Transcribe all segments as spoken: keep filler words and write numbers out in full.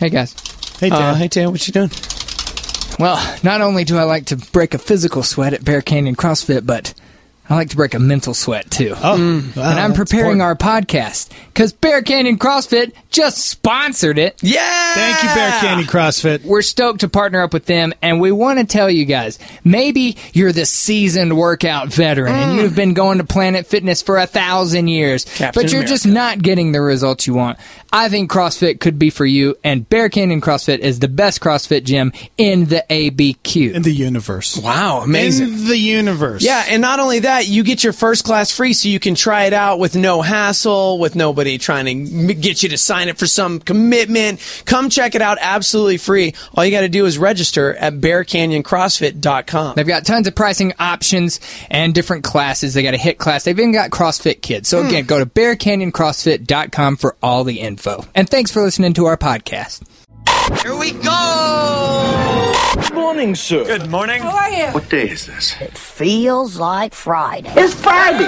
Hey, guys. Hey, Dan. Uh, hey, Dan, what you doing? Well, not only do I like to break a physical sweat at Bear Canyon CrossFit, but I like to break a mental sweat, too. Oh, mm. wow, and I'm preparing our podcast, because Bear Canyon CrossFit just sponsored it. Yeah! Thank you, Bear Canyon CrossFit. We're stoked to partner up with them, and we want to tell you guys, maybe you're the seasoned workout veteran, mm. and you've been going to Planet Fitness for a thousand years, Captain but you're America. just not getting the results you want. I think CrossFit could be for you, and Bear Canyon CrossFit is the best CrossFit gym in the A B Q. In the universe. Wow, amazing. In the universe. Yeah, and not only that, you get your first class free so you can try it out with no hassle, with nobody trying to get you to sign it for some commitment. Come check it out absolutely free. All you got to do is register at bear canyon crossfit dot com. They've got tons of pricing options and different classes. They got a HIIT class. They've even got CrossFit Kids. So again, go to bear canyon crossfit dot com for all the info. And thanks for listening to our podcast. Here we go! Good morning, sir. Good morning. How are you? What day is this? It feels like Friday. It's Friday!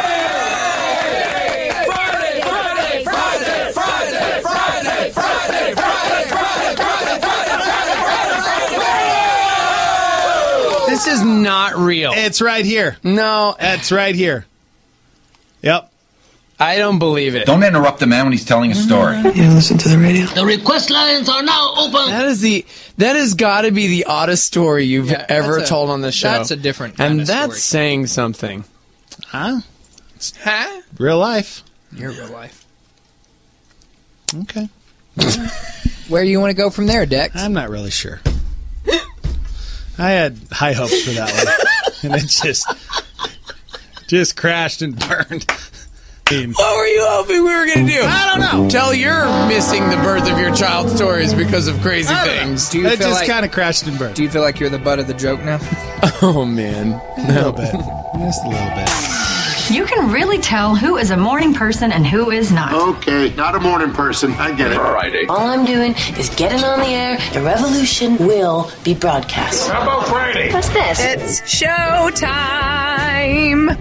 Friday, Friday, Friday, Friday, Friday, Friday, Friday, Friday, Friday, Friday, Friday. This is not real. It's right here. No. It's right here. Yep. I don't believe it. Don't interrupt the man when he's telling a story. You listen to the radio? The request lines are now open. That is the that has got to be the oddest story you've Yeah, ever that's a- told on the show. that's a different and kind of that's story. saying something. Huh? Huh? Real life. Your real life. Okay. Where do you want to go from there, Dex? I'm not really sure. I had high hopes for that one. And it just, just crashed and burned. What were you hoping we were going to do? I don't know. Tell your missing the birth of your child stories because of crazy things. Do you It feel just like, kind of crashed and burned. do you feel like you're the butt of the joke now? Oh, man. A little bit. Just a little bit. You can really tell who is a morning person and who is not. Okay, not a morning person. I get it. Friday. All I'm doing is getting on the air. The revolution will be broadcast. How about Friday? What's this? It's show time.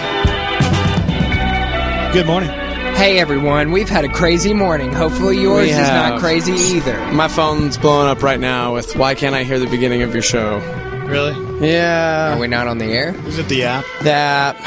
Good morning. Hey, everyone. We've had a crazy morning. Hopefully yours We is have. not crazy either. My phone's blowing up right now with why can't I hear the beginning of your show? Really? Yeah. Are we not on the air? Is it the app? That.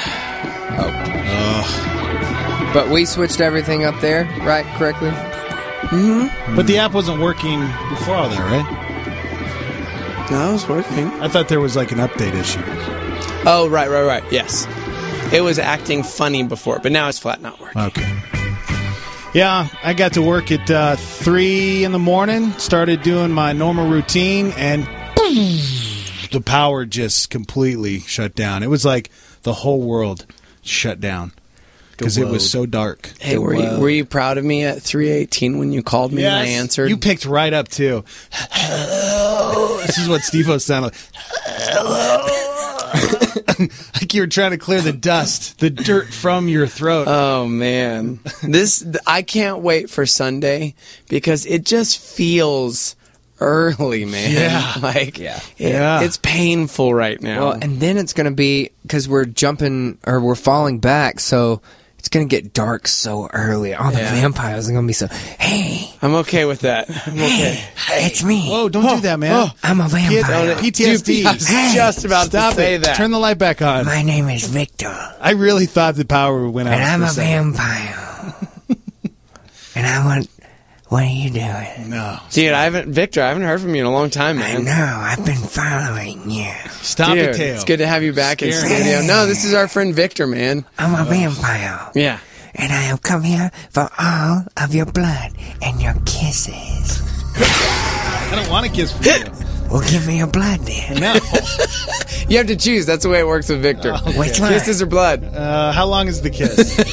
Ugh. But we switched everything up there, right? Correctly? Mm-hmm. But the app wasn't working before all that, right? No, it's working. I thought there was like an update issue. Oh, right, right, right. Yes. It was acting funny before, but now it's flat not working. Okay. Yeah, I got to work at uh, three in the morning, started doing my normal routine, and the power just completely shut down. It was like the whole world shut down because it was so dark. Hey, were you, were you proud of me at three eighteen when you called me and I answered? You picked right up, too. Hello. This is what Steve-O sounded like. Hello. Like you were trying to clear the dust, the dirt from your throat. Oh, man. This I can't wait for Sunday because it just feels early, man. Yeah. Like, Yeah. It, Yeah. it's painful right now. Well, and then it's going to be, because we're jumping, or we're falling back, so it's going to get dark so early. All the Yeah. vampires are going to be so, hey, I'm okay with that. I'm okay. it's me. Whoa, don't do that, man. I'm a vampire. P T S D. Dude, I was Hey, just about Stop to say it. that. Turn the light back on. My name is Victor, I really thought the power went out. and I'm for a second. vampire. And I want, what are you doing? No. Dude, I haven't, Victor, I haven't heard from you in a long time, I man. know, I've been following you. Stop Dude, it, Teo. it's good to have you back in Scary. studio. No, this is our friend Victor, man. I'm a vampire. Yeah. And I have come here for all of your blood and your kisses. I don't want to kiss for you. Well, give me your blood then. No. You have to choose. That's the way it works with Victor. Which one? Kisses or blood? Uh, how long is the kiss?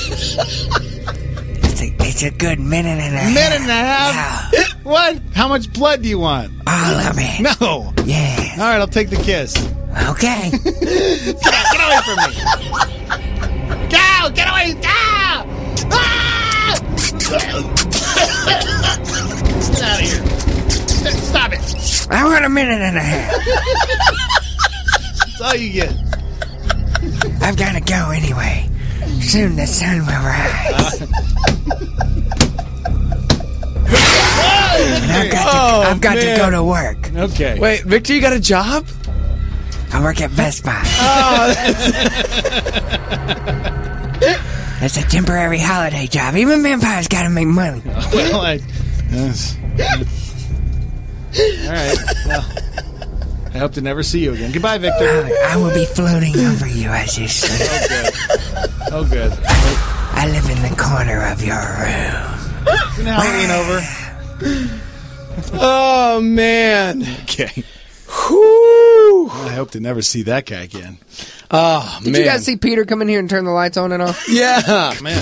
It's a, it's a good minute and a half. Minute and a half? What? How much blood do you want? All of it. No. Yeah. All right, I'll take the kiss. Okay. Get away from me. Go! Get away! Go! Ah! Get out of here. Stop it. I want a minute and a half. That's all you get. I've got to go anyway. Soon the sun will rise. And I've got I've got man. to go to work. Okay. Wait, Victor, you got a job? I work at Best Buy. Oh, It's a temporary holiday job. Even vampires got to make money. Well, I. Yes. All right. Well, I hope to never see you again. Goodbye, Victor. I, I will be floating over you as you sleep. Oh, good. Oh, good. I live in the corner of your room. Isn't Halloween over? oh man. Okay. Whew. I hope to never see that guy again. Oh, Did man. you guys see Peter come in here and turn the lights on and off? Yeah. Man.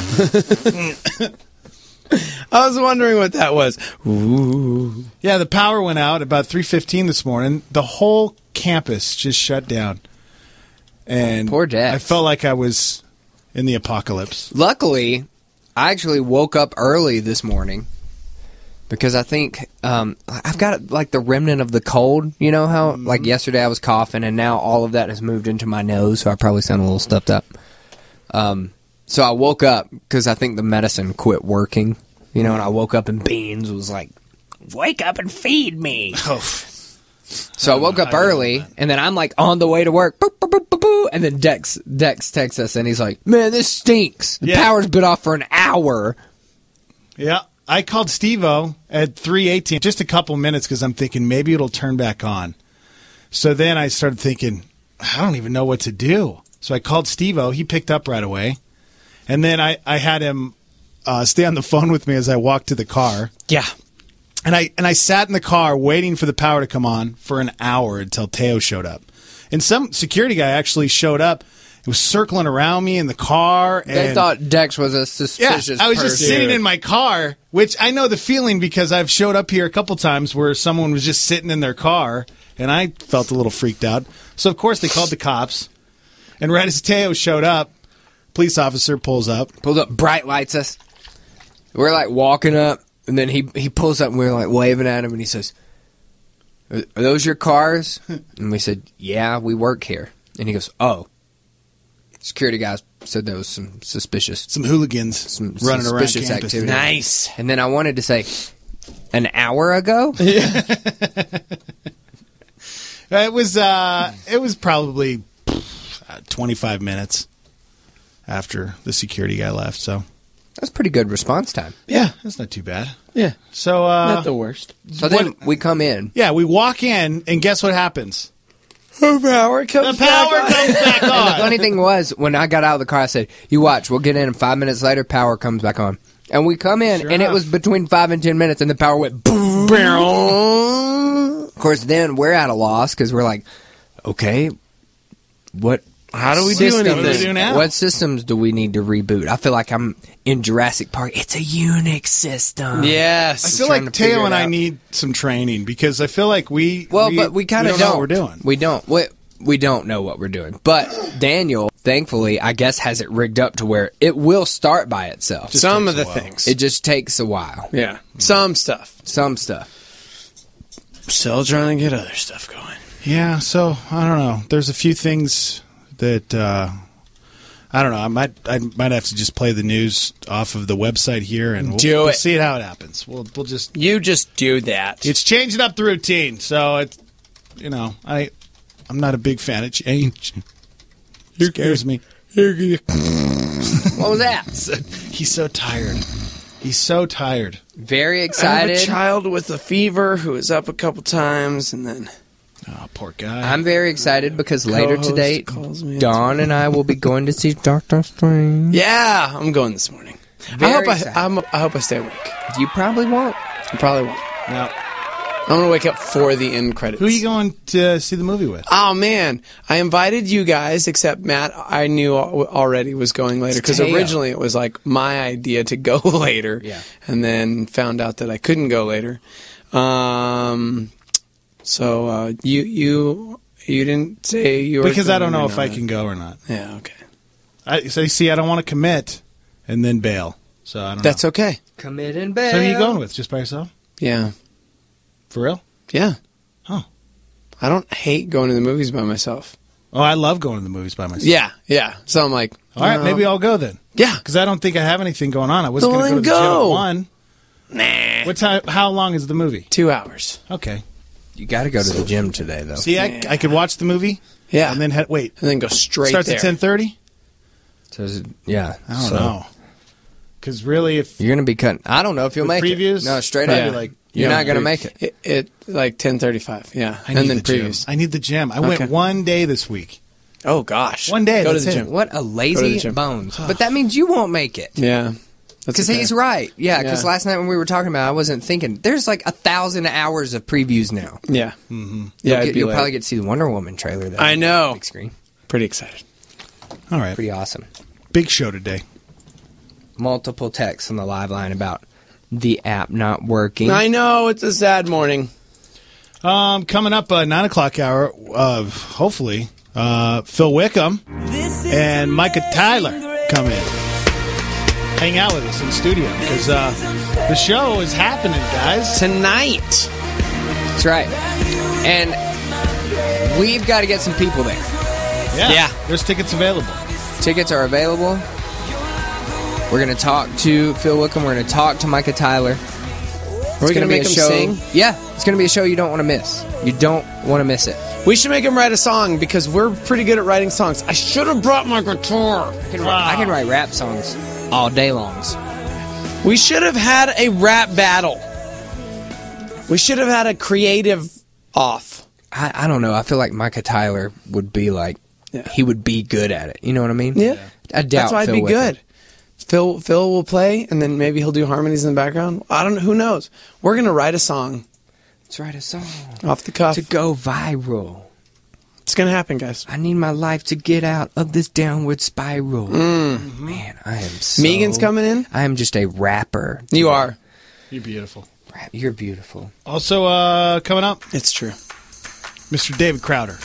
I was wondering what that was. Ooh. Yeah, the power went out about three fifteen this morning. The whole campus just shut down. And Poor Dex. I felt like I was in the apocalypse. Luckily, I actually woke up early this morning because I think um, I've got like the remnant of the cold. You know how Mm-hmm. like yesterday I was coughing and now all of that has moved into my nose, so I probably sound a little stuffed up. Um, so I woke up because I think the medicine quit working. You know, and I woke up and Beans was like, "Wake up and feed me." Oh. So I woke up early, and then I'm like on the way to work, boop, boop, boop, boop, boop, and then Dex Dex texts us, and he's like, "Man, this stinks. The Yeah. power's been off for an hour." Yeah, I called Steve-O at three eighteen, just a couple minutes, because I'm thinking maybe it'll turn back on. So then I started thinking, I don't even know what to do. So I called Steve-O. He picked up right away. And then I, I had him uh, stay on the phone with me as I walked to the car. Yeah. And I and I sat in the car waiting for the power to come on for an hour until Teo showed up. And some security guy actually showed up. He was circling around me in the car. And They thought Dex was a suspicious yeah, I was person. just sitting in my car, which I know the feeling because I've showed up here a couple times where someone was just sitting in their car, and I felt a little freaked out. So, of course, they called the cops. And right as Teo showed up, police officer pulls up. Pulls up, bright lights us. We're like walking up, and then he he pulls up, and we're like waving at him, and he says, "Are are those your cars?" And we said, "Yeah, we work here." And he goes, "Oh." Security guys said there was some suspicious, Some hooligans some running around suspicious campus. activity. Nice. And then I wanted to say, an hour ago? It was uh, it was probably twenty-five minutes after the security guy left. So That's pretty good response time. yeah, that's not too bad. Yeah. So uh, Not the worst. So then we come in. yeah, we walk in, and guess what happens? The power comes The power comes back And the on. funny thing was, when I got out of the car, I said, "You watch, we'll get in, and five minutes later, power comes back on." And we come in, Sure and enough. it was between five and ten minutes, and the power went boom. Of course, then we're at a loss because we're like, okay, what? How do we do systems- anything? What do we do now? What systems do we need to reboot? I feel like I'm in Jurassic Park. It's a Unix system. Yes. I feel trying like to figure Teo it and I out. need some training because I feel like we Well, we, but we kind of don't don't. know what we're doing. We don't. We, we don't know what we're doing. But Daniel, thankfully, I guess has it rigged up to where it will start by itself. Just Some takes of a the while. things. It just takes a while. yeah. Some stuff. Some stuff. Still trying to get other stuff going. Yeah, so I don't know. There's a few things that uh, I don't know. I might I might have to just play the news off of the website here, and we'll, Do we'll it. see how it happens. We'll we'll just You just do that. it's changing up the routine. So it's you know I I'm not a big fan of change. It scares me. What was that? So- he's so tired. He's so tired. Very I have excited. a child with a fever who is up a couple times, and then Oh, poor guy. I'm very excited because later Co-host today, calls me. Dawn and I will be going to see Doctor Strange. Yeah, I'm going this morning. Very I hope I, excited. I'm, I hope I stay awake. You probably won't. I probably won't. now, I'm gonna wake up for the end credits. who are you going to see the movie with? Oh man, I invited you guys, except Matt. I knew al- already was going later because Teo. originally it was like my idea to go later, Yeah. and then found out that I couldn't go later. Um, so uh, you you you didn't say you were Because I going don't know or if I not. can go or not. Yeah, okay, I, so you see, I don't want to commit and then bail. So I don't that's know. okay. Commit and bail. So who are you going with? Just by yourself? Yeah, For real? yeah. Oh. I don't hate going to the movies by myself. Oh, I love going to the movies by myself. Yeah, yeah. So I'm like, All right, no. maybe I'll go then. Yeah. Because I don't think I have anything going on. I wasn't Well, going to go to then the gym go. at one. Nah. What time? How long is the movie? Two hours. Okay. You got to go to the gym today, though. See, I, I could watch the movie. Yeah. And then head, wait. And then go straight Starts there. at ten thirty? So is it, yeah. I don't so know. Because really, if you're going to be cutting. I don't know if you'll With make previews? it. No, straight Probably up. like- you're Yeah. not going to make it. It, it like ten thirty-five. Yeah. I need and then the gym. previews. I need the gym. I Okay. went one day this week. Oh gosh. One day. Go that's to the it. gym. What a Go to the lazy gym. bones. But that means you won't make it. Yeah. Because okay. he's right. Yeah, because Yeah. last night when we were talking about it, I wasn't thinking. There's like a thousand hours of previews now. Yeah. Mm-hmm. Yeah. You'll, I'd get, be you'll late. probably get to see the Wonder Woman trailer. There I know. Big screen. Pretty excited. All right. Pretty awesome. Big show today. Multiple texts on the live line about the app not working. I know it's a sad morning. Um, coming up, uh, nine o'clock hour. Uh, hopefully, uh, Phil Wickham and Micah Tyler come in, hang out with us in the studio because uh, the show is happening, guys. Tonight. That's right. And we've got to get some people there. Yeah, Yeah. There's tickets available. Tickets are available. We're going to talk to Phil Wickham. We're going to talk to Micah Tyler. Are we It's going to gonna be make a him show. sing? Yeah, it's going to be a show you don't want to miss. You don't want to miss it. We should make him write a song because we're pretty good at writing songs. I should have brought my guitar. I can, write, I can write rap songs all day longs. We should have had a rap battle. We should have had a creative off. I, I don't know. I feel like Micah Tyler would be like, Yeah. he would be good at it. You know what I mean? Yeah. I doubt That's why I'd Phil be Wickham. good. Phil Phil will play, and then maybe he'll do harmonies in the background. I don't know. Who knows? We're going to write a song Let's write a song off the cuff. to go viral. It's going to happen, guys. I need my life to get out of this downward spiral. Mm. Man, I am so... Megan's coming in? I am just a rapper. You are. You're beautiful. Rap- You're beautiful. Also, uh, coming up, It's true. Mister David Crowder.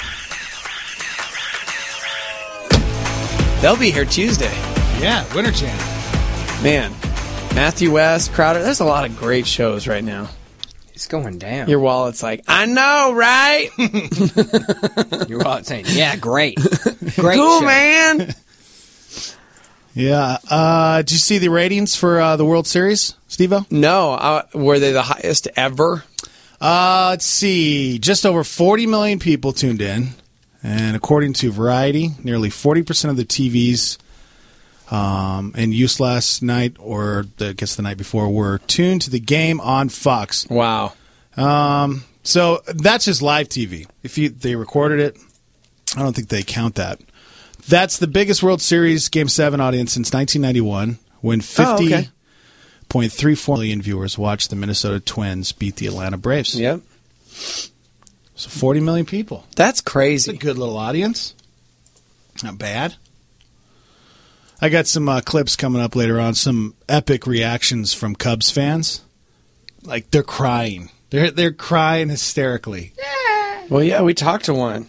They'll be here Tuesday. Yeah, Winter Jam. Man, Matthew West, Crowder. There's a lot of great shows right now. It's going down. Your wallet's like, I know, right? Your wallet's saying, yeah, great. Great Cool, show. man. Yeah. Uh, did you see the ratings for uh, the World Series, Steve-O? No, uh, were they the highest ever? Uh, let's see. Just over forty million people tuned in. And according to Variety, nearly forty percent of the T Vs um, in use last night, or the, I guess the night before, were tuned to the game on Fox. Wow. Um, so that's just live T V. If you they recorded it, I don't think they count that. That's the biggest World Series Game seven audience since nineteen ninety-one, when fifty point three four million viewers watched the Minnesota Twins beat the Atlanta Braves. Yep. So forty million people. That's It's a crazy. good little audience. Not bad. I got some uh, clips coming up later on, some epic reactions from Cubs fans. Like, they're crying. They're they're crying hysterically. Well, yeah, we talked to one.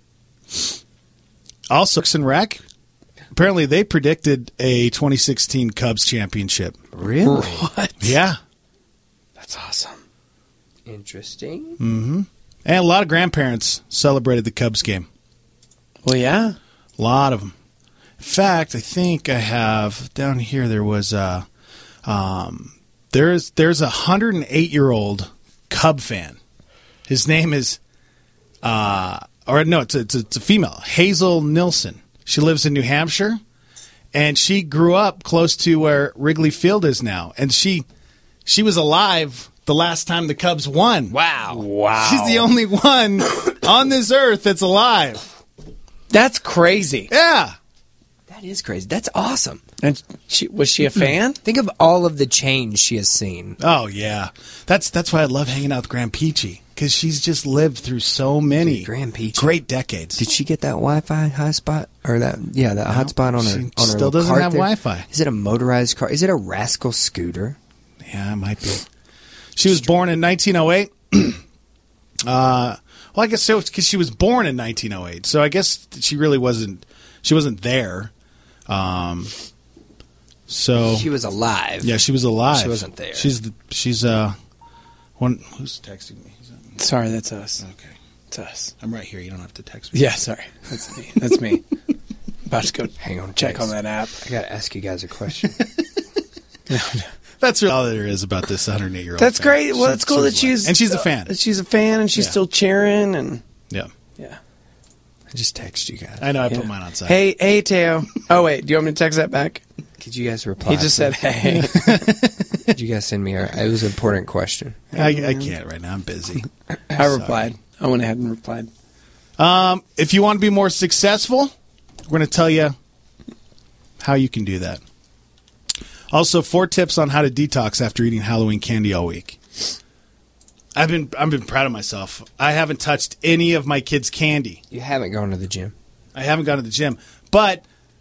Also, Parks and Rec, apparently they predicted a twenty sixteen Cubs championship. Really? What? Yeah. That's awesome. Interesting. Mm-hmm. And a lot of grandparents celebrated the Cubs game. Well, yeah. A lot of them. In fact, I think I have down here. There was a um, there's there's a hundred and eight year old Cub fan. His name is uh, or no, it's a, it's a, it's a female, Hazel Nilsson. She lives in New Hampshire, and she grew up close to where Wrigley Field is now, and she she was alive the last time the Cubs won. Wow. Wow. She's the only one on this earth that's alive. That's crazy. Yeah. That is crazy. That's awesome. And she was she a fan? Think of all of the change she has seen. Oh yeah, that's that's why I love hanging out with Grand Peachy, because she's just lived through so many Grand Peachy. great decades. Did she get that Wi-Fi hotspot or that? Yeah, that hotspot on her. she On her still little doesn't cart have there? Wi-Fi. Is it a motorized car? Is it a rascal scooter? Yeah, it might be. She was born in nineteen oh eight. uh, well, I guess so because she was born in nineteen oh eight. So I guess she really wasn't. She wasn't there. Um. So She was alive. yeah, she was alive. She wasn't there. She's the, she's uh one who's texting me. Sorry, that's us. Okay, It's us. I'm right here. You don't have to text me. Yeah, sorry. That's me. That's me. About to go Hang on, check guys. on that app. I gotta ask you guys a question. That's That's really all there is about this one hundred eight year old. That's great. Well, it's cool that she's and she's a fan. That she's a fan, and she's Yeah. still cheering. And Yeah. yeah. I just text you guys. I know. I Yeah. put mine on silent. Hey, hey, Teo. Oh wait, do you want me to text that back? Could you guys reply? He just said, "Hey." Could you guys send me a? It was an important question. I, I can't right now. I'm busy. I replied. I went ahead and replied. Um, if you want to be more successful, we're going to tell you how you can do that. Also, four tips on how to detox after eating Halloween candy all week. I've been I've been proud of myself. I haven't touched any of my kids' candy. You haven't gone to the gym. I haven't gone to the gym, but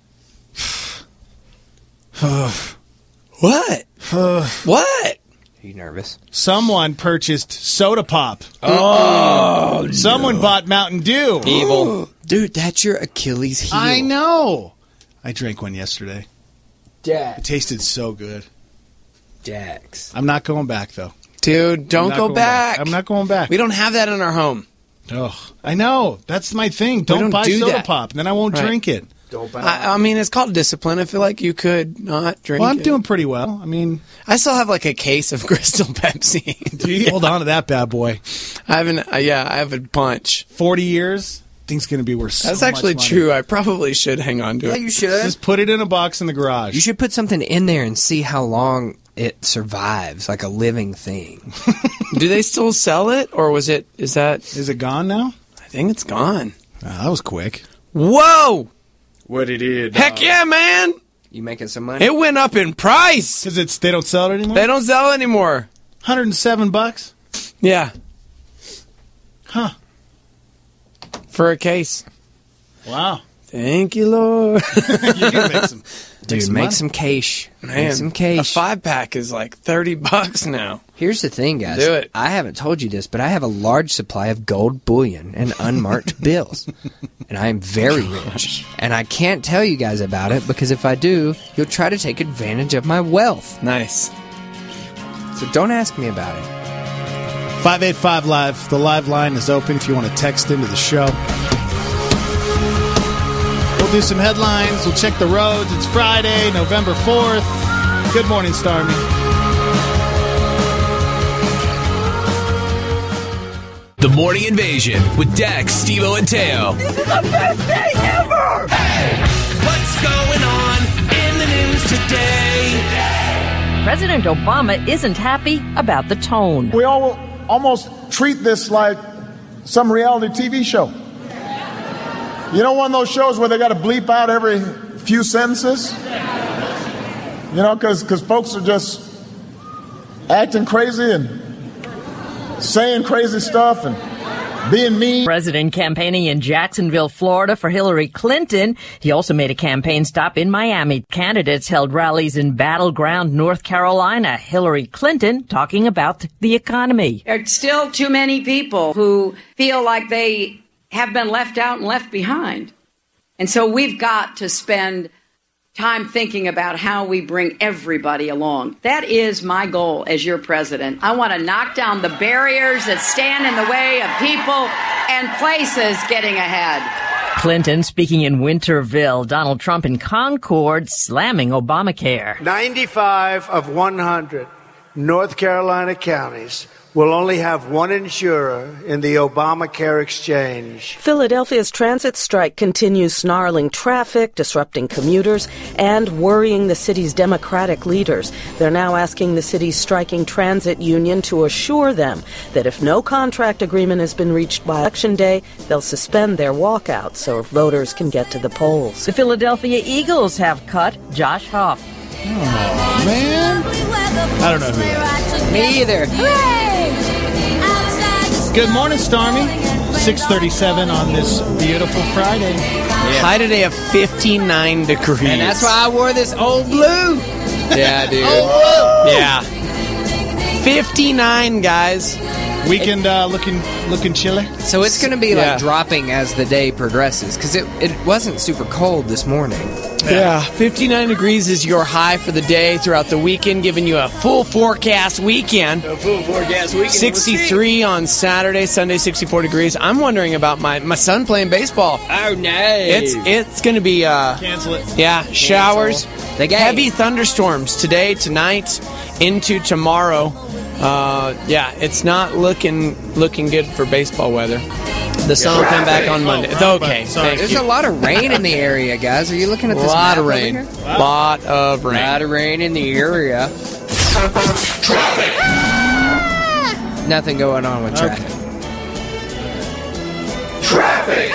What? What? Are you nervous? Someone purchased soda pop. Oh, Someone bought Mountain Dew. Evil. Dude, that's your Achilles heel. I know. I drank one yesterday. Jax. It tasted so good. Jax. I'm not going back, though. Dude, I'm don't not go going back. I'm not going back. We don't have that in our home. Oh, I know. That's my thing. Don't, don't buy do soda that. pop, and then I won't Right. drink it. I, I mean, it's called discipline. I feel like you could not drink Well, I'm it. doing pretty well. I mean, I still have like a case of Crystal Pepsi. do you hold on to that bad boy? I haven't. Uh, yeah, I have a bunch. forty years? Thing's going to be worth so That's much actually money. true. I probably should hang on to Yeah, it. you should. Just put it in a box in the garage. You should put something in there and see how long it survives, like a living thing. Do they still sell it, or was it? Is that? Is it gone now? I think it's gone. Oh, that was quick. Whoa! What it is? Heck yeah, man! You making some money? It went up in price. Because it's they don't sell it anymore. They don't sell it anymore. one hundred seven bucks. Yeah, Huh? for a case. Wow. Thank you, Lord. You can make some. Dude, some make money. some cash. Man, Make some a cash. five pack is like thirty bucks now. Here's the thing, guys. Do it. I haven't told you this, but I have a large supply of gold bullion and unmarked bills. And I am very rich. And I can't tell you guys about it because if I do, you'll try to take advantage of my wealth. Nice. So don't ask me about it. five eight five Live. The live line is open if you want to text into the show. We'll do some headlines. We'll check the roads. It's Friday, November fourth. Good morning, Starmy. The Morning Invasion with Dex, Steve-O, and Teo. This is the best day ever! Hey! What's going on in the news today? President Obama isn't happy about the tone. We all almost treat this like some reality T V show. You know, one of those shows where they got to bleep out every few sentences? You know, because folks are just acting crazy and saying crazy stuff and being mean. President campaigning in Jacksonville, Florida for Hillary Clinton. He also made a campaign stop in Miami. Candidates held rallies in battleground North Carolina. Hillary Clinton talking about the economy. There are still too many people who feel like they have been left out and left behind. And so we've got to spend time thinking about how we bring everybody along. That is my goal as your president. I want to knock down the barriers that stand in the way of people and places getting ahead. Clinton speaking in Winterville. Donald Trump in Concord slamming Obamacare. ninety-five of one hundred North Carolina counties will only have one insurer in the Obamacare exchange. Philadelphia's transit strike continues, snarling traffic, disrupting commuters, and worrying the city's Democratic leaders. They're now asking the city's striking transit union to assure them that if no contract agreement has been reached by Election Day, they'll suspend their walkout so voters can get to the polls. The Philadelphia Eagles have cut Josh Hoff. Oh, man. I don't know who that is. Me either. Good morning, Starmy. six thirty-seven on this beautiful Friday. Yeah. High today of fifty-nine degrees. And that's why I wore this old blue. Yeah, dude. Old blue. Yeah. fifty-nine, guys. Weekend uh, looking looking chilly. So it's going to be Yeah. like dropping as the day progresses because it, it wasn't super cold this morning. Yeah, fifty-nine degrees is your high for the day throughout the weekend, giving you a full forecast weekend. A full forecast weekend. sixty-three on Saturday, Sunday sixty-four degrees. I'm wondering about my, my son playing baseball. Oh, no. It's it's going to be... Uh, Cancel it. Yeah, showers. The game. Heavy thunderstorms today, tonight, into tomorrow. Uh, yeah, it's not looking looking good for baseball weather. The sun will come back on Monday. It's okay. Thank There's you. a lot of rain in the area, guys. Are you looking at A this lot map of over rain. here? A lot of rain. A lot of rain in the area. Nothing going on with traffic. Traffic.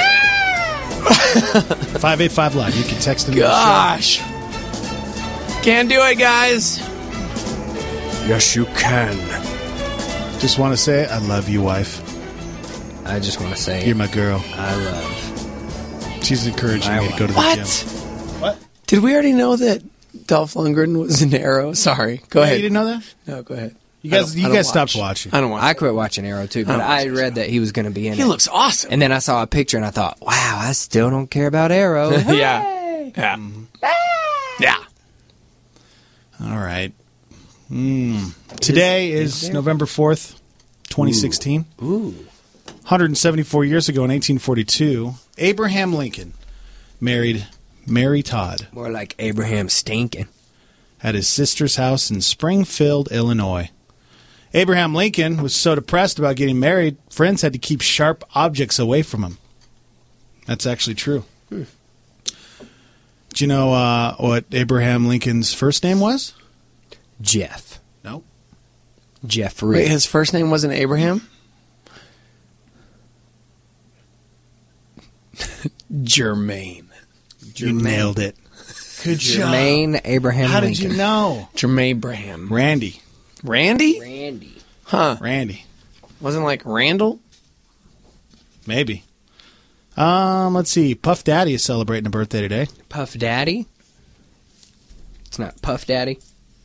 five eight five live. You can text them. Gosh. Can't do it, guys. Yes, you can. Just want to say I love you, wife. I just want to say You're my girl. I love. She's encouraging I me to go to the What? gym. What? Did we already know that Dolph Lundgren was an Arrow? Sorry. Go Yeah, ahead. You didn't know that? No, go ahead. You I guys, don't- you I don't guys watch. stopped watching. I don't watch. I quit watching Arrow too, but don't I, watch read that he was going to be in He it. looks awesome. And then I saw a picture and I thought, wow, I still don't care about Arrow. yeah. Yeah. Yeah. All right. Mm. Today is, is November fourth, twenty sixteen. Ooh. Ooh. one hundred seventy-four years ago in eighteen forty-two, Abraham Lincoln married Mary Todd More like Abraham Stinkin'. at his sister's house in Springfield, Illinois. Abraham Lincoln was so depressed about getting married, friends had to keep sharp objects away from him. That's actually true. Hmm. Do you know uh, what Abraham Lincoln's first name was? Jeff. No. Jeffrey. Wait, his first name wasn't Abraham? Jermaine. You nailed it. Good job. Jermaine Abraham How Lincoln. did you know? Jermaine Abraham. Randy. Randy? Randy. Huh. Randy. Wasn't like Randall? Maybe. Um, let's see. Puff Daddy is celebrating a birthday today. Puff Daddy? It's not Puff Daddy.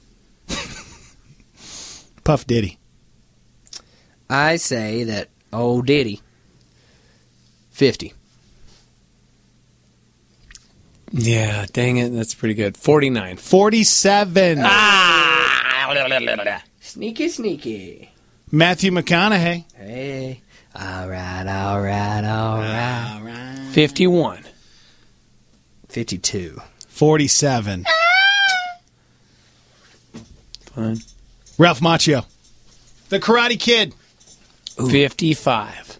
Puff Diddy. I say that old Diddy. fifty. Yeah, dang it. That's pretty good. forty-nine. forty-seven. Ah! Sneaky, sneaky. Matthew McConaughey. Hey. All right, all right, all right. fifty-one. fifty-two. forty-seven. Fine. Ralph Macchio. The Karate Kid. Ooh. fifty-five.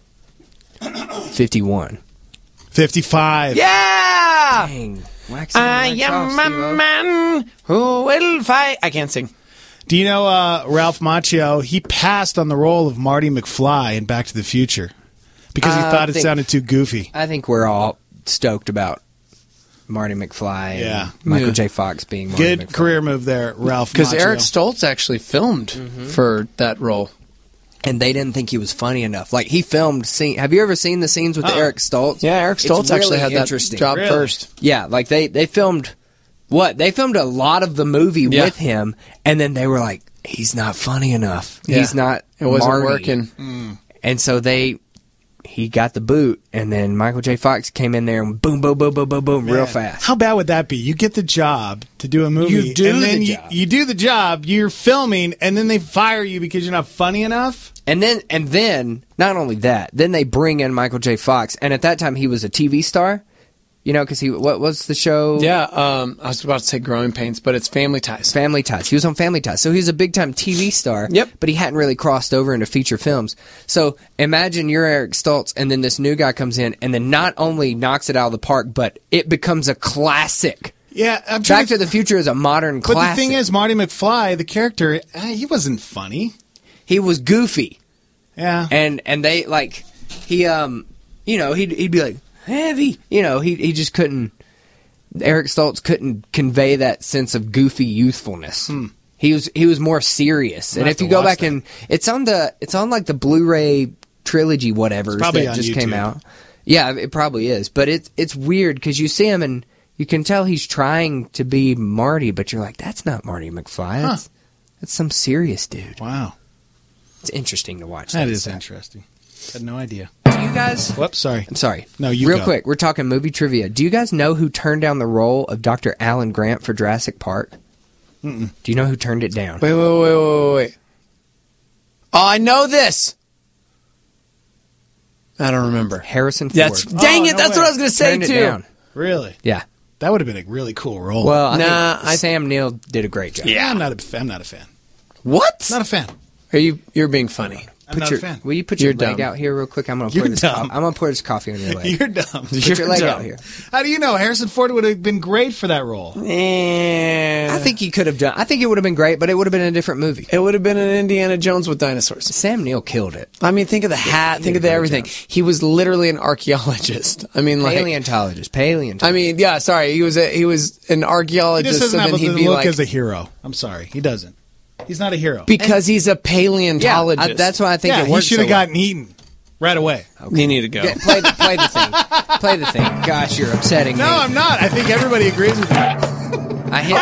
fifty-one. fifty-five. Yeah! Dang. Waxing I the lights am off, a Steve-O. man who will fight. I can't sing. Do you know uh, Ralph Macchio? He passed on the role of Marty McFly in Back to the Future because he I thought it think- sounded too goofy. I think we're all stoked about Marty McFly Yeah. and Michael Yeah. J. Fox being Marty Good McFly. career move there, Ralph Because Macchio. Eric Stoltz actually filmed for that role. And they didn't think he was funny enough. Like, he filmed scene. Have you ever seen the scenes with Uh-uh. Eric Stoltz? Yeah, Eric It's Stoltz actually really had that interesting. job Really? first. Yeah, like they, they filmed what? They filmed a lot of the movie Yeah. with him, and then they were like, he's not funny enough. Yeah. He's not It wasn't Marty. working. And so they he got the boot, and then Michael J. Fox came in there and boom, boom, boom, boom, boom, boom, real Man, fast. How bad would that be? You get the job to do a movie. You do and then the you, job. you do the job, you're filming, and then they fire you because you're not funny enough? And then, and then, not only that, then they bring in Michael J. Fox, and at that time he was a T V star, you know, because he what was the show? Yeah, um, I was about to say Growing Pains, but it's Family Ties. Family Ties. He was on Family Ties, so he was a big time T V star. Yep. But he hadn't really crossed over into feature films. So imagine you're Eric Stoltz, and then this new guy comes in, and then not only knocks it out of the park, but it becomes a classic. Yeah, I'm trying Back to the Future is a modern But classic. the thing is, Marty McFly, the character, eh, he wasn't funny. he was goofy. Yeah. And and they like he um you know he'd he'd be like heavy, you know he he just couldn't. Eric Stoltz couldn't convey that sense of goofy youthfulness. Hmm. He was he was more serious. I'll And have if you to go watch back that. and it's on the it's on like the Blu-ray trilogy whatever It's probably that on just came YouTube. out. Yeah, it probably is. But it's it's weird because you see him and you can tell he's trying to be Marty, but you're like, that's not Marty McFly. Huh. That's that's some serious dude. Wow. It's interesting to watch. That that is stuff. interesting. Had no idea. Do you guys... Whoops, sorry. I'm sorry. No, you Real go. quick, we're talking movie trivia. Do you guys know who turned down the role of Doctor Alan Grant for Jurassic Park? Mm-mm. Do you know who turned it down? Wait, wait, wait, wait, wait. Oh, I know this. I don't remember. Harrison Ford. That's dang Oh, it. no That's way. what I was going to say Turned it too. down. Really? Yeah. That would have been a really cool role. Well, I Nah, think I- Sam Neill did a great job. yeah, I'm not a fan. I'm not a fan. What? Not a fan. Are you? You're being funny. I'm Put not your, a fan. Will you put You're your leg dumb. out here real quick? I'm gonna You're pour this. dumb. Co- I'm gonna pour this coffee on your leg. You're dumb. Put You're your leg dumb. out here. How do you know? Harrison Ford would have been great for that role. Eh, I think he could have done. I think it would have been great, but it would have been a different movie. it would have been an Indiana Jones with dinosaurs. Sam Neill killed it. I mean, think of the hat. he Think did of the a great everything. job. He was literally an archaeologist. I mean, like. Paleontologist. Paleontologist. I mean, yeah. Sorry, he was a he was an He archaeologist. just doesn't so have then the he'd be look like, as a hero. I'm sorry, he doesn't. He's not a hero. because he's a paleontologist. yeah, I, that's why I think yeah, it he worked should so have well. gotten eaten right away. You need to go. Get- play, the, play the thing. Play the thing. Gosh, you're upsetting No, me. I'm not. I think everybody agrees with me. I hit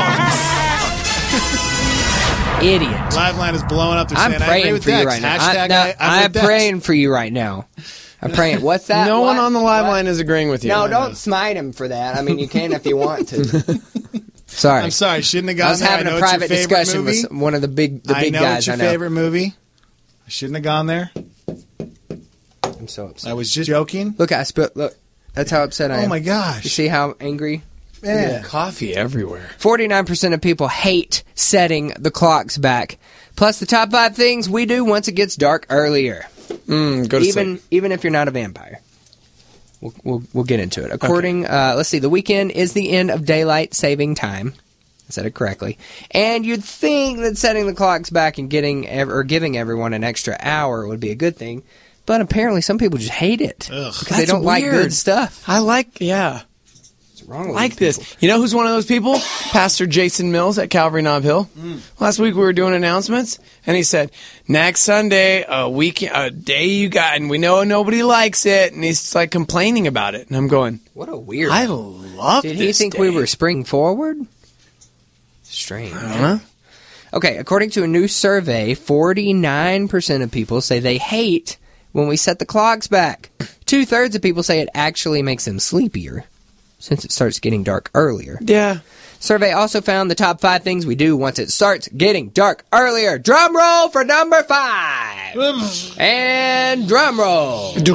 that. Idiot. Live line is blowing up. They're I'm saying, I agree praying with for you Dex. right now. Hashtag I, no, I, I'm I'm with Dex. praying for you right now. I'm praying. What's that? no What? one on the live What? line is agreeing with you. No, don't smite him for that. I mean, you can if you want to. Sorry. I'm sorry. Shouldn't have gone I was there. having I know a it's your private favorite discussion movie. with one of the big, the I big know guys it's your I know. favorite movie. I shouldn't have gone there. I'm so upset. I was just joking. Look, I spilled. Look, that's how upset I am. Oh my gosh. You see how angry? Yeah. Coffee everywhere. forty-nine percent of people hate setting the clocks back. Plus, the top five things we do once it gets dark earlier. Mm, go to even sleep. even if you're not a vampire. We'll we'll, we'll get into it. According, uh, let's see, the weekend is the end of daylight saving time. I said it correctly. And you'd think that setting the clocks back and getting ev- or giving everyone an extra hour would be a good thing, but apparently some people just hate it Ugh. because they That's don't like weird. good stuff. I like, yeah. What's wrong with like these this. people? You know who's one of those people? Pastor Jason Mills at Calvary Nob Hill. Mm. Last week we were doing announcements, and he said, next Sunday, a week, a day you got, and we know nobody likes it, and he's like complaining about it. And I'm going, What a weird. I love Did this he think day. we were springing forward? Strange. I don't know. Okay, according to a new survey, forty-nine percent of people say they hate when we set the clocks back. Two-thirds of people say it actually makes them sleepier since it starts getting dark earlier. Yeah. Survey also found the top five things we do once it starts getting dark earlier. Drum roll for number five. And drum roll. And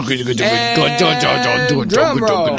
drum roll.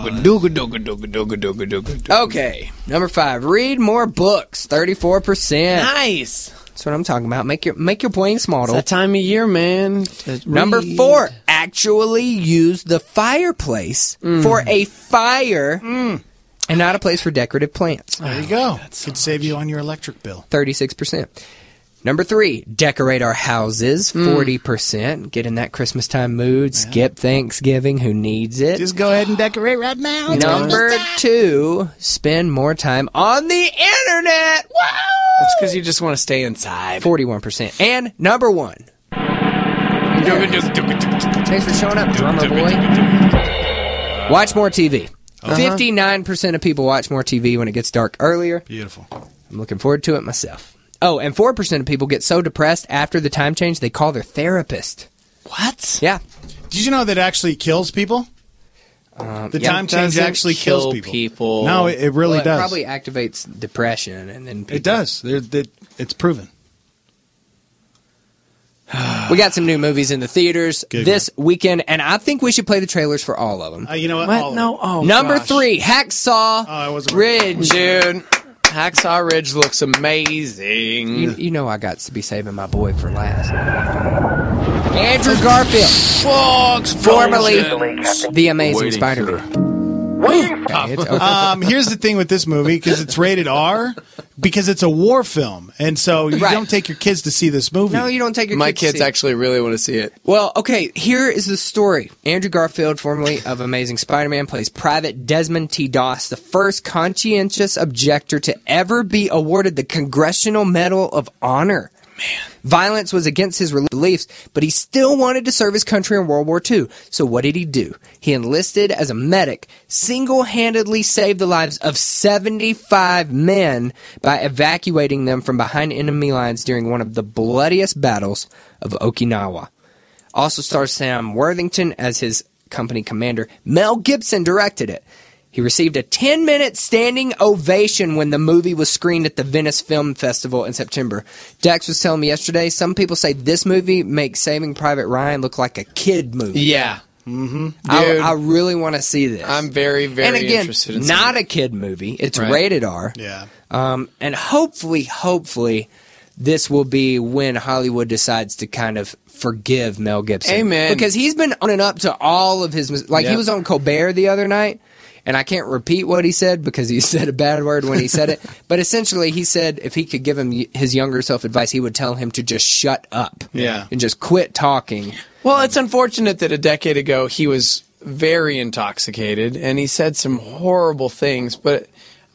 Okay, number five. Read more books. Thirty-four percent. Nice. That's what I'm talking about. Make your make your brain It's smarter. that time of year, man. to Number read. four. Actually use the fireplace for a fire and not a place for decorative plants. There you go. Could save you on your electric bill. thirty-six percent. Number three, decorate our houses, forty percent. Get in that Christmas time mood. Skip Thanksgiving. Who needs it? Just go ahead and decorate right now. It's Number Christmas time. two, spend more time on the internet. Wow! That's because you just want to stay inside. forty-one percent. And number one. Thanks for showing up, drummer boy. Watch more T V. Uh-huh. fifty-nine percent of people watch more T V when it gets dark earlier. Beautiful. I'm looking forward to it myself. Oh, and four percent of people get so depressed after the time change, they call their therapist. What? Yeah. Did you know that actually kills people? Um, The yeah, time change doesn't actually kill kills people. people. No, it, it really well, it does. probably activates depression, and then people, It does. They're, they it's proven. We got some new movies in the theaters Good this weekend, and I think we should play the trailers for all of them. Uh, you know what? What? All of No. it. Oh, Number gosh. three, Hacksaw Oh, I wasn't Ridge. Dude, Hacksaw Ridge looks amazing. You, you know I got to be saving my boy for last. Andrew Garfield, Fox, formerly the Amazing Spider-Man. Okay, it's okay. Um, here's the thing with this movie, because it's rated R, because it's a war film, and so you Right. don't take your kids to see this movie. No, you don't take your My kids to kids see it. actually really want to see it. Well, okay, here is the story. Andrew Garfield, formerly of Amazing Spider-Man, plays Private Desmond T. Doss, the first conscientious objector to ever be awarded the Congressional Medal of Honor. Man. Violence was against his beliefs, but he still wanted to serve his country in World War Two. So what did he do? He enlisted as a medic, single-handedly saved the lives of seventy-five men by evacuating them from behind enemy lines during one of the bloodiest battles of Okinawa. Also stars Sam Worthington as his company commander. Mel Gibson directed it. He received a ten-minute standing ovation when the movie was screened at the Venice Film Festival in September. Dax was telling me yesterday, some people say this movie makes Saving Private Ryan look like a kid movie. Yeah. Mm-hmm. I, I really want to see this. I'm very, very and again, interested in not seeing a kid movie. It's Right. rated R. Yeah. Um, and hopefully, hopefully, this will be when Hollywood decides to kind of forgive Mel Gibson. Amen. Because he's been owning up to all of his... mis- Like, he Yep. was on Colbert the other night, and I can't repeat what he said because he said a bad word when he said it. But essentially, he said if he could give him y- his younger self advice, he would tell him to just shut up. Yeah. And just quit talking. Well, it's unfortunate that a decade ago he was very intoxicated and he said some horrible things, but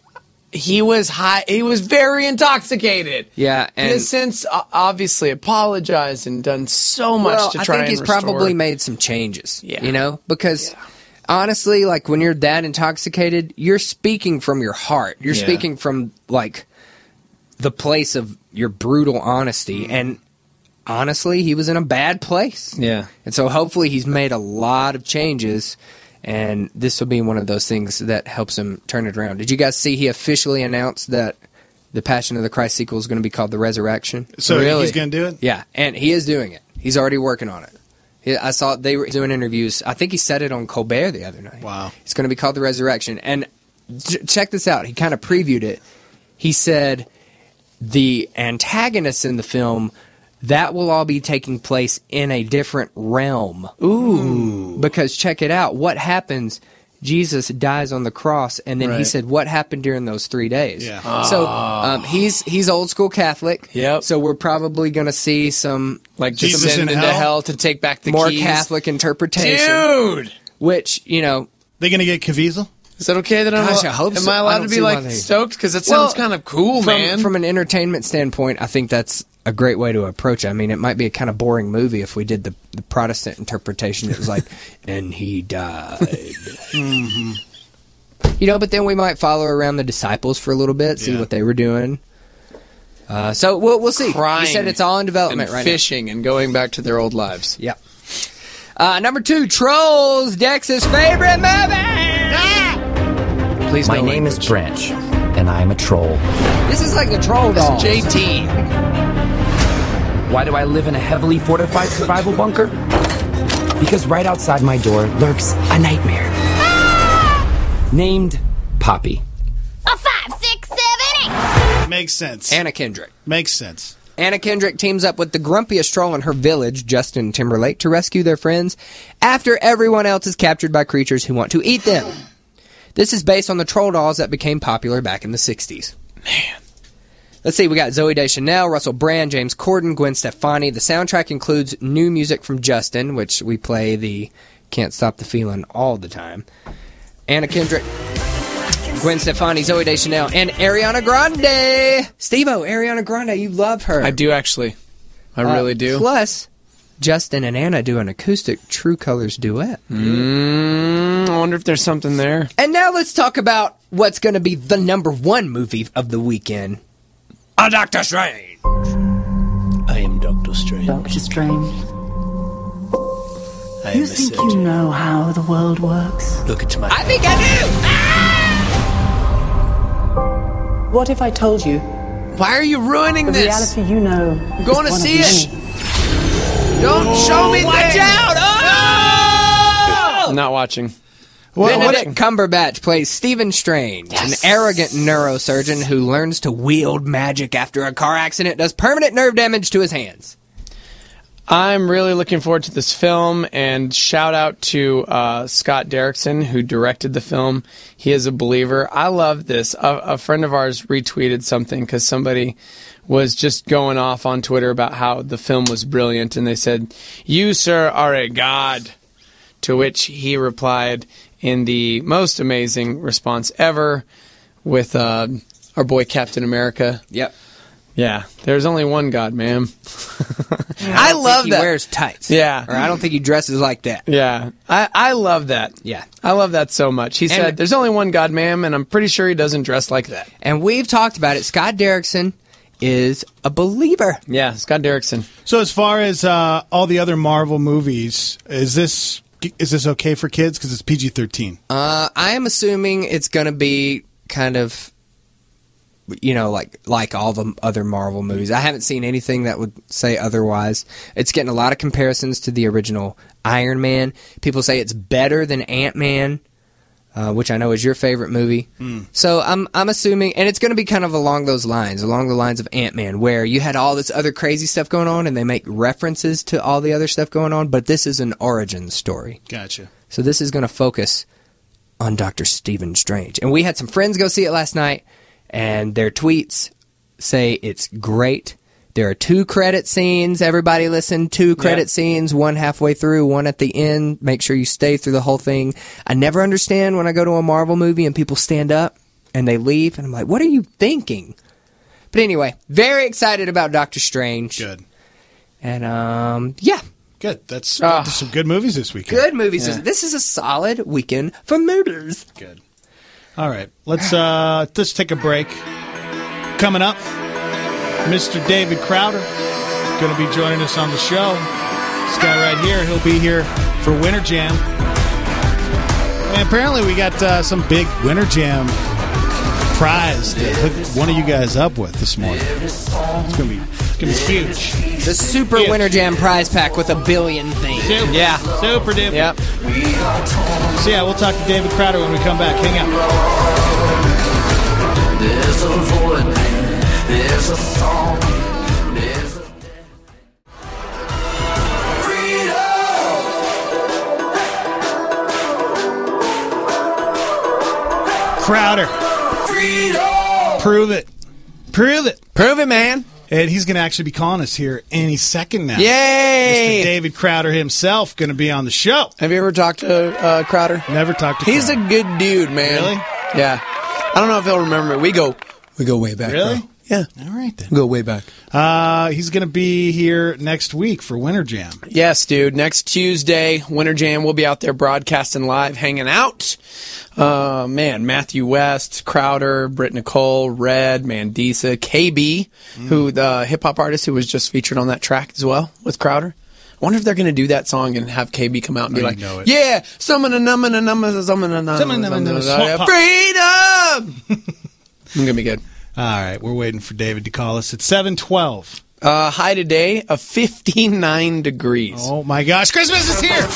he was high. He was very intoxicated. Yeah, he and has since uh, obviously apologized and done so much well, to I try think and he's restore. probably made some changes. Yeah. You know, because honestly, like when you're that intoxicated, you're speaking from your heart. You're Yeah. speaking from like the place of your brutal honesty. And honestly, he was in a bad place. Yeah. And so hopefully he's made a lot of changes. And this will be one of those things that helps him turn it around. Did you guys see he officially announced that the Passion of the Christ sequel is going to be called The Resurrection? So he's going to do it? Yeah, and he is doing it. He's already working on it. He, I saw they were doing interviews. I think he said it on Colbert the other night. Wow. It's going to be called The Resurrection. And ch- check this out. He kind of previewed it. He said the antagonists in the film, that will all be taking place in a different realm. Ooh. Because check it out. What happens? Jesus dies on the cross, and then he Right. said, what happened during those three days? Yeah. So um, he's he's old school Catholic. Yep. So we're probably going to see some Like Jesus descend in into hell? hell to take back the more keys. Catholic interpretation. Dude! Which, you know, They going to get Caviezel? Is that okay that I'm Gosh, I hope Am so. I I allowed don't to be see why like they- stoked? Because that Well, sounds kind of cool, from, man. from an entertainment standpoint, I think that's a great way to approach it. I mean, it might be a kind of boring movie if we did the, the Protestant interpretation. It was like, and he died. Mm-hmm. You know, but then we might follow around the disciples for a little bit, see Yeah. what they were doing. Uh, so we'll, we'll see. Crying He said it's all in development and right fishing and going back to their old lives. now. Yep. Uh, number two, Trolls, Dex's favorite movie. Please, My no name is language. Branch, and I am a troll. This is like the Troll This doll. is J T. Why do I live in a heavily fortified survival bunker? Because right outside my door lurks a nightmare. Named Poppy. A five, six, seven, eight. Makes sense. Anna Kendrick. Makes sense. Anna Kendrick teams up with the grumpiest troll in her village, Justin Timberlake, to rescue their friends after everyone else is captured by creatures who want to eat them. This is based on the troll dolls that became popular back in the sixties. Man. Let's see, we got Zooey Deschanel, Russell Brand, James Corden, Gwen Stefani. The soundtrack includes new music from Justin, which we play the Can't Stop the Feeling all the time. Anna Kendrick, Gwen Stefani, Zooey Deschanel, and Ariana Grande. Steve-O, Ariana Grande, you love her. I do actually. I Uh, really do. Plus, Justin and Anna do an acoustic True Colors duet. Mm, I wonder if there's something there. And now let's talk about what's going to be the number one movie of the weekend. A Doctor Strange. I am Doctor Strange. Doctor Strange. I am You a think surgeon. you know how the world works? Look at my I think I do. What if I told you Why are you ruining the this? reality you know I'm going is to one see of it. many? Don't show me Watch things. out! Oh! I'm not watching. What, what, Benedict Cumberbatch plays Stephen Strange, an arrogant neurosurgeon who learns to wield magic after a car accident does permanent nerve damage to his hands. I'm really looking forward to this film, and shout out to uh, Scott Derrickson, who directed the film. He is a believer. I love this. A, a friend of ours retweeted something because somebody was just going off on Twitter about how the film was brilliant, and they said, "You, sir, are a god." To which he replied in the most amazing response ever with uh, our boy Captain America. Yep. Yeah, there's only one God, ma'am. I, I love he that. wears tights. Yeah. Or I don't think he dresses like that. Yeah, I, I love that. Yeah. I love that so much. He said, there's only one God, ma'am, and I'm pretty sure he doesn't dress like that. And we've talked about it. Scott Derrickson is a believer. Yeah, Scott Derrickson. So as far as uh, all the other Marvel movies, is this is this okay for kids? Because it's P G thirteen. Uh, I am assuming it's going to be kind of, you know, like like all the other Marvel movies. I haven't seen anything that would say otherwise. It's getting a lot of comparisons to the original Iron Man. People say it's better than Ant-Man, uh, which I know is your favorite movie. Mm. So I'm I'm assuming, and it's going to be kind of along those lines, along the lines of Ant-Man, where you had all this other crazy stuff going on, and they make references to all the other stuff going on, but this is an origin story. Gotcha. So this is going to focus on Doctor Stephen Strange. And we had some friends go see it last night, and their tweets say it's great. There are two credit scenes. Everybody listen, two credit yeah. scenes, one halfway through, one at the end. Make sure you stay through the whole thing. I never understand when I go to a Marvel movie and people stand up and they leave, and I'm like, what are you thinking? But anyway, very excited about Doctor Strange. Good. And, um, yeah. Good. That's uh, some good movies this weekend. Good movies. Yeah. This is a solid weekend for movies. Good. All right. Let's, uh, let's take a break. Coming up, Mister David Crowder going to be joining us on the show. This guy right here, he'll be here for Winter Jam. And apparently we got uh, some big Winter Jam prize to hook one of you guys up with this morning. It's going to be, it's going to be huge. The Super huge. Winter Jam prize pack with a billion things. Super. Yeah. Super duper. Yep. So yeah, we'll talk to David Crowder when we come back. Hang out. There's a void. There's a song. There's a Crowder. Freedom. Prove it. Prove it. Prove it, man. And he's going to actually be calling us here any second now. Yay! Mister David Crowder himself going to be on the show. Have you ever talked to uh, Crowder? Never talked to He's Crowder. a good dude, man. Really? Yeah. I don't know if he'll remember me. We go, we go way back. Really? Bro. Yeah. All right, then. We go way back. Uh, he's going to be here next week for Winter Jam. Yes, dude. Next Tuesday, Winter Jam. We'll be out there broadcasting live, hanging out. Uh, man, Matthew West, Crowder, Britt Nicole, Red, Mandisa, K B, mm. who the hip-hop artist who was just featured on that track as well with Crowder. I wonder if they're going to do that song and have K B come out and be oh, like, you know it. yeah, summon a number, a number, summon a number, freedom! I'm going to be good. All right, we're waiting for David to call us at seven twelve. Uh, high today of fifty-nine degrees. Oh, my gosh. Christmas is here!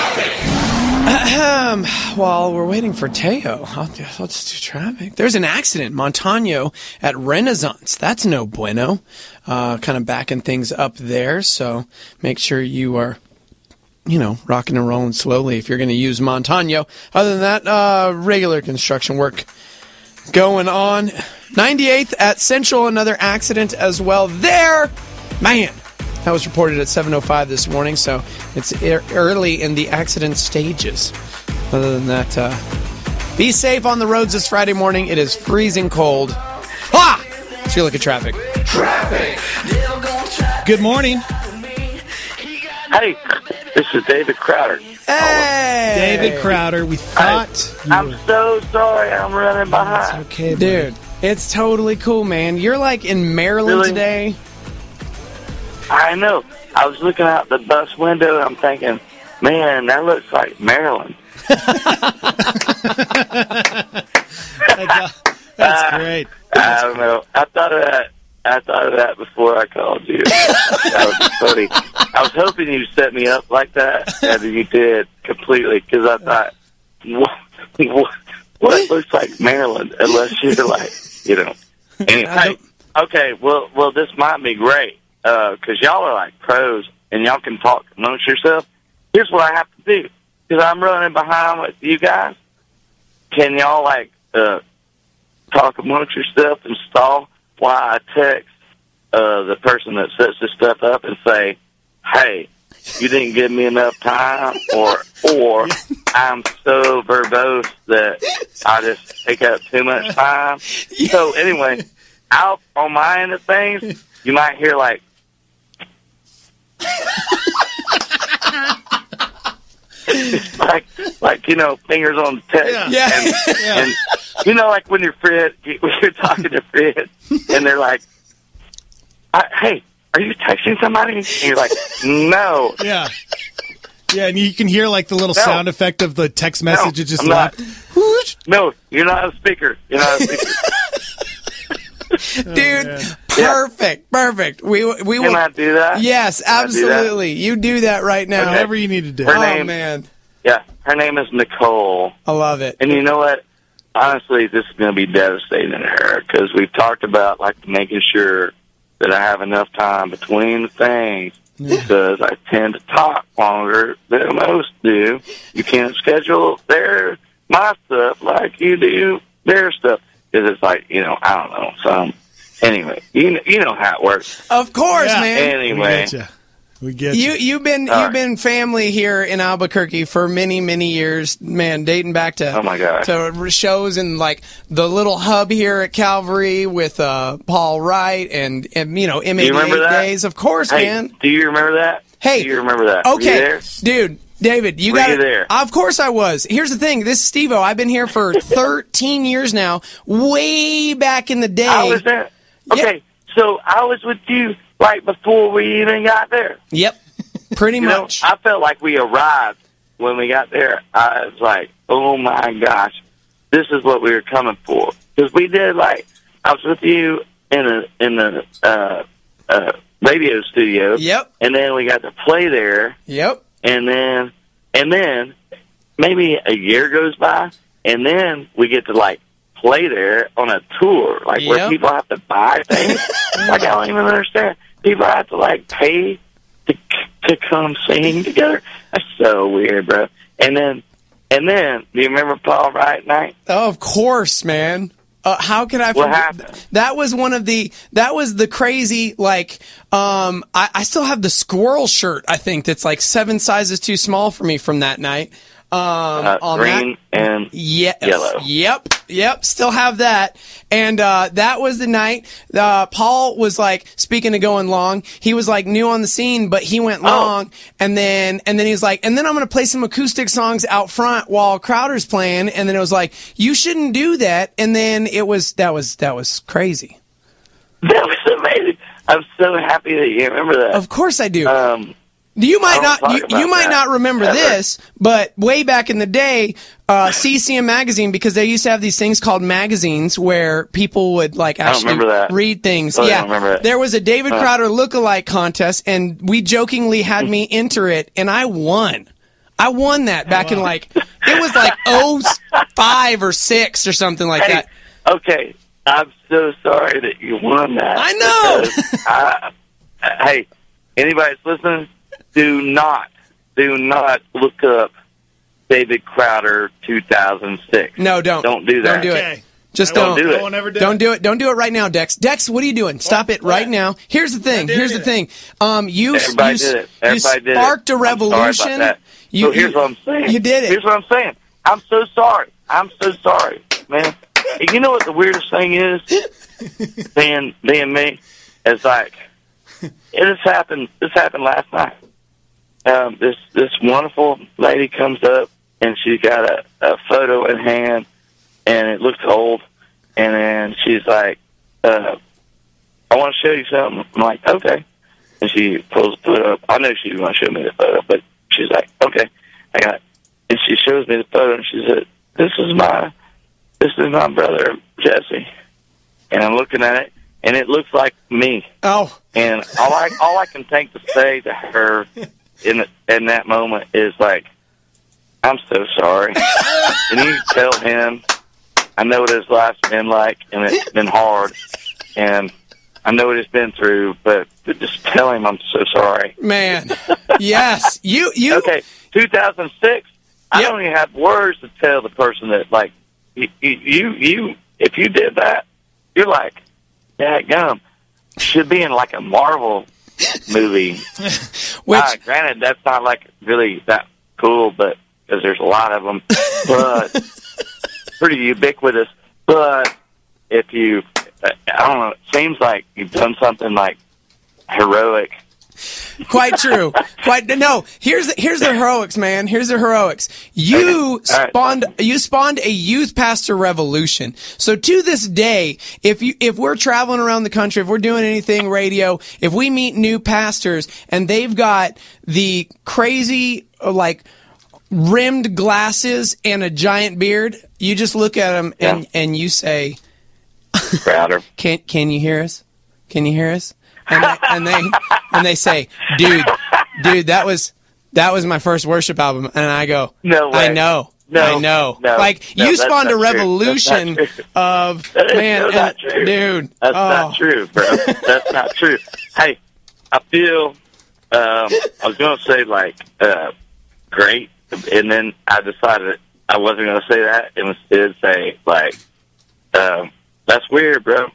Um, while we're waiting for Teo, I'll, I'll just do traffic. There's an accident, Montano at Renaissance. That's no bueno. Uh, kind of backing things up there, so make sure you are, you know, rocking and rolling slowly if you're going to use Montano. Other than that, uh, regular construction work going on. ninety-eighth at Central, another accident as well there. Man, that was reported at seven oh five this morning, so it's early in the accident stages. Other than that, uh, be safe on the roads this Friday morning. It is freezing cold. Ah! Let's look at traffic. Traffic. Good morning. Hey, this is David Crowder. Hey! David Crowder, we thought... I, I'm so sorry I'm running behind. It's okay, dude. Buddy. It's totally cool, man. You're like in Maryland really? today. I know. I was looking out the bus window and I'm thinking, man, that looks like Maryland. that's, that's great. That's I don't know. I thought of that. I thought of that before I called you. That was funny. I was hoping you set me up like that, and you did completely, because I thought, what, what, what looks like Maryland, unless you're like, you know. Anyway, okay, well, well, this might be great, because uh, y'all are like pros, and y'all can talk amongst yourself. Here's what I have to do, because I'm running behind with you guys. Can y'all, like, uh, talk amongst yourself and stall while I text uh, the person that sets this stuff up and say, hey, you didn't give me enough time, or or I'm so verbose that I just take up too much time. So anyway, out on my end of things, you might hear like, like, like you know, fingers on the text. Yeah. Yeah. And, yeah. and you know, like when your friend, when you're talking to friends, and they're like, I, hey, are you texting somebody? And you're like, no. Yeah. Yeah, and you can hear like the little No. sound effect of the text message. No, it just I'm not. left. No, you're not a speaker. You're not a speaker. Dude, perfect, perfect. We we Can will I do that? Yes, Can I do that? absolutely. You do that right now. Okay. Whatever you need to do. Her oh name- man, Yeah, her name is Nicole. I love it. And you know what? Honestly, this is going to be devastating to her because we've talked about like making sure that I have enough time between the things because I tend to talk longer than most do. You can't schedule their my stuff like you do their stuff because it's like, you know, I don't know. So anyway, you know, you know how it works. Of course, Yeah. man. Anyway. We get you. We get You you. you've been All you've right. been family here in Albuquerque for many many years, man, dating back to Oh, my gosh. to shows and like the little hub here at Calvary with uh, Paul Wright and, and you know M Do you remember eighty-eight that? days, of course, Hey, man. do you remember that? Hey, do you remember that? Were you Okay, there? dude, David, you Were got you there? Of course I was. Here's the thing. This is Steve-O. I've been here for thirteen years now. Way back in the day. I was there. Okay, so I was with you right before we even got there. Yep. Pretty You know, much. I felt like we arrived when we got there. I was like, oh my gosh, this is what we were coming for. Because we did like, I was with you in a in the uh, uh, radio studio. Yep. And then we got to play there. Yep. And then, and then maybe a year goes by, and then we get to like play there on a tour, like where Yep. people have to buy things. Like I don't even understand. People have to like pay to to come sing together. That's so weird, bro. And then, and then, do you remember Paul Wright night? Oh, of course, man. Uh, how could I What forget? happened? That was one of the. That was the crazy. Like, um, I, I still have the squirrel shirt. I think that's like seven sizes too small for me from that night. Um, Uh, on green that. and Yes. yellow. Yep. Yep. Still have that. And uh, that was the night. Uh, Paul was like, speaking of going long, he was like new on the scene, but he went long. And then and then he was like, and then I'm going to play some acoustic songs out front while Crowder's playing. And then it was like, you shouldn't do that. And then it was that was that was crazy. That was amazing. I'm so happy that you remember that. Of course I do. Um, You might I don't not talk you, about you might that not remember ever. this, but way back in the day, uh, C C M magazine, because they used to have these things called magazines where people would like I don't actually remember that. read things. Oh, I yeah, don't remember it. there was a David Huh. Crowder lookalike contest, and we jokingly had me enter it, and I won. I won that back in like it was like oh five or six or something like hey, that. okay, I'm so sorry that you won that. I know. because I, hey, anybody that's listening, do not, do not look up David Crowder two thousand six. No, don't. Don't do that. Don't do it. Just Don't don't. do it. I won't ever do Don't it. do it. Don't do it right now, Dex. Dex, what are you doing? Stop it right now. Here's the thing. did Here's the it. thing. Um, you Everybody you, did it. you Everybody did it. sparked a I'm sorry revolution. about that. You, so here's you- what I'm saying. You did it. Here's what I'm saying. I'm so sorry. I'm so sorry, man. You know what the weirdest thing is? being being me, it's like it has happened. This happened last night. Um, this this wonderful lady comes up and she's got a, a photo in hand, and it looks old. And then she's like, uh, "I want to show you something." I'm like, "Okay." And she pulls the photo up. I know she was going to show me the photo, but she's like, "Okay, I got it." And she shows me the photo, and she said, "This is my, this is my brother Jesse." And I'm looking at it, and it looks like me. Oh. And all I all I can think to say to her in in that moment is like, "I'm so sorry." And you tell him, I know what his life's been like, and it's been hard, and I know what he's been through, but just tell him I'm so sorry. Man, yes, you you. Okay, two thousand six. I don't even have words to tell the person that like you you, you if you did that, you're like, dadgum, should be in like a Marvel movie. Which, uh, granted, that's not like really that cool, but because there's a lot of them, but pretty ubiquitous. But if you, I don't know, it seems like you've done something like heroic Quite true. Quite no. Here's the, here's the heroics, man. Here's the heroics. You spawned you spawned a youth pastor revolution. So to this day, if you if we're traveling around the country, if we're doing anything radio, if we meet new pastors and they've got the crazy like rimmed glasses and a giant beard, you just look at them and yeah. and you say, "Crowder, can can you hear us? Can you hear us?" And they, and they and they say, "Dude, dude, that was that was my first worship album." And I go, "No way. I know, no, I know." No, like no, you spawned a revolution of man, and, dude. That's oh. not true, bro. That's not true. Hey, I feel. Um, I was gonna say like uh, great, and then I decided I wasn't gonna say that, and instead say like. Um, That's weird, bro.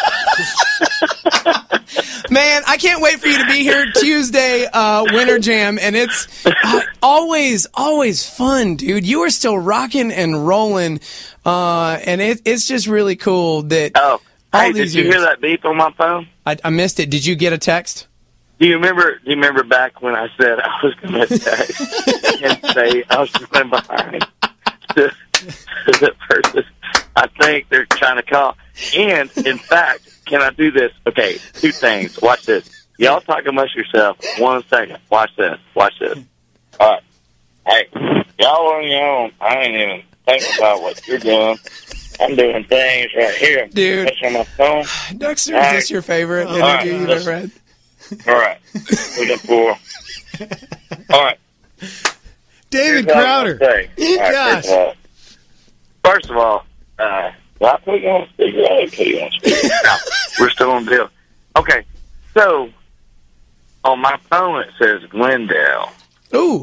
Man, I can't wait for you to be here Tuesday, uh, Winter Jam, and it's uh, always, always fun, dude. You are still rocking and rolling, uh, and it, it's just really cool that. Oh, all hey, these did you years, hear that beep on my phone? I, I missed it. Did you get a text? Do you remember? Do you remember back when I said I was going to text and say I was running behind the, the person? I think they're trying to call. And, in fact, can I do this? Okay, two things. Watch this. Y'all talk amongst yourself. One second. Watch this. Watch this. All right. Hey, y'all on your own. I ain't even thinking about what you're doing. I'm doing things right here. Dude. That's on my phone. Dexter, is this your favorite All interview right, you've ever had? All right. We got four. All right. David Here's what I'm Crowder. gonna say. All right, Gosh. First of all, first of all uh, well, I put you on speaker. I didn't put you on speaker. No, we're still on the deal. Okay, so on my phone it says Glendale. Ooh.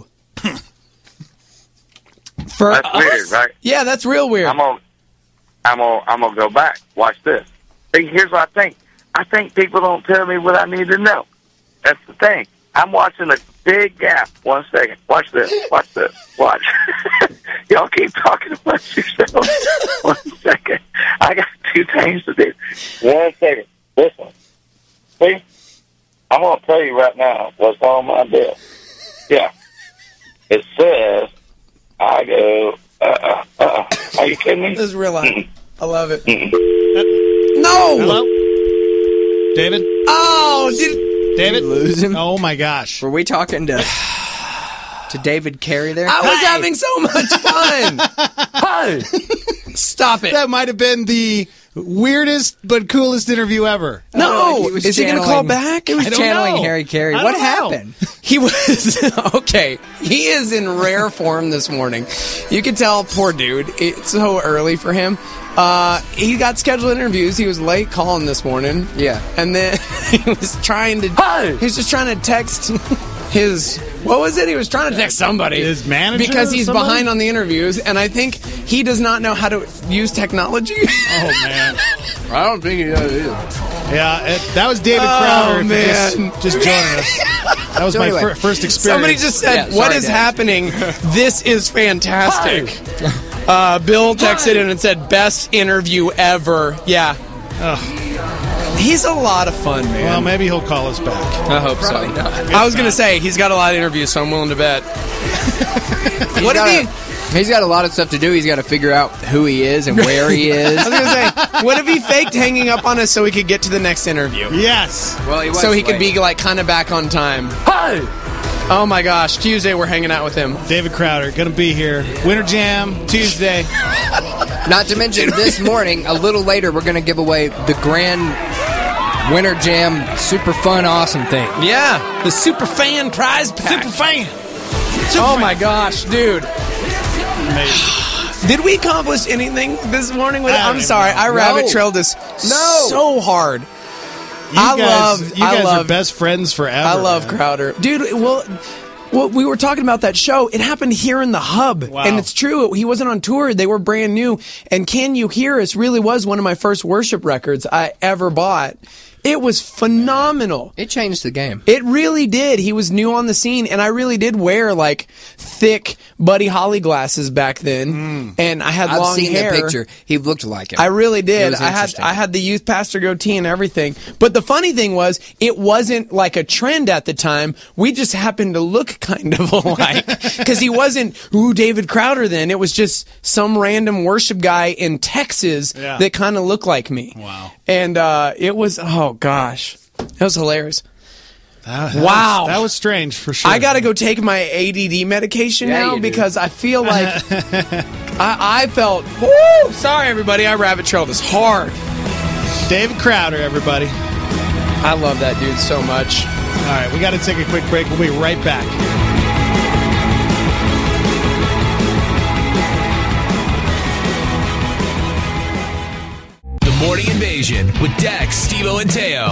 For that's us? weird, right? Yeah, that's real weird. I'm gonna, I'm gonna, I'm gonna go back. Watch this. See, here's what I think. I think people don't tell me what I need to know. That's the thing. I'm watching a big gap. One second. Watch this. Watch this. Watch. Y'all keep talking amongst yourselves. One second. I got two things to do. One second. Listen. See? I'm going to tell you right now what's on my bill. Yeah. It says, I go, uh-uh, uh-uh. Are you kidding me? This is real life. Mm-mm. I love it. Mm-mm. No! Hello? David? Oh, did... David? Lose him? Oh, my gosh. Were we talking to to David Carey there? I was Hey! having so much fun. Hi! Stop it. That might have been the weirdest but coolest interview ever. No, Like he was is he going to call channeling- back? He was I don't channeling know. Harry Carey. I What don't know. happened? He was okay. He is in rare form this morning. You can tell, poor dude. It's so early for him. Uh, he got scheduled interviews. He was late calling this morning. Yeah. And then he was trying to. He was just trying to text his. What was it? He was trying to text somebody. His manager because or he's somebody? behind on the interviews, and I think he does not know how to use technology. Oh, man. I don't think he does either. Yeah, it, that was David Oh, Crowder. if you man. Just, just joining us. That was So my anyway, fir- first experience. Somebody just said, Yeah, "What sorry, is Dad. happening? This is fantastic." Uh, Bill texted in and said, "Best interview ever." Yeah, Ugh. he's a lot of fun, man. Well, maybe he'll call us back. I hope so. I was gonna say he's got a lot of interviews, so I'm willing to bet. What He's if he? got a- He's got a lot of stuff to do. He's got to figure out who he is and where he is. I was gonna say, what if he faked hanging up on us so he could get to the next interview? Yes. Well, he was So he could late. be like kind of back on time. Hi. Oh my gosh! Tuesday we're hanging out with him. David Crowder, going to be here. Winter Jam, Tuesday. Not to mention, this morning, a little later, we're going to give away the grand Winter Jam super fun, awesome thing. Yeah, the super fan prize pack. Super fan. Oh my gosh, dude! Amazing. Did we accomplish anything this morning with it? I don't I'm even sorry, know. I rabbit No. trailed this No. so hard. You I guys, love- you I guys love- are best friends forever. I love man. Crowder, dude. Well, well, we were talking about that show. It happened here in the hub, Wow. and it's true. He wasn't on tour; they were brand new. And "Can You Hear Us" really was one of my first worship records I ever bought. It was phenomenal. It changed the game. It really did. He was new on the scene, and I really did wear like thick Buddy Holly glasses back then, mm. and I had I've long seen hair. the picture. He looked like him. I really did. I had I had the youth pastor goatee and everything. But the funny thing was, it wasn't like a trend at the time. We just happened to look kind of alike because he wasn't ooh David Crowder then. It was just some random worship guy in Texas yeah. that kind of looked like me. Wow. And uh, it was oh gosh, that was hilarious. That, that wow, was, that was strange for sure. I got to go take my A D D medication yeah, now because I feel like I, I felt. Woo! Sorry, everybody, I rabbit trailed this hard. David Crowder, everybody. I love that dude so much. All right, we got to take a quick break. We'll be right back. The Morning Invasion with Dex, Steve-O, and Teo.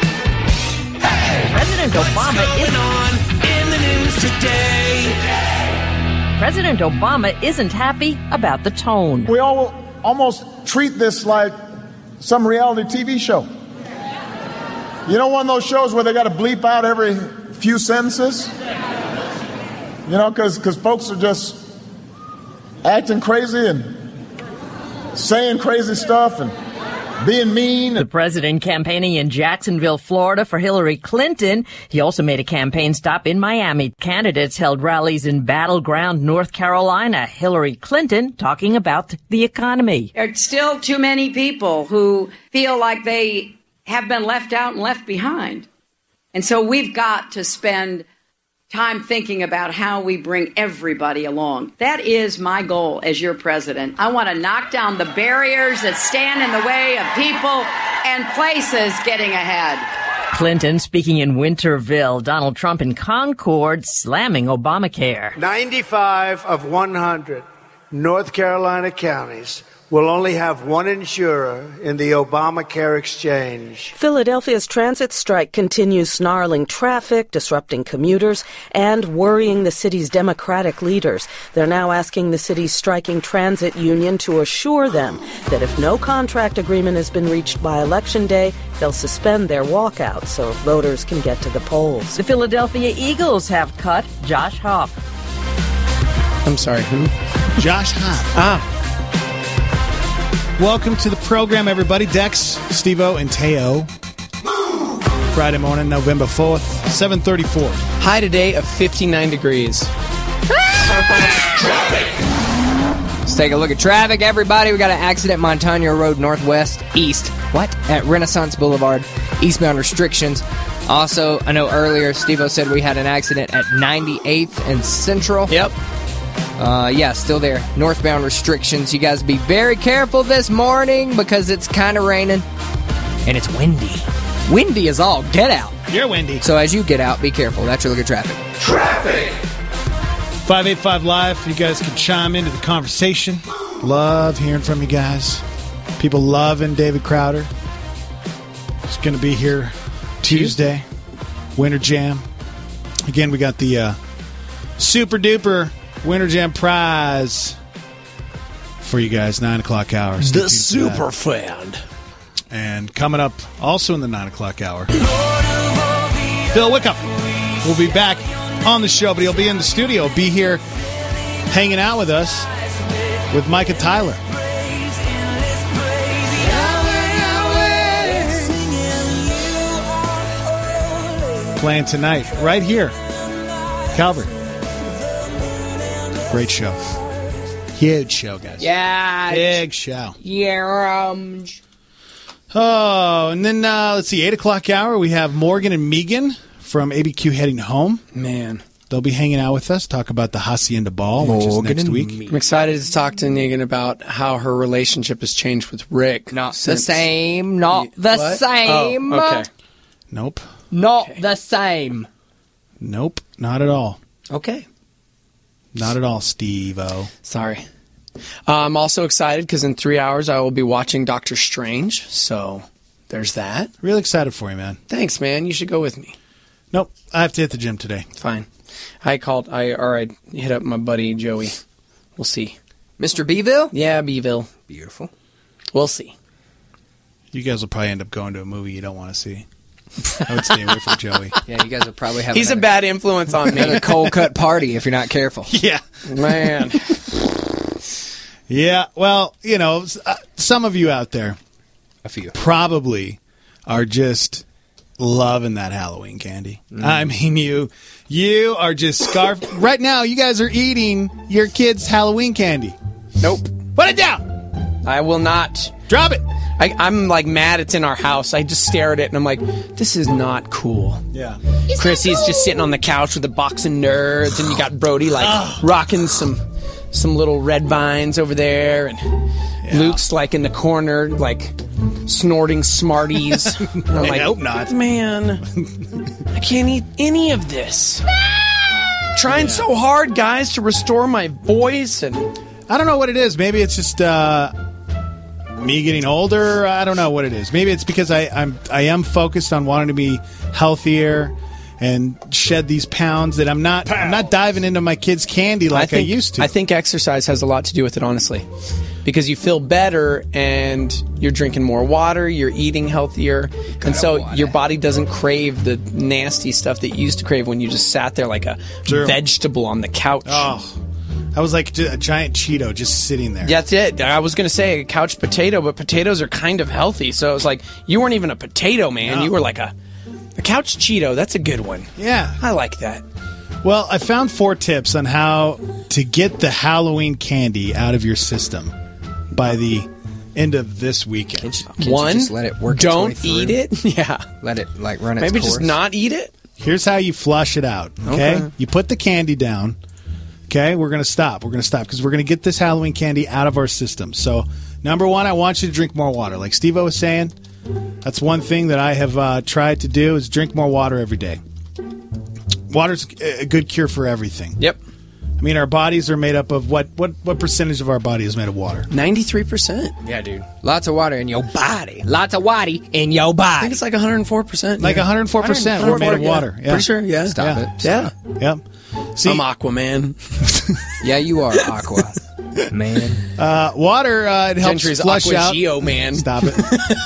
President Obama What's going on in the news today? President Obama isn't happy about the tone. We all almost treat this like some reality T V show. You know, one of those shows where they got to bleep out every few sentences? You know, because folks are just acting crazy and saying crazy stuff and being mean. The president campaigning in Jacksonville, Florida for Hillary Clinton. He also made a campaign stop in Miami. Candidates held rallies in Battleground, North Carolina. Hillary Clinton talking about the economy. There are still too many people who feel like they have been left out and left behind. And so we've got to spend time thinking about how we bring everybody along. That is my goal as your president. I want to knock down the barriers that stand in the way of people and places getting ahead. Clinton speaking in Winterville. Donald Trump in Concord slamming Obamacare. ninety-five of one hundred North Carolina counties will only have one insurer in the Obamacare exchange. Philadelphia's transit strike continues, snarling traffic, disrupting commuters, and worrying the city's Democratic leaders. They're now asking the city's striking transit union to assure them that if no contract agreement has been reached by Election Day, they'll suspend their walkout so voters can get to the polls. The Philadelphia Eagles have cut Josh Hoff. I'm sorry, who? Josh Hoff. Ah. Welcome to the program, everybody. Dex, Steve-O, and Teo. Friday morning, November fourth, seven thirty-four. High today of fifty-nine degrees. Let's take a look at traffic, everybody. We got an accident, Montano Road Northwest East. What? At Renaissance Boulevard. Eastbound restrictions. Also, I know earlier Steve-O said we had an accident at ninety-eighth and Central. Yep. Uh, yeah, still there. Northbound restrictions. You guys be very careful this morning because it's kind of raining and it's windy. Windy is all get out. You're windy. So as you get out, be careful. That's your look at traffic. Traffic! five eighty-five Live. You guys can chime into the conversation. Love hearing from you guys. People loving David Crowder. He's going to be here Tuesday. Winter Jam. Again, we got the uh, super duper Winter Jam prize for you guys, nine o'clock hour. The super fan. And coming up also in the nine o'clock hour, Phil Wickham will be back on the show, but he'll be in the studio, be here hanging out with us with Micah Tyler. Playing tonight, right here, Calvert. Great show. Huge show, guys. Yeah. Big show. Yeah. Um. Oh, and then, uh, let's see, eight o'clock hour, we have Morgan and Megan from A B Q heading home. Man. They'll be hanging out with us, talk about the Hacienda Ball, which is next week. I'm excited to talk to Negan about how her relationship has changed with Rick. Not the same. Not the What? same. Oh, okay. Nope. Not the same. Nope, not at all. Okay. Not at all, Steve-O. Sorry. Uh, I'm also excited because in three hours I will be watching Doctor Strange. So there's that. Really excited for you, man. Thanks, man. You should go with me. Nope. I have to hit the gym today. Fine. I called, I, or I hit up my buddy Joey. We'll see. Mister Beeville? Yeah, Beeville. Beautiful. We'll see. You guys will probably end up going to a movie you don't want to see. I would stay away from Joey. Yeah, you guys will probably have. He's a bad influence on me. A cold cut party if you're not careful. Yeah, man. Yeah, well, you know, uh, some of you out there, a few, probably are just loving that Halloween candy. Mm. I mean, you, you are just scarf. Right now, you guys are eating your kids' Halloween candy. Nope. Put it down. I will not. Drop it. I, I'm like mad it's in our house. I just stare at it and I'm like, this is not cool. Yeah. Chrissy's cool. Just sitting on the couch with a box of Nerds, and you got Brody like oh. rocking some some little red vines over there, and yeah. Luke's like in the corner like snorting Smarties. And I'm I like, hope not. Man, I can't eat any of this. Trying yeah. so hard, guys, to restore my voice, and I don't know what it is. Maybe it's just uh me getting older. I don't know what it is. Maybe it's because I, I'm I am focused on wanting to be healthier and shed these pounds that I'm not pounds. I'm not diving into my kids' candy like I, think, I used to. I think exercise has a lot to do with it, honestly, because you feel better and you're drinking more water, you're eating healthier, Got and so water. Your body doesn't crave the nasty stuff that you used to crave when you just sat there like a True. vegetable on the couch. Oh. I was like a giant Cheeto just sitting there. That's it. I was going to say a couch potato, but potatoes are kind of healthy. So it was like, you weren't even a potato, man. No. You were like a, a couch Cheeto. That's a good one. Yeah. I like that. Well, I found four tips on how to get the Halloween candy out of your system by the end of this weekend. Can't you, can't one, you just let it work don't its way eat it. Yeah. Let it like run its Maybe course. just not eat it. Here's how you flush it out, okay? Okay. You put the candy down. Okay, we're going to stop. We're going to stop because we're going to get this Halloween candy out of our system. So, number one, I want you to drink more water. Like Steve-O was saying, that's one thing that I have uh, tried to do is drink more water every day. Water's a good cure for everything. Yep. I mean, our bodies are made up of what? What, what percentage of our body is made of water? ninety-three percent. Yeah, dude. Lots of water in your body. Lots of water in your body. I think it's like one hundred four percent. Like one hundred four percent we're made of water. Yeah. Yeah. Pretty sure, yeah. Stop yeah. it. Yeah. Yep. See, I'm Aquaman. Yeah, you are Aqua, man. Uh, water, uh, it helps Gentry's flush Aqua out. Geo, man. Stop it.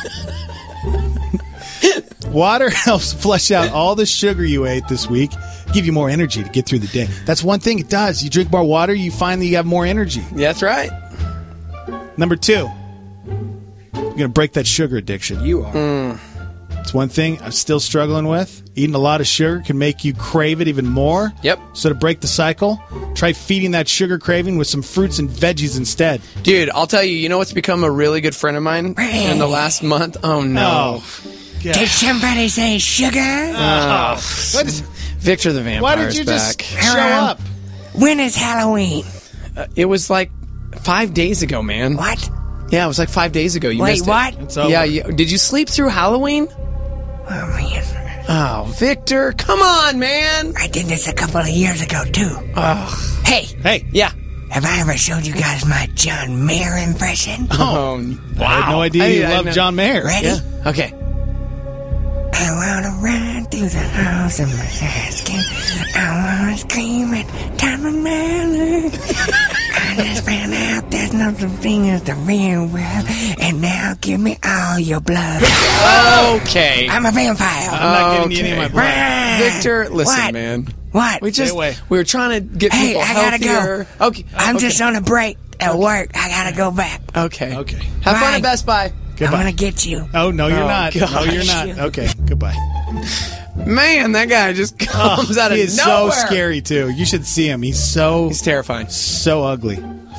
Water helps flush out all the sugar you ate this week, give you more energy to get through the day. That's one thing it does. You drink more water, you find that you have more energy. Yeah, that's right. Number two, you're going to break that sugar addiction. You are. Mm. It's one thing I'm still struggling with. Eating a lot of sugar can make you crave it even more. Yep. So to break the cycle, try feeding that sugar craving with some fruits and veggies instead. Dude, I'll tell you, you know what's become a really good friend of mine in the last month? Oh, no. Oh, did somebody say sugar? Oh. What is, Victor the Vampire's why did you back. just show up? When is Halloween? Uh, it was like five days ago, man. What? Yeah, it was like five days ago. You Wait, missed what? It. It's over. Yeah, you, did you sleep through Halloween? Oh, man. Oh, Victor, come on, man. I did this a couple of years ago, too. Oh. Hey. Hey. Yeah. Have I ever showed you guys my John Mayer impression? Oh, wow. I had no idea I, you I, loved I, John Mayer. Ready? Yeah. Okay. I wanna run through the house of my asking. I wanna scream at top of my lungs. I just found out there's no such thing as the real world, and now give me all your blood. Okay. I'm a vampire. I'm not giving you any of my blood. Run. Victor, listen, What? man. What? We just away. we were trying to get Hey, people I gotta healthier. go. Okay. I'm okay. just on a break at work. I gotta go back. Okay. Okay. Have fun Bye. at Best Buy. I'm gonna get you. Oh, no, you're Oh, not. gosh. No, you're not. Okay, goodbye. Man, that guy just comes out of He is nowhere. so scary, too. You should see him. He's so... He's terrifying. so ugly.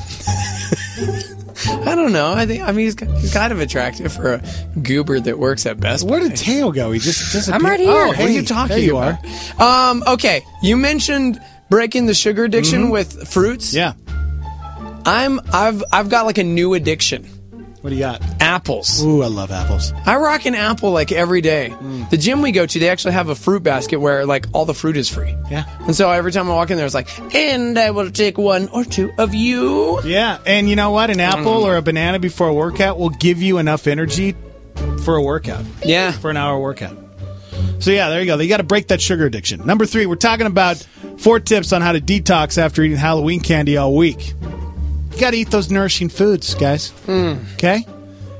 I don't know. I think I mean he's, he's kind of attractive for a goober that works at Best Buy. Where did Teo go? He just disappeared. I'm right here. Oh, what hey, are you talking there you about? are. Um, okay, you mentioned breaking the sugar addiction Mm-hmm. with fruits. Yeah. I'm I've I've got like a new addiction. What do you got? Apples. Ooh, I love apples. I rock an apple like every day. Mm. The gym we go to, they actually have a fruit basket where like all the fruit is free. Yeah. And so every time I walk in there, it's like, and I will take one or two of you. Yeah, and you know what? An apple or a banana before a workout will give you enough energy for a workout. Yeah. For an hour workout. So yeah, there you go. You got to break that sugar addiction. Number three, we're talking about four tips on how to detox after eating Halloween candy all week. You got to eat those nourishing foods, guys. Mm. Okay?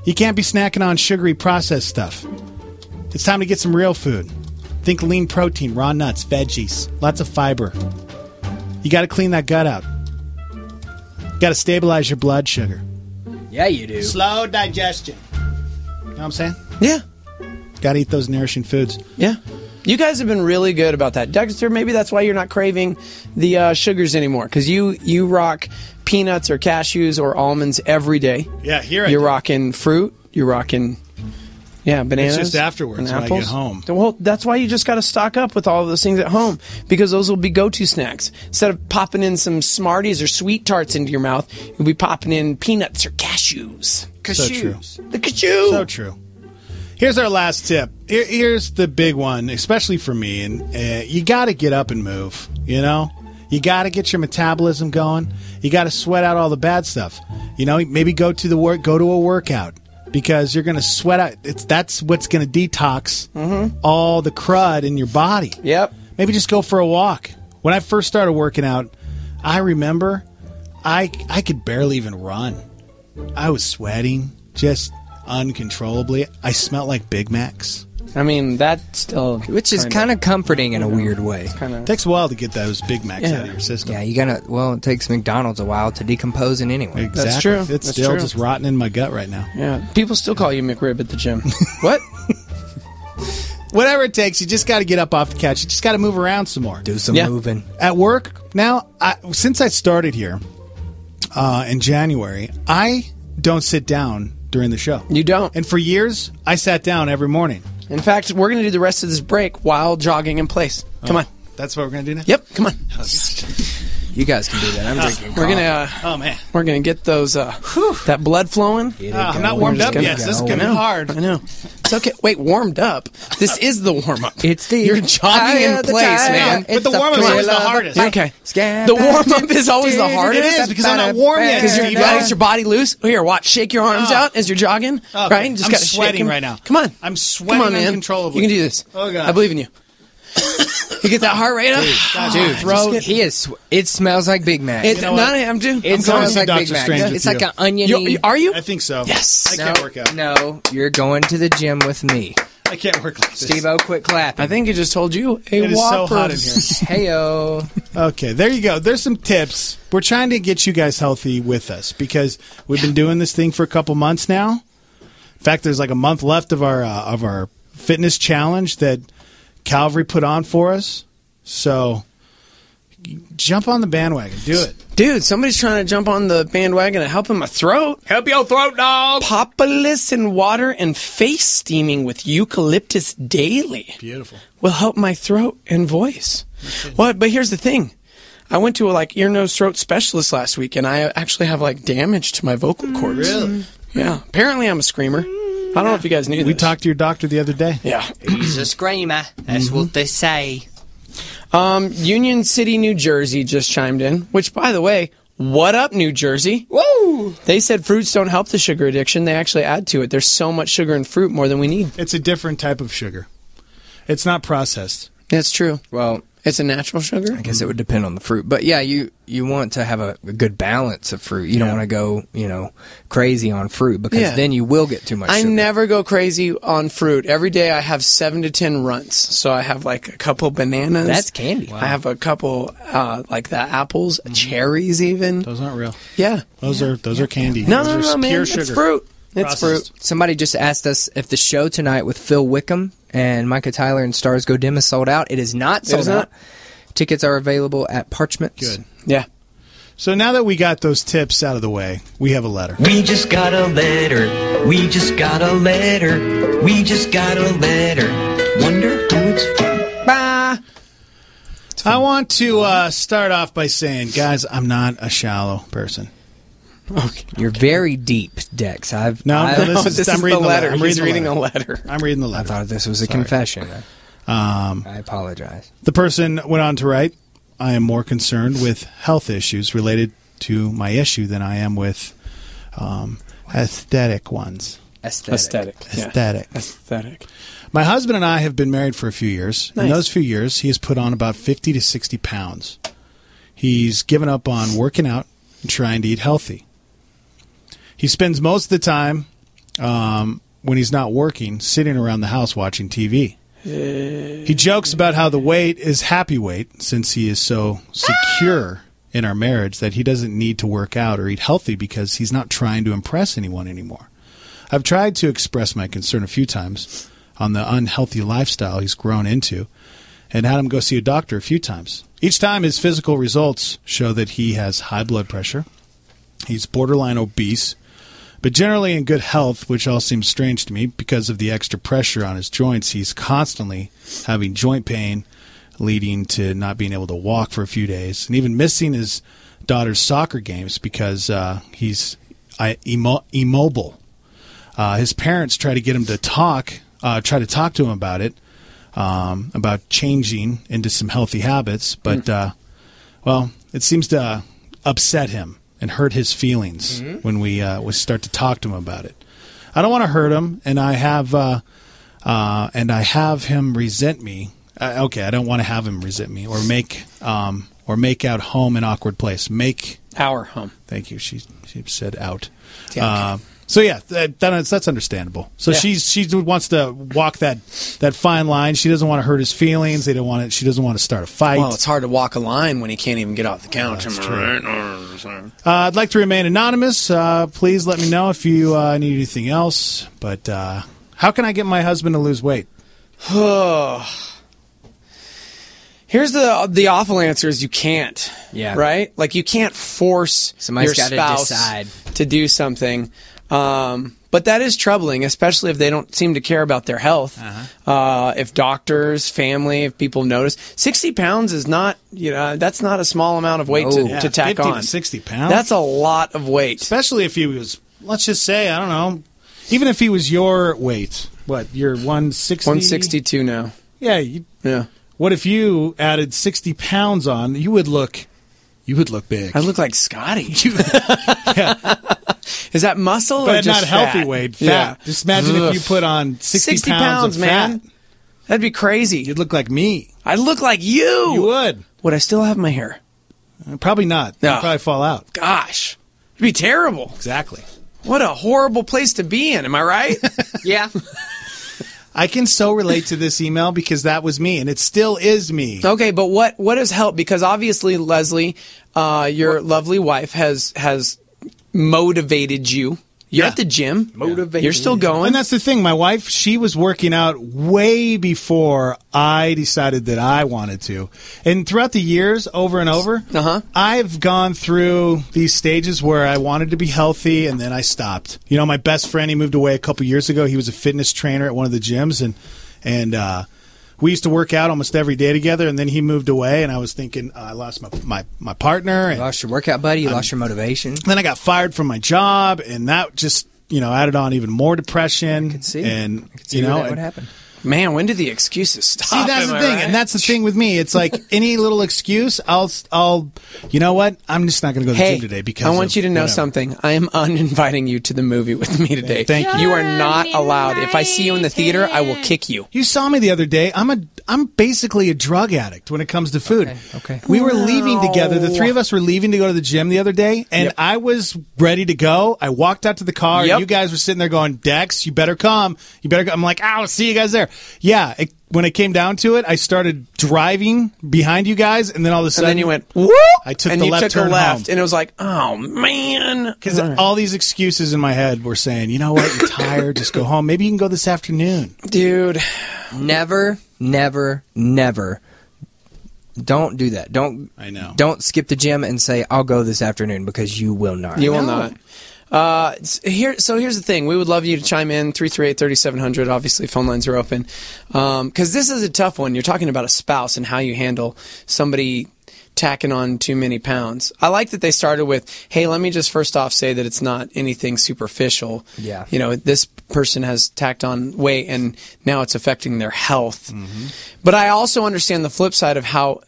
You can't be snacking on sugary processed stuff. It's time to get some real food. Think lean protein, raw nuts, veggies, lots of fiber. You got to clean that gut out. You got to stabilize your blood sugar. Yeah, you do. Slow digestion. You know what I'm saying? Yeah. Got to eat those nourishing foods. Yeah. You guys have been really good about that. Dexter, maybe that's why you're not craving the uh, sugars anymore, because you, you rock peanuts or cashews or almonds every day. Yeah, here I You're do. rocking fruit. You're rocking, yeah, bananas. It's just afterwards and when I apples. get home. Well, that's why you just got to stock up with all of those things at home, because those will be go-to snacks. Instead of popping in some Smarties or Sweet Tarts into your mouth, you'll be popping in peanuts or cashews. So true. The cashew. So true. Here's our last tip. Here, here's the big one, especially for me. And uh, you got to get up and move. You know, you got to get your metabolism going. You got to sweat out all the bad stuff. You know, maybe go to the work, go to a workout, because you're going to sweat out. It's that's what's going to detox Mm-hmm. all the crud in your body. Yep. Maybe just go for a walk. When I first started working out, I remember I I could barely even run. I was sweating just uncontrollably. I smelled like Big Macs. I mean, that still... Which is kind of comforting in a weird way. Kinda. Takes a while to get those Big Macs Yeah. out of your system. Yeah, you gotta. Well, it takes McDonald's a while to decompose it anyway. Exactly. That's true. It's That's still true. just rotting in my gut right now. Yeah, people still call you McRib at the gym. What? Whatever it takes, you just got to get up off the couch. You just got to move around some more. Do some Yeah. moving. At work now, I, since I started here uh, in January, I don't sit down during the show. You don't. And for years, I sat down every morning. In fact, we're going to do the rest of this break while jogging in place. Come Oh, on. That's what we're going to do now? Yep, come on. You guys can do that. I'm drinking. We're going to uh, Oh, man. we're going to get those uh, that blood flowing. Uh, I'm not warmed up yet, so this is going to I be know. hard. I know. It's okay. Wait, warmed up? This is the warm-up. It's the You're jogging in place, man. But the warm-up is always the hardest. Okay. The warm-up is always the hardest. It is, because I'm not warm yet, Because Steve. you got to get your body loose. Here, watch. Shake your arms Oh. out as you're jogging. Okay. Right? You just I'm gotta shake sweating 'em. right now. Come on. I'm sweating Come on, man. uncontrollably. You can do this. Oh, God. I believe in you. You get that heart rate up? God, Dude, my throat. he is. It smells like Big Mac. It, You know no, what? I'm doing. It I'm going smells to like Doctor Big Mac. Strange with It's like you. an oniony. You, are you? I think so. Yes. I no, can't work out. No, you're going to the gym with me. I can't work like this. Steve-O, quit clapping. I think he just told you a It is so Whopper. hot in here. Heyo. Okay, there you go. There's some tips. We're trying to get you guys healthy with us because we've been doing this thing for a couple months now. In fact, there's like a month left of our uh, of our fitness challenge that Calvary put on for us. So jump on the bandwagon. Do it. Dude, somebody's trying to jump on the bandwagon and help him my throat. Help your throat, dog. Propolis in water and face steaming with eucalyptus daily Beautiful. will help my throat and voice. What? But here's the thing. I went to a like ear, nose, throat specialist last week, and I actually have like damage to my vocal cords. Really? Yeah. Apparently, I'm a screamer. I don't know if you guys knew We this. talked to your doctor the other day. Yeah. He's a screamer. That's what they say. Um, Union City, New Jersey just chimed in, which, by the way, what up, New Jersey? Whoa! They said fruits don't help the sugar addiction. They actually add to it. There's so much sugar in fruit, more than we need. It's a different type of sugar. It's not processed. That's true. Well, It's a natural sugar? I guess it would depend on the fruit. But yeah, you, you want to have a, a good balance of fruit. You don't Yeah. want to go, you know, crazy on fruit because Yeah. then you will get too much I sugar. never go crazy on fruit. Every day I have seven to ten runts. So I have like a couple bananas. That's candy. I have a couple, uh, like the apples, cherries even. Those aren't real. Yeah. Those are those are candy. No, those no, are no, man. pure It's sugar. fruit. It's Processed. fruit. Somebody just asked us if the show tonight with Phil Wickham and Micah Tyler and Stars Go Dim is sold out. It is not It sold is out. not? Tickets are available at Parchment. Good. Yeah. So now that we got those tips out of the way, we have a letter. We just got a letter. We just got a letter. We just got a letter. Wonder who it's from. Bah. I want to uh, start off by saying, guys, I'm not a shallow person. Okay. You're very deep, Dex. I've No, I've, no, this No, is, this I'm is reading the letter. I'm He's reading the reading letter. a letter. I'm reading the I letter. thought this was a Sorry. confession. Um, I apologize. the person went on to write, I am more concerned with health issues related to my issue than I am with um, aesthetic ones. Aesthetic. Aesthetic. Yeah. Aesthetic. Aesthetic. My husband and I have been married for a few years. In Nice. those few years, he has put on about fifty to sixty pounds. He's given up on working out and trying to eat healthy. He spends most of the time um, when he's not working, sitting around the house watching T V. He jokes about how the weight is happy weight since he is so secure in our marriage that he doesn't need to work out or eat healthy because he's not trying to impress anyone anymore. I've tried to express my concern a few times on the unhealthy lifestyle he's grown into and had him go see a doctor a few times. Each time his physical results show that he has high blood pressure, he's borderline obese, but generally in good health, which all seems strange to me because of the extra pressure on his joints. He's constantly having joint pain, leading to not being able to walk for a few days, and even missing his daughter's soccer games because uh, he's uh, immo- immobile. Uh, his parents try to get him to talk, uh, try to talk to him about it, um, about changing into some healthy habits, but, uh, well, it seems to uh, upset him and hurt his feelings mm-hmm. when we uh, we start to talk to him about it. I don't want to hurt him, and I have uh, uh, and I have him resent me. Uh, okay, I don't want to have him resent me or make um, or make out home an awkward place. Make our home. Thank you. She she said out. Yeah, okay. Uh, so yeah, that, that's that's understandable. So yeah. she's she wants to walk that that fine line. She doesn't want to hurt his feelings. They don't want it. She doesn't want to start a fight. Well, it's hard to walk a line when he can't even get off the couch. Oh, that's Am true. I right? Uh, I'd like to remain anonymous. Uh, please let me know if you uh, need anything else. But uh, how can I get my husband to lose weight? Here's the the awful answer: is you can't. Yeah. Right. Like you can't force Somebody's your gotta spouse decide. to do something. Um, but that is troubling, especially if they don't seem to care about their health. Uh-huh. Uh, if doctors, family, if people notice, sixty pounds is not, you know, that's not a small amount of weight No. to, Yeah, to tack fifty on. to sixty pounds. That's a lot of weight. Especially if he was, let's just say, I don't know, even if he was your weight. What, you're one sixty? one sixty-two now. Yeah. You, yeah. What if you added sixty pounds on? You would look, you would look big. I look like Scotty. yeah. Is that muscle but or just not healthy fat? weight, fat. Yeah. Just imagine Ugh. if you put on sixty, sixty pounds, pounds, of man. fat. That'd be crazy. You'd look like me. I'd look like you. You would. Would I still have my hair? Uh, probably not. No. You'd probably fall out. Gosh. It'd be terrible. Exactly. What a horrible place to be in. Am I right? Yeah. I can so relate to this email because that was me, and it still is me. Okay, but what what has helped? Because obviously, Leslie, uh, your what? lovely wife has has motivated you. You're yeah. at the gym. Motivated. You're still going. And that's the thing. My wife, she was working out way before I decided that I wanted to. And throughout the years, over and over, uh-huh. I've gone through these stages where I wanted to be healthy, and then I stopped. You know, my best friend, he moved away a couple years ago. He was a fitness trainer at one of the gyms, and and uh, we used to work out almost every day together, and then he moved away, and I was thinking, uh, I lost my my, my partner. You lost your workout buddy, you I'm, lost your motivation. Then I got fired from my job, and that just, you know, added on even more depression. I could see. And, I could see you know, where that and, would happen. Man, when did the excuses stop? See, that's Am the I thing, right? and that's the thing with me. It's like any little excuse, I'll, I'll, you know what? I'm just not going to go to the hey, gym today because I want of you to know whatever. something. I am uninviting you to the movie with me today. Thank you. You are not allowed. If I see you in the theater, I will kick you. You saw me the other day. I'm a, I'm basically a drug addict when it comes to food. Okay. okay. We were leaving together. The three of us were leaving to go to the gym the other day, and Yep. I was ready to go. I walked out to the car. Yep. And you guys were sitting there going, "Dex, you better come. You better go." I'm like, "I'll see you guys there." Yeah. It, when it came down to it, I started driving behind you guys, and then all of a And sudden, then you went, whoop! I took and the you left took turn a left, home. and it was like, oh, man. Because all these excuses in my head were saying, you know what, you're tired, just go home. Maybe you can go this afternoon. Dude. Never, never, never. Don't do that. Don't. I know. Don't skip the gym and say, I'll go this afternoon, because you will not. You will not. Uh, here, so here's the thing. We would love you to chime in, three three eight, three seven zero zero. Obviously, phone lines are open. Um, because this is a tough one. You're talking about a spouse and how you handle somebody tacking on too many pounds. I like that they started with, hey, let me just first off say that it's not anything superficial. Yeah. You know, this person has tacked on weight and now it's affecting their health. Mm-hmm. But I also understand the flip side of how,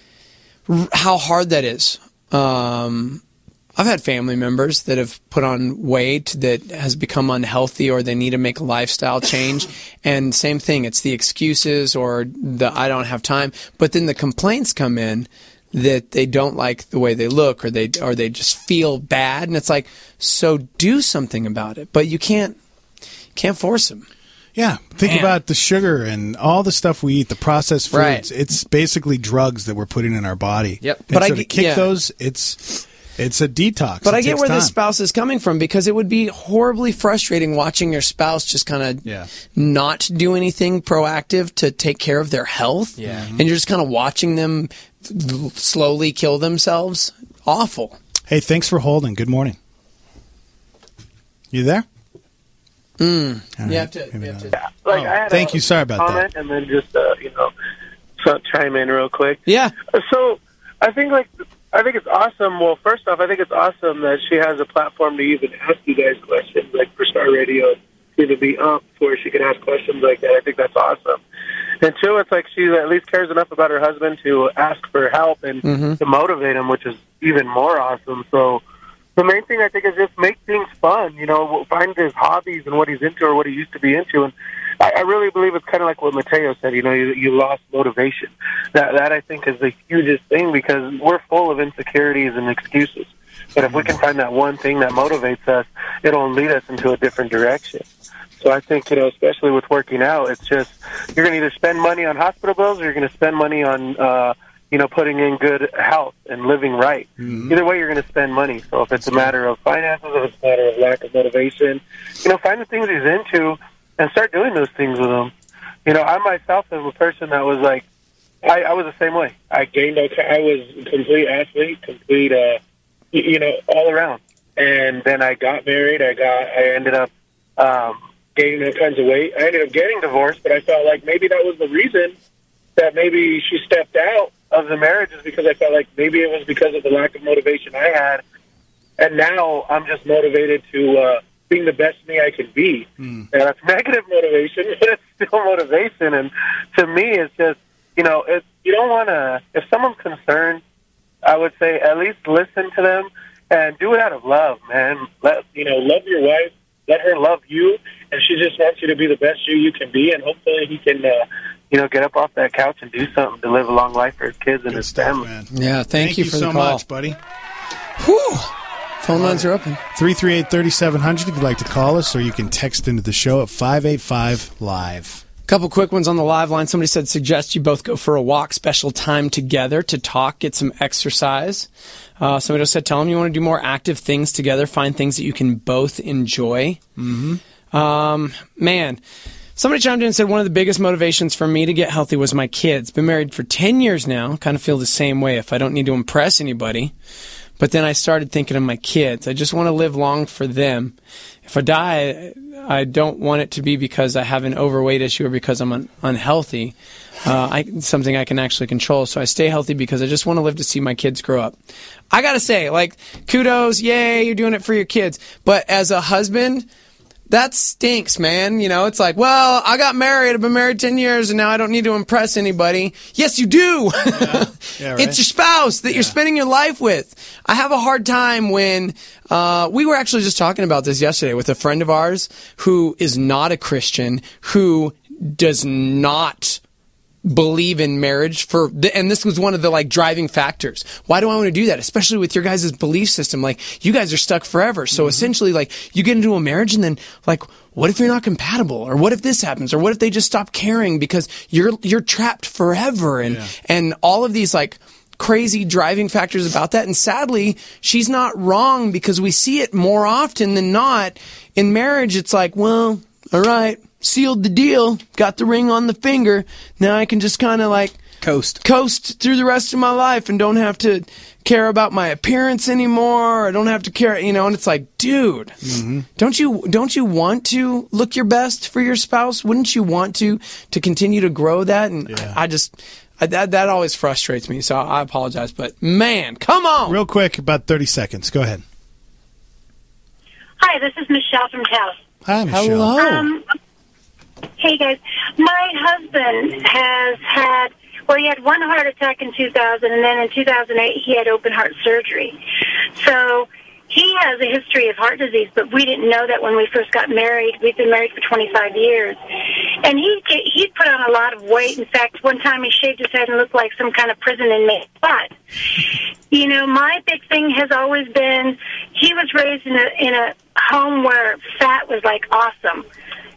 how hard that is. Um, I've had family members that have put on weight that has become unhealthy, or they need to make a lifestyle change. And same thing, it's the excuses or the I don't have time. But then the complaints come in that they don't like the way they look, or they or they just feel bad. And it's like, so do something about it. But you can't can't force them. Yeah, think Man. about the sugar and all the stuff we eat, the processed foods. Right. It's basically drugs that we're putting in our body. Yep. And But I so to get- kick yeah. those, it's it's a detox. But It I get takes where time. the spouse is coming from, because it would be horribly frustrating watching your spouse just kind of Yeah. not do anything proactive to take care of their health. Yeah. And you're just kind of watching them slowly kill themselves. Awful. Hey, thanks for holding. Good morning. You there? Mm. All You right. have to. You have to. Like, Oh, I had thank a you. Sorry about comment that. and then just uh, you know, so chime in real quick. Yeah. So I think like I think it's awesome. Well, first off, I think it's awesome that she has a platform to even ask you guys questions, like for Star Radio to be up where she can ask questions like that. I think that's awesome. And two, it's like she at least cares enough about her husband to ask for help and Mhm. to motivate him, which is even more awesome. So the main thing I think is just make things fun. You know, find his hobbies and what he's into or what he used to be into. And I, I really believe it's kind of like what Mateo said. You know, you, you lost motivation. That that I think is the hugest thing, because we're full of insecurities and excuses. But if we can find that one thing that motivates us, it'll lead us into a different direction. So I think, you know, especially with working out, it's just you're going to either spend money on hospital bills or you're going to spend money on, uh, you know, putting in good health and living right. Mm-hmm. Either way, you're going to spend money. So if it's a matter of finances, if it's a matter of lack of motivation, you know, find the things he's into and start doing those things with him. You know, I myself am a person that was like, I, I was the same way. I gained, I was a complete athlete, complete, uh, y- you know, all around. And then I got married. I got, I ended up um, gaining all kinds of weight. I ended up getting divorced, but I felt like maybe that was the reason that maybe she stepped out of the marriage, is because I felt like maybe it was because of the lack of motivation I had. And now I'm just motivated to uh, being the best me I can be. Mm. And that's negative motivation, but it's still motivation. And to me, it's just, you know, if you don't want to, if someone's concerned, I would say at least listen to them and do it out of love, man. Let, you know, love your wife, let her love you, and she just wants you to be the best you you can be, and hopefully he can, uh, you know, get up off that couch and do something to live a long life for his kids and Good his stuff, family. man. Yeah, thank, Thank you you for so the call. much, buddy. Whew. Phone lines are open. three three eight, three seven zero zero if you'd like to call us, or you can text into the show at five eight five live. Couple quick ones on the live line. Somebody said, suggest you both go for a walk, special time together to talk, get some exercise. Uh, somebody else said, tell them you want to do more active things together, find things that you can both enjoy. Mm-hmm. Um, man, somebody chimed in and said, one of the biggest motivations for me to get healthy was my kids. Been married for ten years now, kind of feel the same way. If I don't need to impress anybody. But then I started thinking of my kids. I just want to live long for them. If I die, I don't want it to be because I have an overweight issue or because I'm un- unhealthy. Uh, I, something I can actually control. So I stay healthy because I just want to live to see my kids grow up. I got to say, like, kudos, yay, you're doing it for your kids. But as a husband, that stinks, man. You know, it's like, well, I got married. I've been married ten years, and now I don't need to impress anybody. Yes, you do. Yeah. Yeah, right. It's your spouse that Yeah. you're spending your life with. I have a hard time when uh, we were actually just talking about this yesterday with a friend of ours who is not a Christian, who does not believe in marriage for the, and this was one of the like driving factors. Why do I want to do that? Especially with your guys' belief system. Like, you guys are stuck forever. So mm-hmm. essentially, like, you get into a marriage and then, like, what if you're not compatible? Or what if this happens? Or what if they just stop caring because you're you're trapped forever? And Yeah. and all of these like crazy driving factors about that. And sadly, she's not wrong, because we see it more often than not in marriage. It's like, well, all right, sealed the deal, got the ring on the finger. Now I can just kind of like Coast. coast through the rest of my life and don't have to care about my appearance anymore. I don't have to care, you know, and it's like, dude, Mm-hmm. don't you, don't you want to look your best for your spouse? Wouldn't you want to, to continue to grow that? And Yeah. I, I just, I, that, that always frustrates me. So I apologize, but man, come on. Real quick, about thirty seconds. Go ahead. Hi, this is Michelle from Taos. Hi, Michelle. Hello. Um, hey, guys. My husband has had, well, he had one heart attack in two thousand, and then in two thousand eight he had open heart surgery. So he has a history of heart disease, but we didn't know that when we first got married. We've been married for twenty-five years. And he he put on a lot of weight. In fact, one time he shaved his head and looked like some kind of prison inmate. But, you know, my big thing has always been, he was raised in a, in a home where fat was like awesome.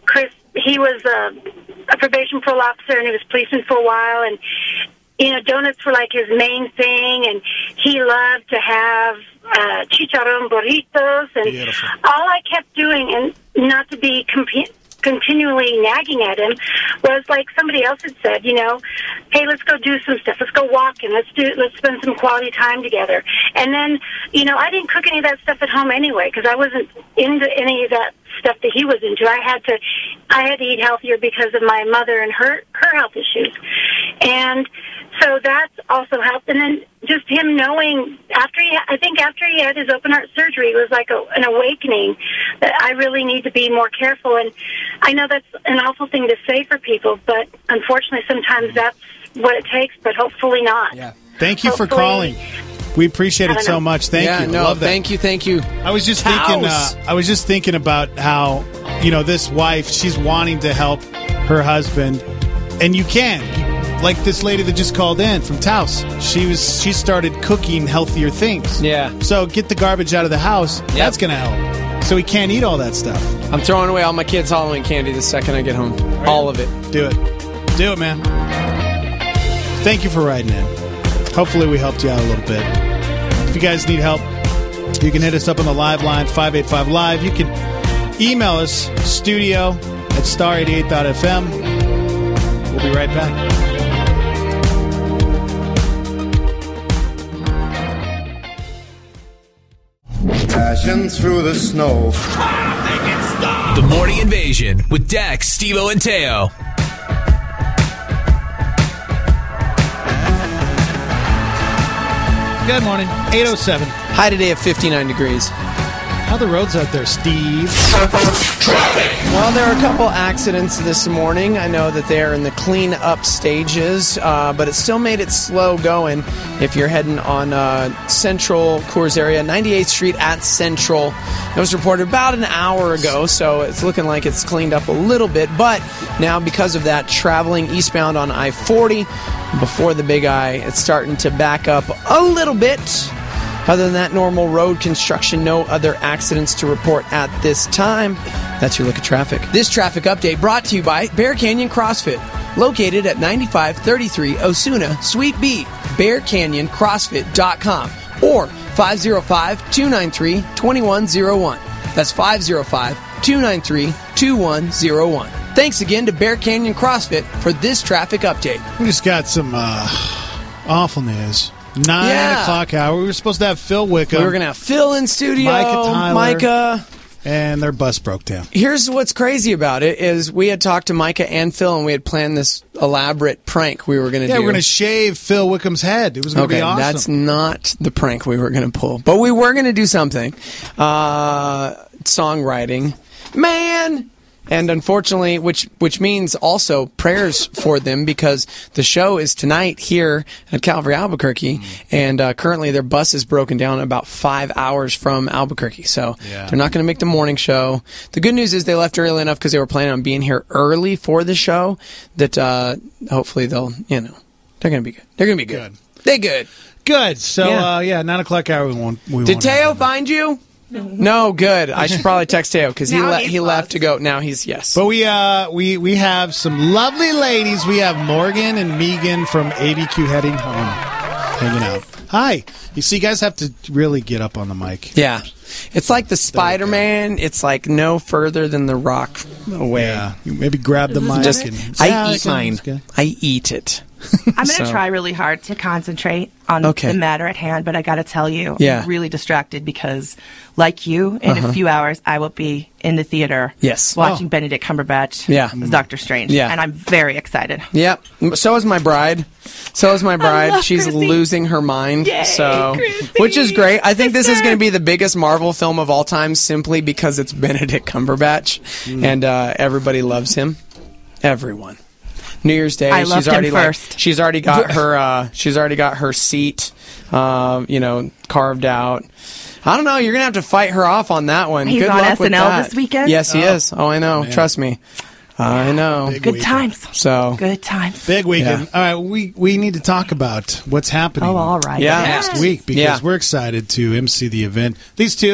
Chris, he was a, a probation parole officer, and he was policeman for a while, and you know, donuts were like his main thing, and he loved to have uh, chicharron burritos, and Beautiful. all I kept doing, and not to be comp- continually nagging at him, was like somebody else had said, you know, hey, let's go do some stuff, let's go walking, let's do, let's spend some quality time together. And then, you know, I didn't cook any of that stuff at home anyway, because I wasn't into any of that stuff that he was into. I had to, I had to eat healthier because of my mother and her her health issues, and so that's also helped. And then just him knowing after he, I think after he had his open heart surgery, it was like a, an awakening that I really need to be more careful. And I know that's an awful thing to say for people, but unfortunately, sometimes that's what it takes. But hopefully not. Yeah. Thank you hopefully, for calling. We appreciate it so know. much. Thank yeah, you. No, Love that. thank you, thank you. I was just thinking. Uh, I was just thinking about how, you know, this wife, she's wanting to help her husband, and you can. Like this lady that just called in from Taos, she was she started cooking healthier things. Yeah. So get the garbage out of the house. Yep. That's going to help. So he can't eat all that stuff. I'm throwing away all my kids' Halloween candy the second I get home. Right. All of it. Do it. Do it, man. Thank you for writing in. Hopefully we helped you out a little bit. If you guys need help, you can hit us up on the live line, five eight five live. You can email us, studio at star eighty-eight dot f m. We'll be right back. Dashing through the snow. The Morning Invasion with Dex, Steve-O, and Teo. Good morning. eight oh seven. High today of fifty-nine degrees. How are the roads out there, Steve? Well, there are a couple accidents this morning. I know that they're in the clean-up stages, uh, but it still made it slow going if you're heading on uh, Central Coors area, ninety-eighth Street at Central. It was reported about an hour ago, so it's looking like it's cleaned up a little bit. But now, because of that, traveling eastbound on I forty before the Big I, it's starting to back up a little bit. Other than that, normal road construction, no other accidents to report at this time. That's your look at traffic. This traffic update brought to you by Bear Canyon CrossFit, located at ninety-five thirty-three Osuna, Suite B, bear canyon crossfit dot com, or five oh five, two nine three, two one oh one. That's five oh five, two nine three, two one oh one. Thanks again to Bear Canyon CrossFit for this traffic update. We just got some uh, awful news. Nine Yeah. o'clock hour. We were supposed to have Phil Wickham. We were going to have Phil in studio, Micah Tyler, Micah. and their bus broke down. Here's what's crazy about it is we had talked to Micah and Phil, and we had planned this elaborate prank we were going to Yeah, do. we're going to shave Phil Wickham's head. It was going to Okay, be awesome. that's not the prank we were going to pull, but we were going to do something. Uh, songwriting, man. And unfortunately, which which means also prayers for them, because the show is tonight here at Calvary Albuquerque, mm. and uh, currently their bus is broken down about five hours from Albuquerque, so Yeah. they're not going to make the morning show. The good news is they left early enough because they were planning on being here early for the show that uh, hopefully they'll, you know, they're going to be good. They're going to be good. Good. They good. Good. So, Yeah. uh, yeah, nine o'clock hour we won't. We Did won't Teo have find you? No, good. I should probably text Teo because he Now le- he's he left lost. to go. Now he's yes. But we uh we we have some lovely ladies. We have Morgan and Megan from A B Q heading home, hanging out. Hi. You see, you guys have to really get up on the mic. Yeah. It's like the Spider-Man. It's like no further than the rock away. Yeah. You maybe grab the mic. Just, and, I Yeah, eat that mine. sounds good. I eat it. I'm going to So- try really hard to concentrate on Okay. the matter at hand, but I got to tell you, Yeah. I'm really distracted because, like you, in Uh-huh. a few hours, I will be in the theater Yes. watching Oh. Benedict Cumberbatch Yeah. as Doctor Strange. Yeah. And I'm very excited. Yep. So is my bride. So is my bride. love She's Chrissy. losing her mind. Yay, so, Chrissy, which is great. I think this is sister. going to be the biggest Marvel film of all time, simply because it's Benedict Cumberbatch, Mm. and uh, everybody loves him. Everyone. New Year's Day. I she's loved him already like, first. she's already got her. Uh, she's already got her seat. Uh, you know, carved out. I don't know. You're gonna have to fight her off on that one. He's Good on luck S with N L that. this weekend? Yes, he Oh. is. Oh, I know. Man. Trust me. I know. Big Good weekend. times. So Good times. Big weekend. Yeah. All right, we we need to talk about what's happening. Oh, all right. Yeah. next week because Yeah. we're excited to emcee the event. These two,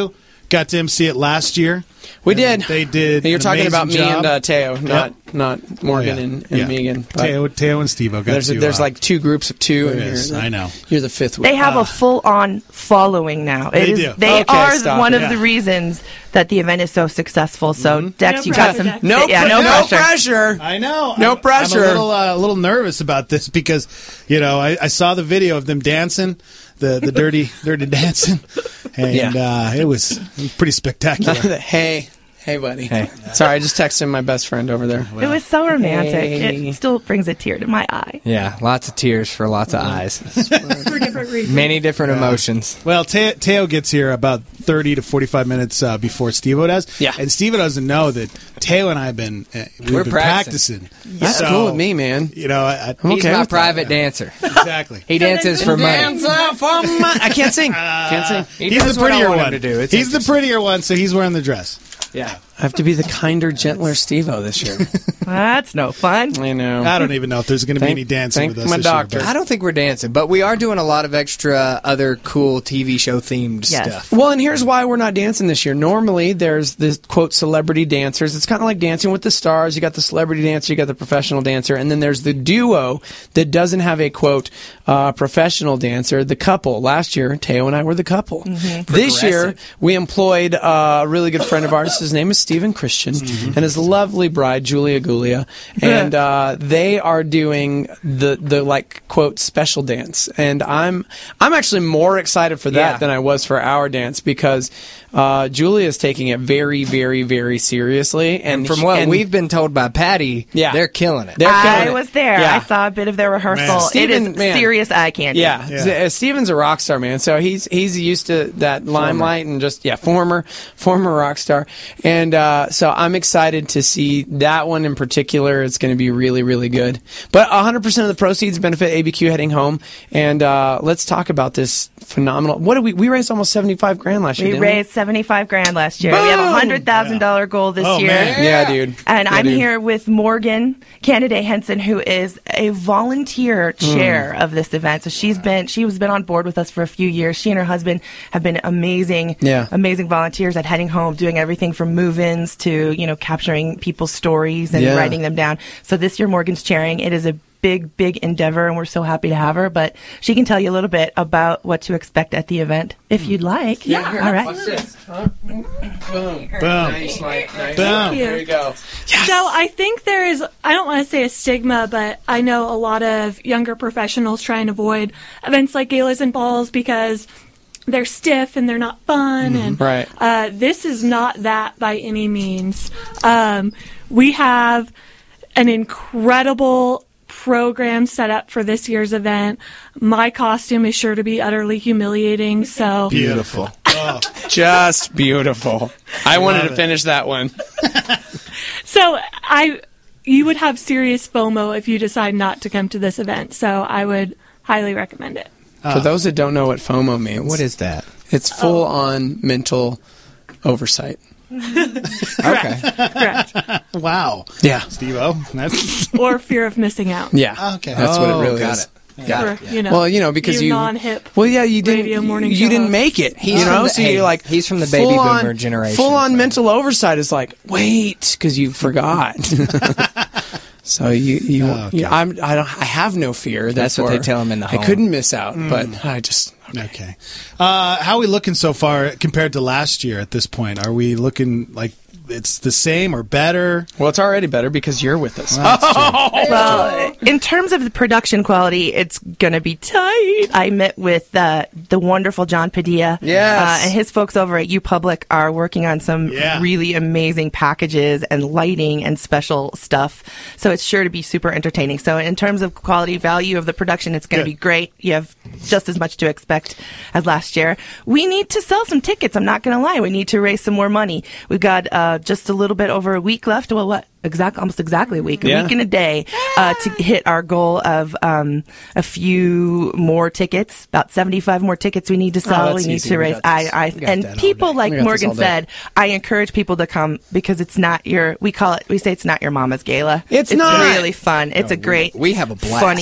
got to M C it last year. We did. They did. You're an talking about me amazing and job. uh, Teo, not Yep. not Morgan Oh, yeah. and, and Yeah. Megan. But Teo, Teo and Steve got There's to, there's uh, like two groups of two. there And is. you're the- I know. You're the fifth. They have Ah. a full-on following now. It They is- do. They Okay, are stop one it. of the Yeah. reasons that the event is so successful. So, Mm-hmm. Dex, No you got pressure, some. Dex. No, yeah, pre- no, no pressure. pressure. I know. No I'm, pressure. I'm a little, uh, a little nervous about this because, you know, I, I saw the video of them dancing, the the dirty dirty dancing, and Yeah. uh, it was it was pretty spectacular. hey, hey, buddy. Hey. Sorry, I just texted my best friend over there. It was so romantic. Hey. It still brings a tear to my eye. Yeah, lots of tears for lots of eyes. For different reasons. Many different emotions. Well, Te- Teo gets here about thirty to forty-five minutes uh, before Steve-O does. Yeah. And Steve-O doesn't know that Teo and I have been, uh, we've We're been practicing. practicing. That's So, cool with me, man. You know, I, I, I'm He's okay my with that. private dancer. exactly. He dances for money. Dance up for money. I can't sing. Can't sing. He He's does the what I prettier want him one. to do. It's He's the interesting. prettier one, so he's wearing the dress. Yeah. I have to be the kinder, gentler Steve-O this year. That's no fun. I know. I don't even know if there's going to be Thank- any dancing thank with us my this doctor. year. I don't think we're dancing, but we are doing a lot of extra other cool T V show themed Yes. stuff. Well, and here's why we're not dancing this year. Normally, there's the quote celebrity dancers. It's kind of like Dancing with the Stars. You got the celebrity dancer, you got the professional dancer, and then there's the duo that doesn't have a quote uh, professional dancer. The couple. Last year, Teo and I were the couple. This year, we employed uh, a really good friend of ours. His name is Stephen Christian, and his lovely bride Julia Gulia, and uh, they are doing the the like quote special dance. And I'm I'm actually more excited for that Yeah. than I was for our dance because uh, Julia is taking it very, very, very seriously. And, And from she- what and we've been told by Patty, Yeah. they're killing it. they're killing I it. was there. Yeah. I saw a bit of their rehearsal. Man. it Steven, is man. serious eye candy. Yeah, Yeah. S- uh, Steven's a rock star, man. So he's he's used to that limelight and just yeah, former former rock star. And uh, so I'm excited to see that one in particular. It's going to be really really good. But one hundred percent of the proceeds benefit A B Q heading home. And uh, let's talk about this phenomenal. What did we we raised almost seventy-five grand last year. We didn't raised seventy-five grand last year. We have a Boom! hundred thousand dollar goal this Oh, year. man. we? Yeah, dude. And Yeah, I'm dude. here with Morgan Candidate Henson, who is a volunteer Hmm. chair of this event. So she's been she has been on board with us for a few years. She and her husband have been amazing, Yeah. amazing volunteers at Heading Home, doing everything from move-ins to you know capturing people's stories and Yeah. writing them down. So this year Morgan's chairing. It is a big, big endeavor, and we're so happy to have her. But she can tell you a little bit about what to expect at the event, if you'd like. Yeah, All right. Watch this. Huh? Boom. Boom. Nice, Mike. Nice. Boom. you. There you go. So I think there is, I don't want to say a stigma, but I know a lot of younger professionals try and avoid events like galas and balls because they're stiff and they're not fun. And Right. uh, this is not that by any means. Um, we have an incredible program set up for this year's event. My costume is sure to be utterly humiliating, so Beautiful. Oh, Just beautiful. I wanted Love to it. finish that one. so I you would have serious FOMO if you decide not to come to this event. So I would highly recommend it. For those that don't know what FOMO means, What is that? it's full on mental oversight. Okay. Correct. wow. Yeah. Steve-O. That's Or fear of missing out. Yeah. okay. That's what Oh, it really got is. it. Got For, it. you know, Well, you know, because you, non-hip. Well, yeah, you didn't. radio morning you show didn't host. make it. He's you from know, the- so hey, you're like he's from the baby full boomer on- generation, Full on so- mental oversight is like, wait, because you forgot. So you, you, Okay. you I'm, I don't, I have no fear. That's what they therefore tell 'em in the I home. couldn't miss out, but I just. Okay. Uh, how are we looking so far compared to last year at this point? Are we looking like it's the same or better? Well, it's already better because you're with us. Well, in terms of the production quality, it's going to be tight. I met with uh, the wonderful John Padilla. Yes. Uh, and his folks over at UPublic are working on some Yeah. really amazing packages and lighting and special stuff. So it's sure to be super entertaining. So in terms of quality value of the production, it's going to Good. be great. You have just as much to expect as last year. We need to sell some tickets. I'm not going to lie. We need to raise some more money. We've got uh, just a little bit over a week left. Well, what? Exact, almost exactly a week, a Yeah. week and a day uh, to hit our goal of um, a few more tickets, about seventy-five more tickets we need to sell. that's we need easy. to We raise. got I, this. I, We got and that all people day. like We got this Morgan all day. said, I encourage people to come because it's not your. We call it. We say it's not your mama's gala. It's not. really fun. It's a great, we have a blast. funny,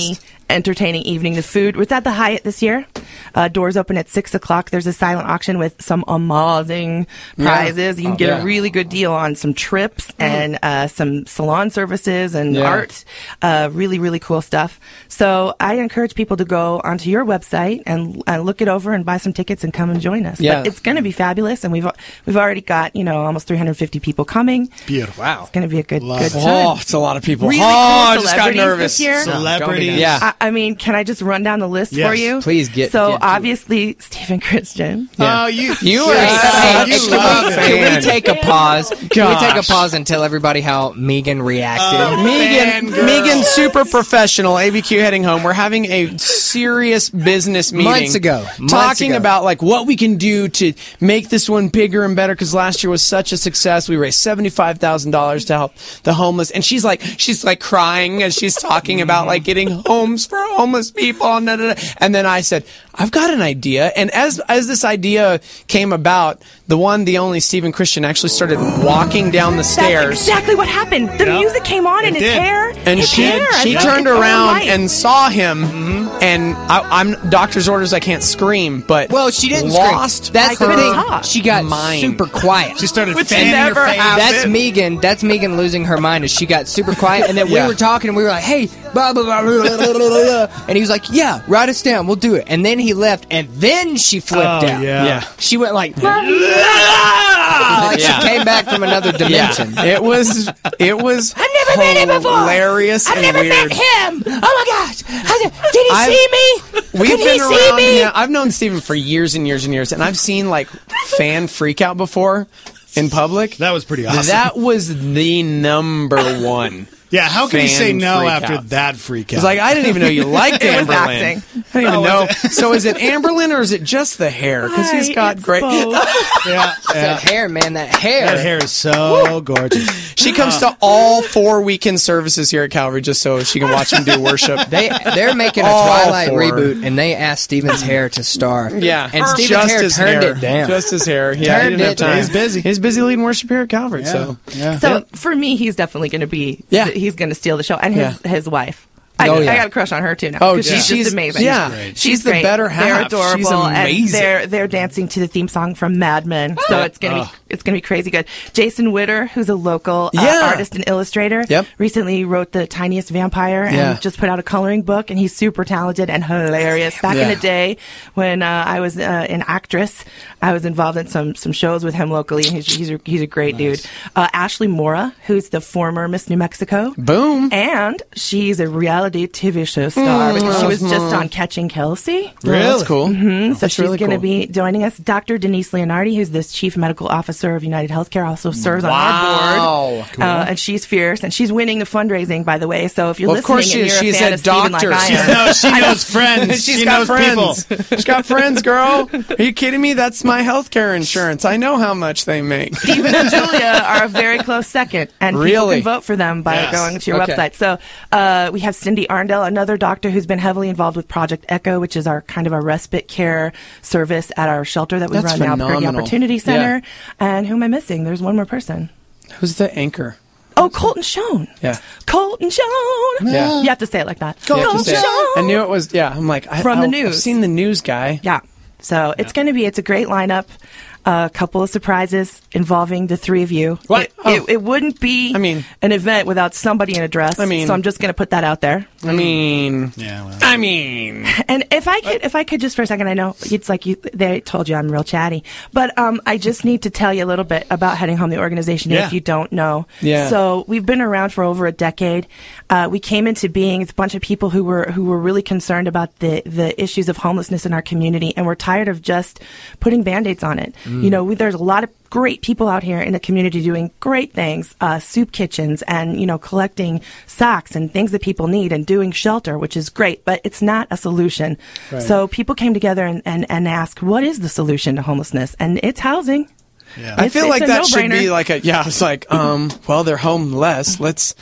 entertaining evening. The food was at the Hyatt this year. Uh, doors open at six o'clock. There's a silent auction with some amazing prizes. Yeah. You can Oh, get yeah. a really good deal on some trips and uh, some salon services and Yeah. art. Uh, really, really cool stuff. So I encourage people to go onto your website and uh, look it over and buy some tickets and come and join us. Yeah. But it's going to be fabulous, and we've we've already got you know almost three hundred fifty people coming. Beautiful. Wow, it's going to be a good Love good it. time. Oh, it's a lot of people. Really oh, I cool just got celebrities nervous. this year. Celebrities. Yeah. I, I mean, can I just run down the list Yes, for you? please get- So get to obviously, Stephen Christian. Oh, you. You Yes. are. You Hey, love can, it. we, can we take a pause? Can we take a Gosh. pause and tell everybody how Megan reacted? Oh, Megan, Fangirl. Megan, super professional. A B Q heading home. We're having a serious business meeting Months ago. Months talking ago. about like what we can do to make this one bigger and better. Because last year was such a success. We raised seventy five thousand dollars to help the homeless, and she's like, she's like crying as she's talking about like getting homes for homeless people. And, da, da, da. And then I said, I've got an idea. And as as this idea came about, the one, the only Stephen Christian actually started walking down the stairs. That's exactly what happened. The Yep. music came on and It his did. hair. And his she hair, she it's turned its own around life. and saw him, and I, I'm doctor's orders. I can't scream, but Well, she didn't lost. scream. That's I the couldn't thing. talk. She got Mind. super quiet. She started Which fanning never her face. happened. That's Megan. That's Megan losing her mind as she got super quiet. And then Yeah. we were talking and we were like, hey, blah, blah, blah, blah, blah, blah, blah. And he was like, yeah, write us down. We'll do it. And then he left and then she flipped Oh, out. yeah. Yeah. She went like, like Yeah. she came back from another dimension. Yeah, it was it was I've never met him before. hilarious I've and never weird. met him. Oh my gosh! How's it- Did he I've- see me? We've Could been he see around me? him. I've known Stephen for years and years and years, and I've seen like fan freak out before in public. That was pretty awesome. That was the number one. Yeah, how can you say fan no freak after out. that freak out? It's like I didn't even know you liked It was Amberlyn. acting. I didn't even Oh, know. was So is it Amberlyn or is it just the hair? Because he's Hi, got it's great. both. yeah, yeah. That hair, man, that hair. That hair is so gorgeous. She comes to all four weekend services here at Calvary just so she can watch him do worship. They they're making a All Twilight four. reboot, and they asked Steven's hair to star. Yeah, and Steven's just hair his turned hair. it down. Just his hair. Yeah, Turned he didn't have it time. down. He's busy. He's busy leading worship here at Calvary. So yeah. So for me, he's definitely going to be. Yeah. he's going to steal the show, and his his wife. I, Oh, yeah. I got a crush on her too now. Oh, 'cause yeah. she's, She's- just amazing. yeah. She's great. She's the great. better They're half. adorable, She's and amazing. they're they're dancing to the theme song from Mad Men. So it's gonna Oh. be it's gonna be crazy good. Jason Witter, who's a local uh, Yeah. artist and illustrator, Yep. recently wrote The Tiniest Vampire and Yeah. just put out a coloring book, and he's super talented and hilarious. Back in Yeah. the day when uh, I was uh, an actress, I was involved in some some shows with him locally, and he's he's a, he's a great dude. Uh, Ashley Mora, who's the former Miss New Mexico. Boom. And she's a reality T V show star because she was just on Catching Kelsey. Really? That's cool. hmm So That's she's really going to cool. be joining us. Doctor Denise Leonardi, who's the chief medical officer of United Healthcare, also serves on our Wow. board. Uh, and she's fierce, and she's winning the fundraising, by the way. So if you're Well, of listening course she and is. you're She's a fan a of Steven doctor. like I She's am, No, she knows friends. She's she got knows friends. people. She's got friends, girl. Are you kidding me? That's my health care insurance. I know how much they make. Stephen and Julia are a very close second, and people Really? can vote for them by Yes. going to your Okay. website. So uh, we have Cindy Arndell, another doctor who's been heavily involved with Project Echo, which is our kind of a respite care service at our shelter that we That's run now, Albuquerque phenomenal. Opportunity Center. Yeah. And who am I missing? There's one more person. Who's the anchor? Oh, Colton Schoen. Yeah. Colton Schoen. Yeah. You have to say it like that. You have to Colton say it. Schoen. I knew it was. Yeah, I'm like I, From the I- news. I've seen the news guy. Yeah. So it's going to be, it's a great lineup. A couple of surprises involving the three of you. What? It, Oh. it, it wouldn't be I mean- an event without somebody in a dress. I mean- so I'm just going to put that out there. I mean, Yeah, well. I mean, And if I could, if I could just for a second, I know it's like you, they told you I'm real chatty, but um, I just need to tell you a little bit about Heading Home, the organization, Yeah. if you don't know. Yeah. So we've been around for over a decade. Uh, we came into being with a bunch of people who were who were really concerned about the the issues of homelessness in our community, and we're tired of just putting band-aids on it. You know, we, there's a lot of great people out here in the community doing great things, uh, soup kitchens and, you know, collecting socks and things that people need and doing shelter, which is great, but it's not a solution. Right. So people came together and, and, and asked, what is the solution to homelessness? And it's housing. Yeah. I It's- feel it's like a that should no-brainer. be like a yeah. It's like um. Well, they're homeless. Let's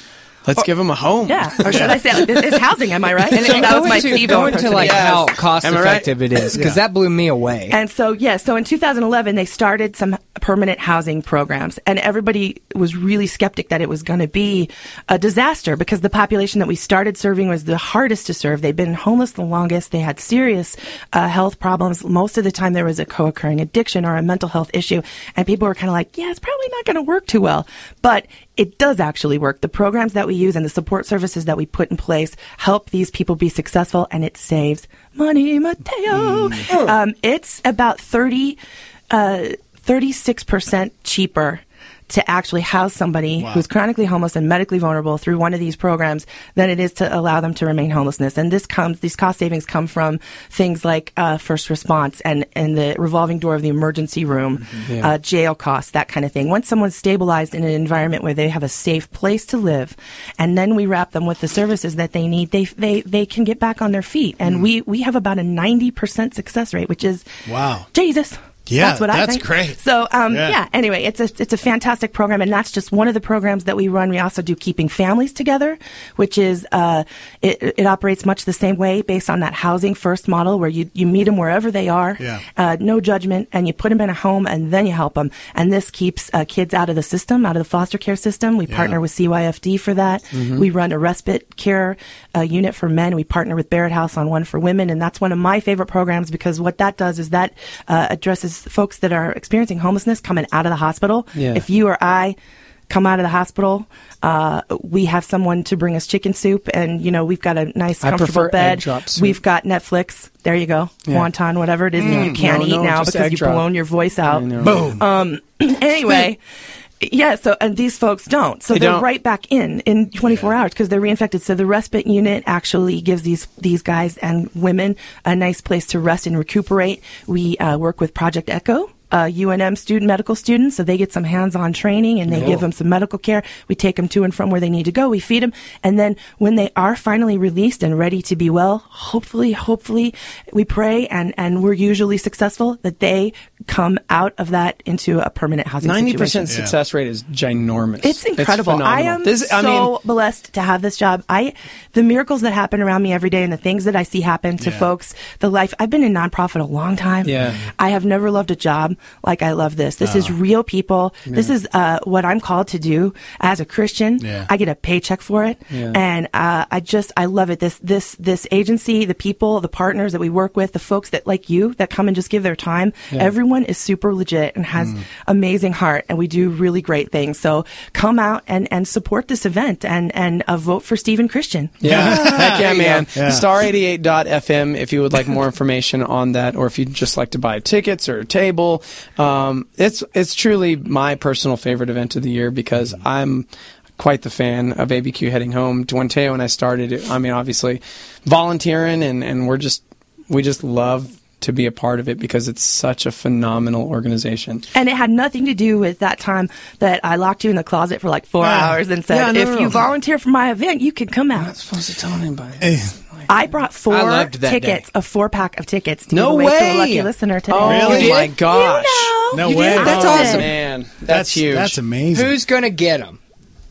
Let's give them a home. Yeah, or should I say, like, it's housing, am I right? And that was go my into, Steve go into like yes. how cost Am I right? effective it is, because Yeah. that blew me away. And so, yeah, so in two thousand eleven, they started some permanent housing programs, and everybody was really skeptic that it was going to be a disaster because the population that we started serving was the hardest to serve. They'd been homeless the longest. They had serious uh, health problems. Most of the time, there was a co-occurring addiction or a mental health issue, and people were kind of like, yeah, it's probably not going to work too well. But it does actually work. The programs that we use and the support services that we put in place help these people be successful, and it saves money, Mateo. Mm. Um, it's about thirty, uh, thirty-six percent cheaper to actually house somebody Wow. who's chronically homeless and medically vulnerable through one of these programs than it is to allow them to remain homelessness. And this comes, these cost savings come from things like uh, first response and, and the revolving door of the emergency room, Mm-hmm. Yeah. uh, jail costs, that kind of thing. Once someone's stabilized in an environment where they have a safe place to live, and then we wrap them with the services that they need, they they they can get back on their feet. And Mm. we we have about a ninety percent success rate, which is Wow. Jesus. Yeah, that's what I that's think. great. So, um, Yeah. yeah. Anyway, it's a it's a fantastic program, and that's just one of the programs that we run. We also do Keeping Families Together, which is uh, it, it operates much the same way, based on that housing first model, where you you meet them wherever they are, Yeah. uh, no judgment, and you put them in a home, and then you help them. And this keeps uh, kids out of the system, out of the foster care system. We Yeah. partner with C Y F D for that. Mhm. We run a respite care uh, unit for men. We partner with Barrett House on one for women, and that's one of my favorite programs because what that does is that uh, addresses folks that are experiencing homelessness coming out of the hospital. Yeah. If you or I come out of the hospital, uh, we have someone to bring us chicken soup, and you know we've got a nice, I comfortable prefer egg bed. drop soup. We've got Netflix. There you go, Yeah. wonton, whatever it is that Mm. you can't No, eat no, now just because egg you've drop. blown your voice out. I know. Boom. Um, anyway. Yeah, so and these folks don't. So They they're don't. right back in in twenty-four hours because they're reinfected. So the respite unit actually gives these these guys and women a nice place to rest and recuperate. We uh, work with Project Echo. Uh, U N M student, medical students, so they get some hands-on training and they Cool. give them some medical care. We take them to and from where they need to go. We feed them. And then when they are finally released and ready to be well, hopefully, hopefully we pray and, and we're usually successful that they come out of that into a permanent housing Ninety situation. percent success rate is ginormous. It's incredible. I phenomenal. am This- I so mean, blessed to have this job. I, the miracles that happen around me every day and the things that I see happen to Yeah. folks, the life, I've been in nonprofit a long time. Yeah. I have never loved a job like I love this. This Oh. is real people. This Yeah. is uh, what I'm called to do as a Christian. Yeah. I get a paycheck for it. Yeah. And uh, I just, I love it. This, this, this agency, the people, the partners that we work with, the folks that like you that come and just give their time. Yeah. Everyone is super legit and has Mm. amazing heart, and we do really great things. So come out and, and support this event and, and uh, vote for Stephen Christian. Yeah, heck yeah, There you man. go. Yeah. star eighty-eight dot f m if you would like more information on that, or if you'd just like to buy tickets or a table. Um, it's it's truly my personal favorite event of the year because I'm quite the fan of A B Q Heading Home. When Teo and I started it, I mean, obviously volunteering, and, and we're just we just love to be a part of it because it's such a phenomenal organization. And it had nothing to do with that time that I locked you in the closet for like four Ah. hours and said, Yeah, no, if no, you no. volunteer for my event, you can come out. I'm not supposed to tell anybody. I brought four I loved that tickets, a four pack of tickets to No give away to way! a lucky listener today. Oh, Really? my gosh. You know, No you way. didn't That's know. awesome. Man, that's, That's huge. That's amazing. Who's going to get them?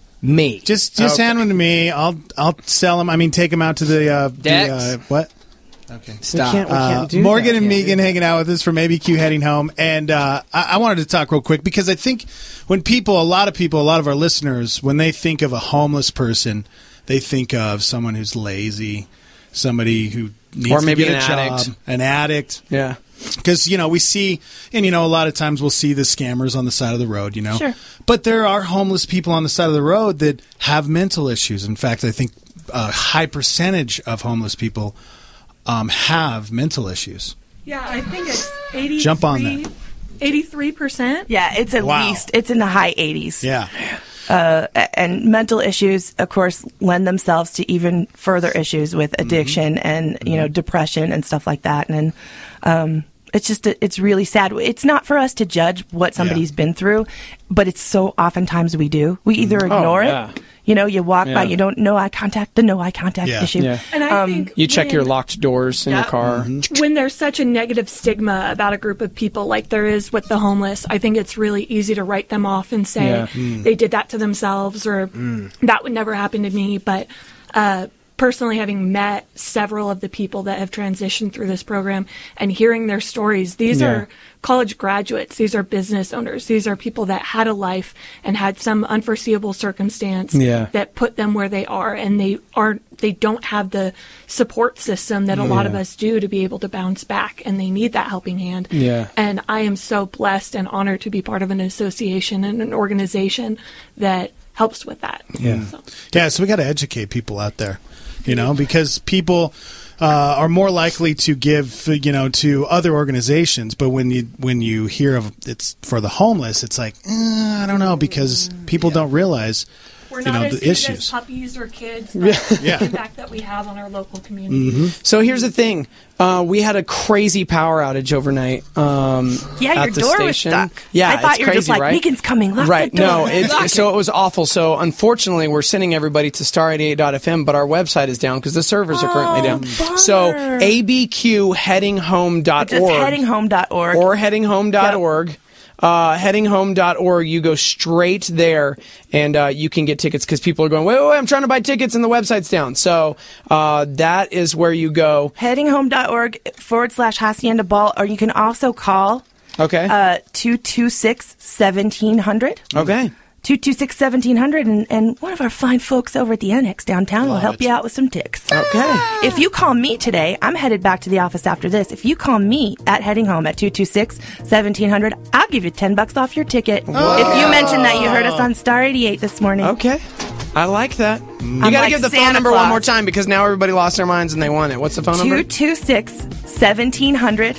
Me. Just just Okay. hand them to me. I'll I'll sell them. I mean, take them out to the, uh, the Dex? uh, what? Okay, Stop. We can't- we Uh, can't do Morgan that, and can't Megan hanging out with us from A B Q Heading Home, and uh, I, I wanted to talk real quick because I think when people, a lot of people, a lot of our listeners, when they think of a homeless person, they think of someone who's lazy, somebody who needs Or maybe to get an a job, addict. an addict. Yeah. Because, you know, we see, and, you know, a lot of times we'll see the scammers on the side of the road, you know. Sure. But there are homeless people on the side of the road that have mental issues. In fact, I think a high percentage of homeless people um, have mental issues. Yeah, I think it's eighty-three. Jump on that. eighty-three percent. Yeah, it's at Wow. least, it's in the high eighties. Yeah. Uh, and mental issues, of course, lend themselves to even further issues with addiction and, you know, depression and stuff like that. And um, it's just, it's really sad. It's not for us to judge what somebody's been through, but it's so oftentimes we do. We either Oh, ignore yeah. it. You know, you walk Yeah. by, you don't know eye contact, the no eye contact Yeah. issue. Yeah. And I Um, think You check when- your locked doors in Yeah. your car. when there's such a negative stigma about a group of people like there is with the homeless, I think it's really easy to write them off and say Yeah. Mm. they did that to themselves or Mm. that would never happen to me. But uh, personally, having met several of the people that have transitioned through this program and hearing their stories, these Yeah. are college graduates, these are business owners, these are people that had a life and had some unforeseeable circumstance Yeah. that put them where they are, and they are they don't have the support system that a lot of Yeah. us do to be able to bounce back, and they need that helping hand. Yeah. And I am so blessed and honored to be part of an association and an organization that helps with that. Yeah. Yeah, so we got to educate people out there, you know, because people uh, are more likely to give, you know, to other organizations. But when you when you hear of it's for the homeless, it's like, eh, I don't know, because people don't realize, We're you not know, as the seen issues. as puppies or kids, Yeah. but Yeah. the impact that we have on our local community. Mm-hmm. So here's the thing: uh, we had a crazy power outage overnight. Um, Yeah, your at the door was station. stuck. Yeah, I thought it's you were just crazy, like, right? Megan's coming, lock right? the door. No, it's, Lock it. so it was awful. So unfortunately, we're sending everybody to star eighty-eight dot f m, but our website is down because the servers are currently down. So a b q heading home dot org Just heading home dot org or heading home dot org. Uh, heading home dot org, you go straight there and uh, you can get tickets because people are going, wait, wait, wait, I'm trying to buy tickets and the website's down. So uh, that is where you go. heading home dot org forward slash Hacienda Ball, or you can also call Okay. uh, two two six, one seven hundred. Okay. two two six, one seven hundred, and, and one of our fine folks over at the Annex downtown will help you out with some ticks. Okay. If you call me today, I'm headed back to the office after this. If you call me at Heading Home at two two six, one seven hundred, I'll give you ten bucks off your ticket. Whoa. If you mention that you heard us on Star eighty-eight this morning. Okay. I like that. You I'm got to like give the phone Santa number one Claus. more time because now everybody lost their minds and they want it. What's the phone number? two two six, one seven hundred.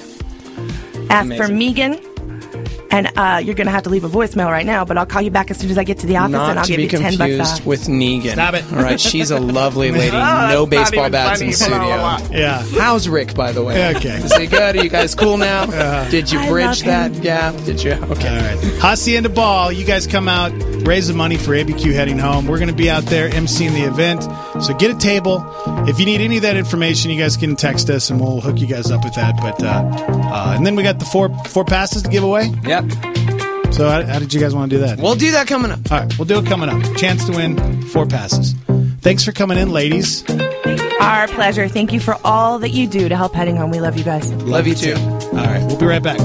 Ask for Amazing. Megan. And uh, you're going to have to leave a voicemail right now, but I'll call you back as soon as I get to the office, Not and I'll to give be you ten bucks confused off. with Negan. Stop it. All right, she's a lovely lady. Oh, that's no not baseball even bats funny. in studio. Yeah. How's Rick, by the way? Okay. Is he good? Are you guys cool now? Did you I bridge love that him. gap? Did you? Okay. All right. Hacienda Ball, you guys come out, raise the money for A B Q Heading Home. We're going to be out there emceeing the event. So get a table. If you need any of that information, you guys can text us and we'll hook you guys up with that. But uh, uh, and then we got the four four passes to give away. Yep. So how, how did you guys want to do that? We'll do that coming up. All right, we'll do it coming up. Chance to win four passes. Thanks for coming in, ladies. Our pleasure. Thank you for all that you do to help Heading Home. We love you guys. Love you too. All right, we'll be right back.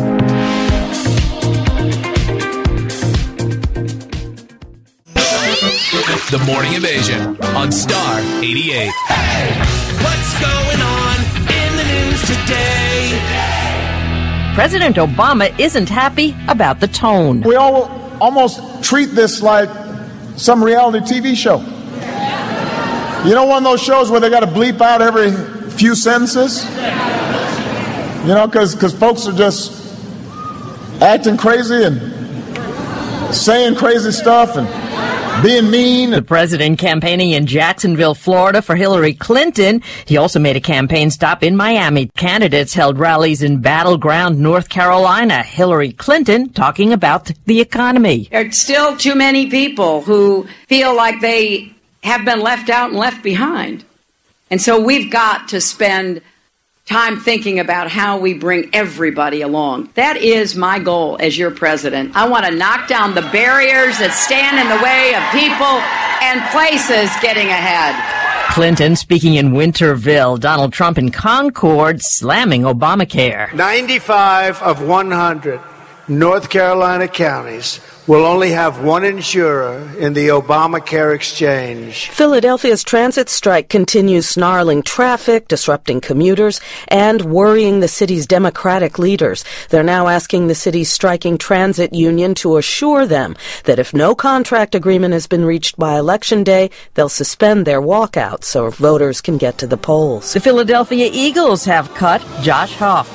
The Morning Invasion on Star eighty-eight. What's going on in the news today? President Obama isn't happy about the tone. We all almost treat this like some reality T V show. You know, one of those shows where they got to bleep out every few sentences? You know, because folks are just acting crazy and saying crazy stuff and being mean. The president campaigning in Jacksonville, Florida for Hillary Clinton. He also made a campaign stop in Miami. Candidates held rallies in Battleground, North Carolina. Hillary Clinton talking about the economy. There are still too many people who feel like they have been left out and left behind. And so we've got to spend time thinking about how we bring everybody along. That is my goal as your president. I want to knock down the barriers that stand in the way of people and places getting ahead. Clinton speaking in Winterville. Donald Trump in Concord slamming Obamacare. ninety-five of one hundred North Carolina counties will only have one insurer in the Obamacare exchange. Philadelphia's transit strike continues snarling traffic, disrupting commuters, and worrying the city's Democratic leaders. They're now asking the city's striking transit union to assure them that if no contract agreement has been reached by Election Day, they'll suspend their walkout so voters can get to the polls. The Philadelphia Eagles have cut Josh Huff.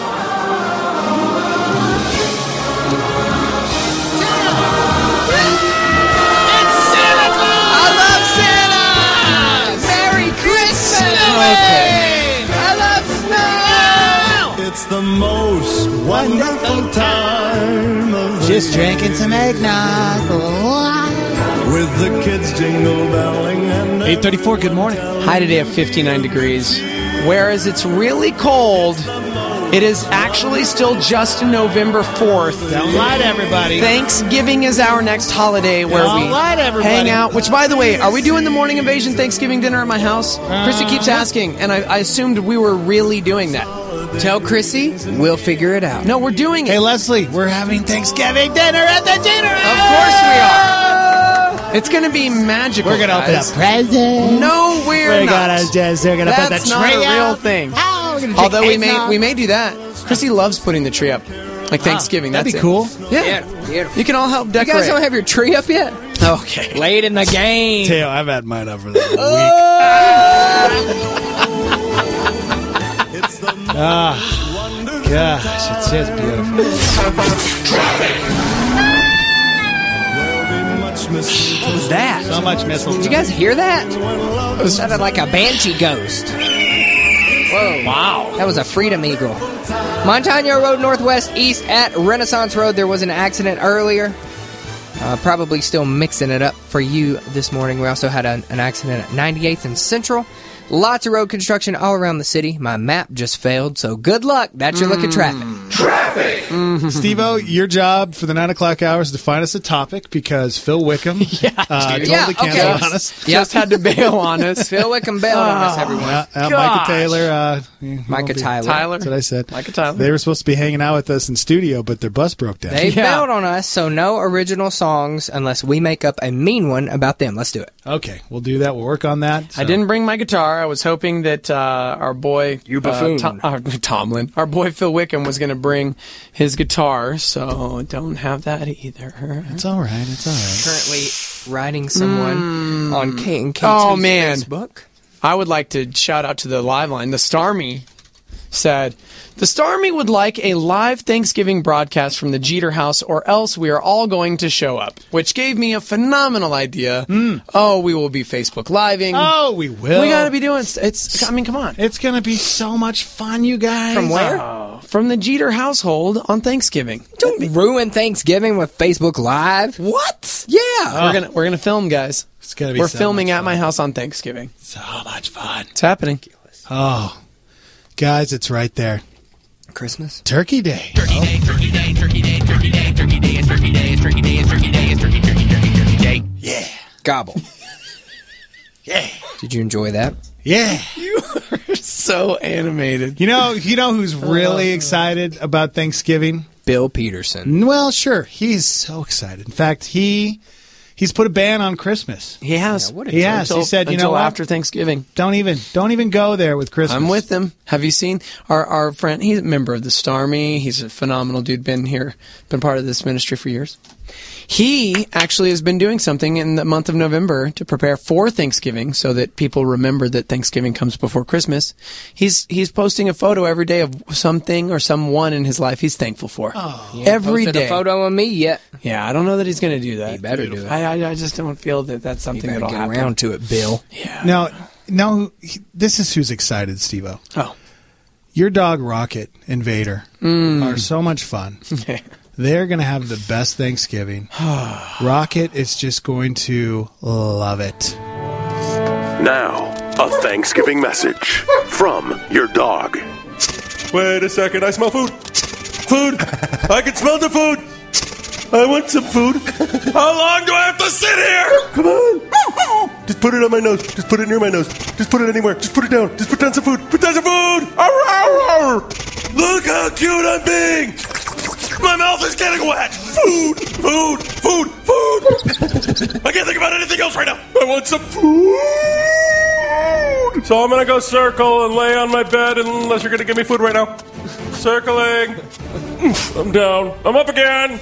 It's the most wonderful time of Just drinking some eggnog. with the kids jingle belling and eight thirty-four, good morning. High today of fifty-nine degrees. Whereas it's really cold, it is actually still just November fourth. Don't lie to everybody. Thanksgiving is our next holiday where Don't we lie to everybody. hang out. Which, by the way, are we doing the Morning Invasion Thanksgiving dinner at my house? Uh, Chrissy keeps asking, and I, I assumed we were really doing that. Tell Chrissy, we'll figure it out. No, we're doing it. Hey, Leslie, we're having Thanksgiving dinner at the dinner. Of course we are. It's going to be magical. We're going to open guys. up presents. No, we're, we're not. Gonna just, we're going to put the That's tree not a real out. thing. Oh, we're gonna Although we take may eggnog. we may do that. Chrissy loves putting the tree up, like Thanksgiving. That'd That's be it. cool. Yeah. Beautiful. You can all help You decorate. guys don't have your tree up yet? Okay. Late in the game. Teo, I've had mine up for the week. Ah, gosh, it's just beautiful. What was that? So much mistletoe. Did you guys hear that? It sounded like a banshee ghost. Whoa. Wow. That was a Freedom Eagle. Montano Road Northwest East at Renaissance Road. There was an accident earlier. Uh, probably still mixing it up for you this morning. We also had an, an accident at ninety-eighth and Central. Lots of road construction all around the city. My map just failed, so good luck. That's your look at traffic. Traffic! Steve-O, your job for the nine o'clock hour is to find us a topic because Phil Wickham yeah, uh, totally yeah, canceled okay. on us. Yep. Just had to bail on us. Phil Wickham bailed on us, everyone. Uh, uh, Micah Gosh. Taylor. Uh, you Micah know, Tyler. Tyler. That's what I said. Micah Tyler. They were supposed to be hanging out with us in studio, but their bus broke down. They Yeah. bailed on us, so no original songs unless we make up a mean one about them. Let's do it. Okay, we'll do that. We'll work on that. I didn't bring my guitar. I was hoping that uh, our boy You uh, buffoon. Tom, uh, Tomlin, our boy Phil Wickham, was going to bring his guitar. So don't have that either. It's all right. It's all right. Currently writing someone on K and K T's Oh, man. Facebook. I would like to shout out to the live line. The Starmy said, the Starmy would like a live Thanksgiving broadcast from the Jeter house, or else we are all going to show up, which gave me a phenomenal idea. Oh, we will be Facebook Living. Oh, we will. We got to be doing it's. I mean, come on. It's going to be so much fun, you guys. From where? Oh, from the Jeter household on Thanksgiving. Don't ruin Thanksgiving with Facebook Live. What? Yeah. We're gonna we're gonna film, guys. It's going to be We're so filming much at fun. my house on Thanksgiving. So much fun. It's happening. Oh, guys, it's right there. Christmas. Turkey Day. Turkey Day, Turkey Day, Turkey Day, Turkey Day, Turkey Day, it's Turkey Day, it's Turkey Day, it's Turkey Day, it's Turkey, Turkey, Turkey, Turkey Day. Yeah. Gobble. Yeah. Did you enjoy that? Yeah. You are so animated. You know, you know who's really excited about Thanksgiving? Bill Peterson. Well, sure. He's so excited. In fact, he he's put a ban on Christmas. He has. Yeah, what a He has. Until, he said, you until know what? after Thanksgiving. Don't even don't even go there with Christmas. I'm with him. Have you seen our, our friend? He's a member of the Starmy. He's a phenomenal dude. Been here, been part of this ministry for years. He actually has been doing something in the month of November to prepare for Thanksgiving, so that people remember that Thanksgiving comes before Christmas. He's he's posting a photo every day of something or someone in his life he's thankful for. Oh, every Posted day. a photo of me yet? Yeah, I don't know that he's going to do that. He better do it. I, I I just don't feel that that's You something better that'll get happen. around to it, Bill. Yeah. No, no. he- This is who's excited, Steve-O. Oh. Your dog Rocket and Vader Mm. are so much fun. They're going to have the best Thanksgiving. Rocket is just going to love it. Now, a Thanksgiving message from your dog. Wait a second, I smell food. Food! I can smell the food! I want some food. How long do I have to sit here? Come on! Just put it on my nose. Just put it near my nose. Just put it anywhere. Just put it down. Just put down some food. Put down some food! Arr, arr, arr. Look how cute I'm being! My mouth is getting wet! Food! Food! Food! Food! I can't think about anything else right now! I want some food! So I'm gonna go circle and lay on my bed unless you're gonna give me food right now. Circling. I'm down. I'm up again.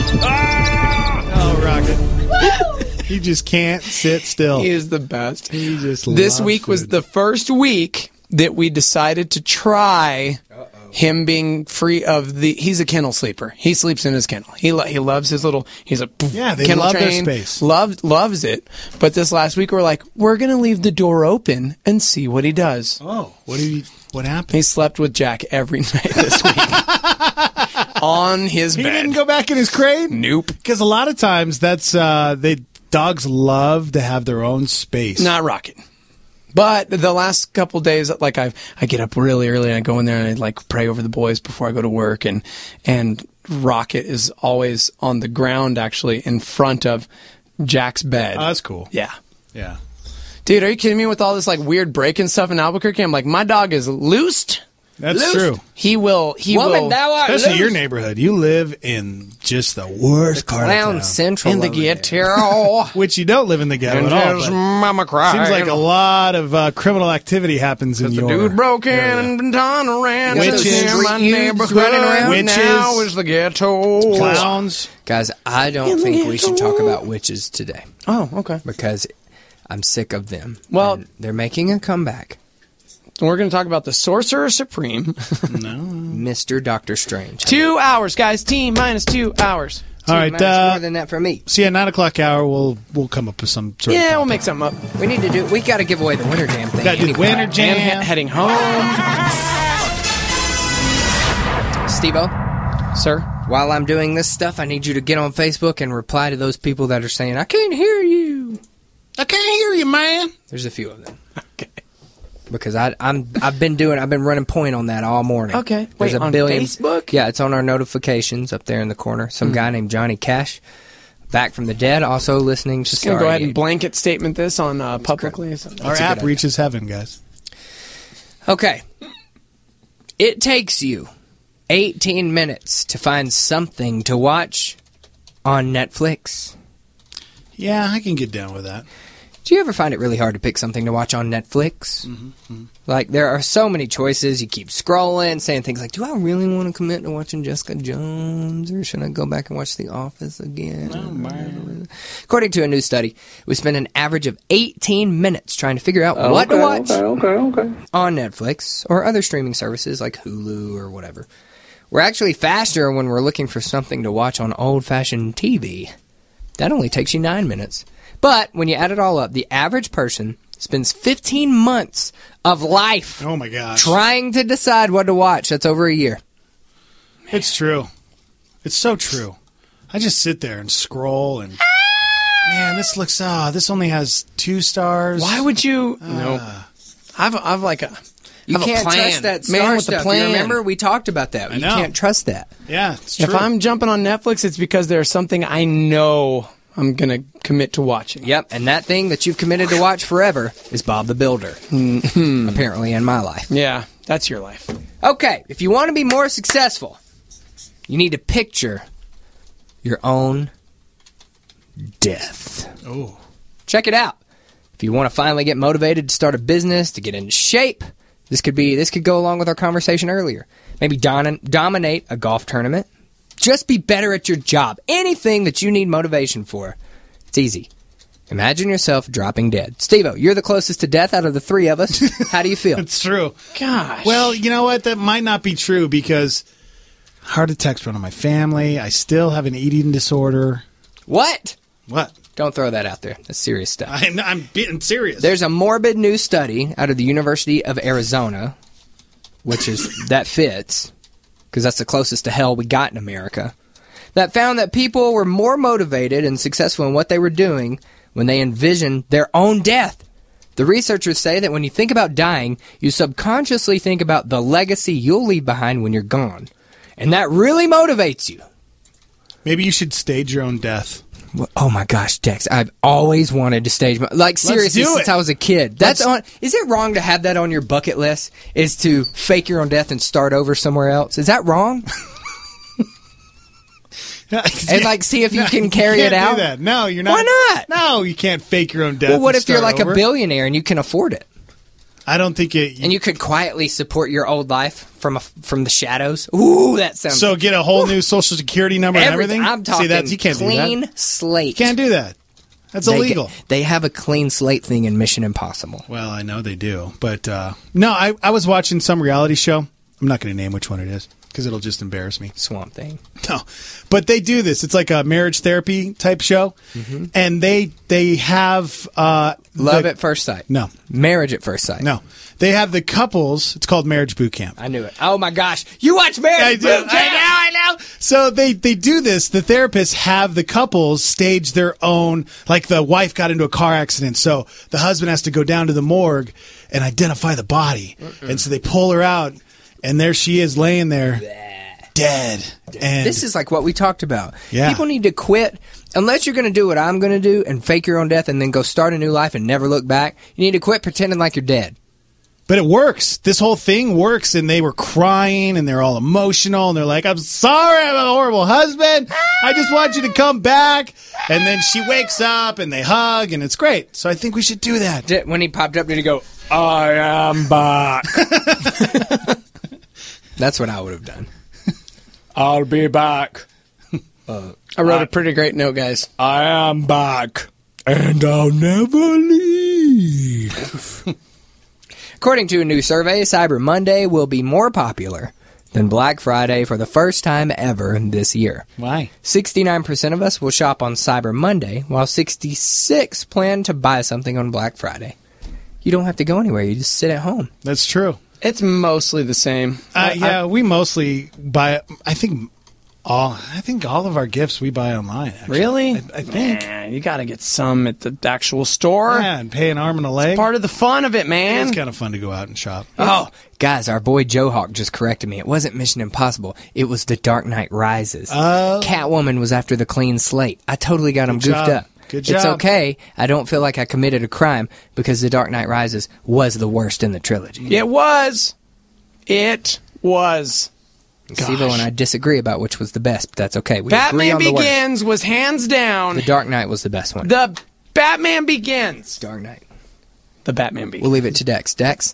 Oh, Rocket. He just can't sit still. He is the best. He just This loves week was food. the first week that we decided to try him being free of the. He's a kennel sleeper. He sleeps in his kennel. He lo- he loves his little. He's a Yeah, they kennel love their trained, space. Loves loves it. But this last week we're like, we're gonna leave the door open and see what he does. Oh, what do you? What happened? He slept with Jack every night this week on his He bed. didn't go back in his crate? Nope. Because a lot of times that's uh, they dogs love to have their own space. Not Rocket. But the last couple days, like I I get up really early and I go in there and I like pray over the boys before I go to work, and and Rocket is always on the ground, actually in front of Jack's bed. Oh, that's cool. Yeah, yeah. Dude, are you kidding me with all this like weird breaking stuff in Albuquerque? I'm like, my dog is loosed. That's Loosed. true. He will. He Woman, will. thou art Especially loose. your neighborhood. You live in just the worst part of Clown town. Central In the over there. ghetto. Which you don't live in the ghetto And at all. his but mama cried. Seems like a lot of uh, criminal activity happens in The your dude broke in area. and done around. Witches. in my Youths neighborhood. running around. Witches. Now is the ghetto. Clowns. Guys, I don't think we should talk about witches today Oh, okay. because I'm sick of them. Well- And they're making a comeback. We're going to talk about the Sorcerer Supreme. Mister Doctor Strange. Two hours, guys. T minus two hours. All right. That's Uh, more than that for me. see, at nine o'clock hour, we'll we'll come up with some sort of Yeah, we'll topic. make something up. We need to do. We got to give away the winter jam thing. Gotta do the anyway. winter jam. And he- heading home. Steve-O, Sir? while I'm doing this stuff, I need you to get on Facebook and reply to those people that are saying, I can't hear you. I can't hear you, man. There's a few of them. Okay. Because I, I'm, I've been doing, I've been running point on that all morning. Okay. There's Wait, a on billion, Facebook? Yeah, it's on our notifications up there in the corner. Some Mm. guy named Johnny Cash, back from the dead, also listening to Just going to go ahead and Stargate. blanket statement this on uh, publicly. Our a good app idea. reaches heaven, guys. Okay. It takes you eighteen minutes to find something to watch on Netflix. Yeah, I can get down with that. Do you ever find it really hard to pick something to watch on Netflix? Mm-hmm. Like, there are so many choices. You keep scrolling, saying things like, do I really want to commit to watching Jessica Jones, or should I go back and watch The Office again? According to a new study, we spend an average of eighteen minutes trying to figure out what to watch Okay, okay, okay. on Netflix or other streaming services like Hulu or whatever. We're actually faster when we're looking for something to watch on old-fashioned T V. That only takes you nine minutes. But when you add it all up, the average person spends fifteen months of life Oh my gosh. trying to decide what to watch. That's over a year. It's true. It's so true. I just sit there and scroll and man, this looks ah, this only has two stars. Why would you? Uh, no. I've, I've like a. You have a can't plan. trust that Man star with the stuff. plan. You remember we talked about that. I You know. can't trust that. Yeah, it's true. If I'm jumping on Netflix, it's because there's something I know I'm going to commit to watching. Yep, and that thing that you've committed to watch forever is Bob the Builder. Mm-hmm. Apparently in my life. Yeah, that's your life. Okay, if you want to be more successful, you need to picture your own death. Oh. Check it out. If you want to finally get motivated to start a business, to get into shape, this could be this could go along with our conversation earlier. Maybe don- dominate a golf tournament. Just be better at your job. Anything that you need motivation for. It's easy. Imagine yourself dropping dead. Steve-O, you're the closest to death out of the three of us. How do you feel? It's true. Gosh. Well, you know what? That might not be true because heart attacks run in my family. I still have an eating disorder. What? What? Don't throw that out there. That's serious stuff. I'm, I'm being serious. There's a morbid new study out of the University of Arizona, which is, that fits, because that's the closest to hell we got in America, that found that people were more motivated and successful in what they were doing when they envisioned their own death. The researchers say that when you think about dying, you subconsciously think about the legacy you'll leave behind when you're gone. And that really motivates you. Maybe you should stage your own death. Well, oh my gosh, Dex! I've always wanted to stage my like seriously do since it. I was a kid. That's Let's- on. Is it wrong to have that on your bucket list? Is to fake your own death and start over somewhere else? Is that wrong? And like see if you No, can carry can't it out. Do that. No, you're not. Why not? No, you can't fake your own death. Well, what and if you're start like over. a billionaire and you can afford it? I don't think it. And you could quietly support your old life from a, from the shadows. Ooh, that sounds So get a whole new social security number and everything. everything. I'm talking See, that's, you can't clean do that. slate. You can't do that. That's They illegal. get- they have a clean slate thing in Mission Impossible. Well, I know they do, but uh, no, I, I was watching some reality show. I'm not going to name which one it is. because it'll just embarrass me. Swamp Thing. No, but they do this. It's like a marriage therapy type show, Mm-hmm. and they they have uh, Love the- at First Sight. No, Marriage at First Sight. no. They have the couples. It's called Marriage Boot Camp. I knew it. Oh my gosh, you watch Marriage I do. Boot Camp? I know, I know. So they, they do this. The therapists have the couples stage their own, like the wife got into a car accident, so the husband has to go down to the morgue and identify the body. And so they pull her out, and there she is laying there, dead. And This is like what we talked about. Yeah. People need to quit. Unless you're going to do what I'm going to do and fake your own death and then go start a new life and never look back, you need to quit pretending like you're dead. But it works. This whole thing works, and they were crying, and they're all emotional, and they're like, I'm sorry, I'm a horrible husband. I just want you to come back. And then she wakes up, and they hug, and it's great. So I think we should do that. Did, when he popped up, did he go, I am back? That's what I would have done. I'll be back. Uh, I wrote I- a pretty great note, guys. I am back, and I'll never leave. According to a new survey, Cyber Monday will be more popular than Black Friday for the first time ever this year. Why? sixty-nine percent of us will shop on Cyber Monday, while sixty-six plan to buy something on Black Friday. You don't have to go anywhere. You just sit at home. That's true. It's mostly the same. Uh, I- yeah, we mostly buy. I think all. I think all of our gifts we buy online. Actually. Really? I, I think. Nah, you got to get some at the actual store. Yeah, and pay an arm and a leg. It's part of the fun of it, man. It's kind of fun to go out and shop. Oh, guys, our boy Joe Hawk just corrected me. It wasn't Mission Impossible. It was The Dark Knight Rises. Oh. Catwoman was after the clean slate. I totally got him Good goofed job. up. Good It's job. okay. I don't feel like I committed a crime because The Dark Knight Rises was the worst in the trilogy. It was. It was. Steve-O and I disagree about which was the best, but that's okay. We agree Batman on the worst. Begins was hands down. The Dark Knight was the best one. The Batman Begins. Dark Knight. The Batman Begins. We'll leave it to Dex. Dex,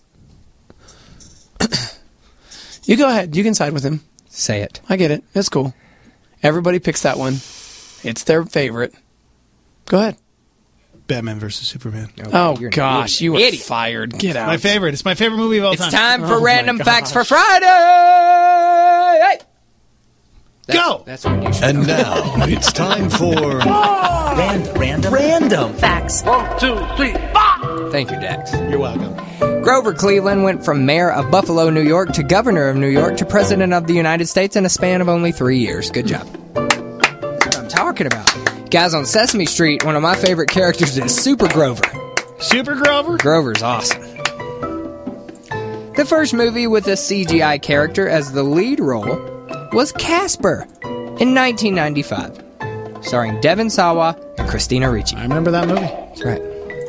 You go ahead. You can side with him. say it. I get it. That's cool. Everybody picks that one. It's their favorite. Go ahead. Batman versus Superman. Oh, you're an gosh. idiot. You were Idiot. fired. Get out. My favorite. It's my favorite movie of all It's time. time for Oh, my Random Facts for gosh. Friday! Hey! That's, Go! That's when you should And go. now it's time for Random, random, random facts. One, two, three, Thank you, Dex. You're welcome. Grover Cleveland went from mayor of Buffalo, New York to governor of New York to president of the United States in a span of only three years. Good job. That's what I'm talking about. Guys, on Sesame Street, one of my favorite characters is Super Grover. Super Grover? Grover's awesome. The first movie with a C G I character as the lead role was Casper in nineteen ninety-five, starring Devon Sawa and Christina Ricci. I remember that movie. That's right.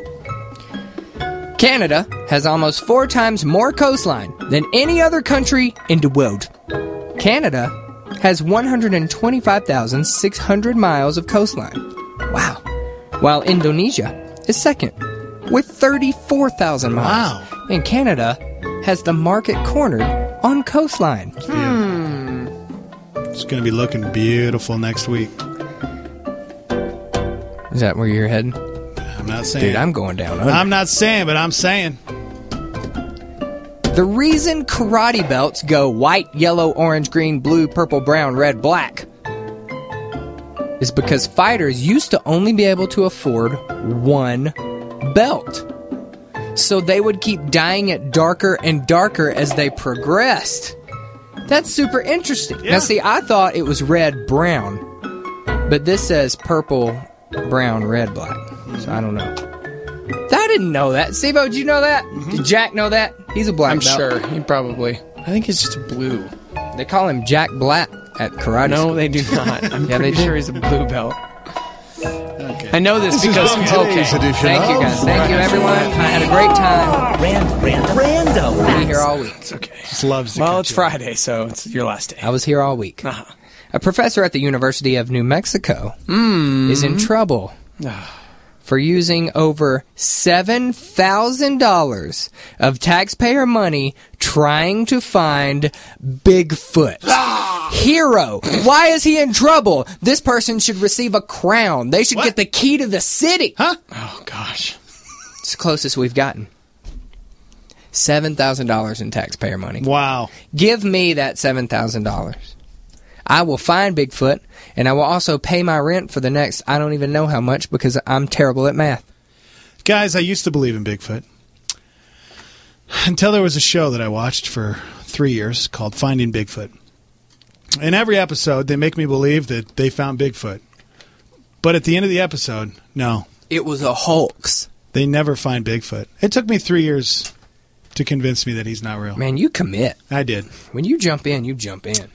Canada has almost four times more coastline than any other country in the world. Canada has one hundred twenty-five thousand six hundred miles of coastline. Wow. While Indonesia is second with thirty-four thousand miles. Wow. And Canada has the market cornered on coastline. It's going to be looking beautiful next week. Is that where you're heading? I'm not saying. Dude, I'm going down under. I'm not saying, but I'm saying. The reason karate belts go white, yellow, orange, green, blue, purple, brown, red, black is because fighters used to only be able to afford one belt. So they would keep dyeing it darker and darker as they progressed. That's super interesting. Yeah. Now, see, I thought it was red, brown, but this says purple, brown, red, black. So I don't know. I didn't know that. Steve-O, did you know that? Did Jack know that? He's a black I'm belt. sure. He probably. I think it's just a blue. They call him Jack Black at karate No, school. they do not. I'm Yeah, they pretty do. sure he's a blue belt. I know this, This is because from today's okay. edition Thank you, of guys. Thank you, everyone. I had a great time. Random, random, random We'll be facts. here all week. Okay. Just loves to Well, cut it's you. Friday, so it's your last day. I was here all week. Uh-huh. A professor at the University of New Mexico Mm. is in trouble for using over seven thousand dollars of taxpayer money trying to find Bigfoot. Hero. Why is he in trouble? This person should receive a crown. They should What? get the key to the city. Huh? Oh, gosh. It's the closest we've gotten. seven thousand dollars in taxpayer money. Wow. Give me that seven thousand dollars. I will find Bigfoot, and I will also pay my rent for the next I don't even know how much because I'm terrible at math. Guys, I used to believe in Bigfoot. Until there was a show that I watched for three years called Finding Bigfoot. In every episode, they make me believe that they found Bigfoot. But at the end of the episode, no. It was a hoax. They never find Bigfoot. It took me three years to convince me that he's not real. Man, you commit. I did. When you jump in, you jump in.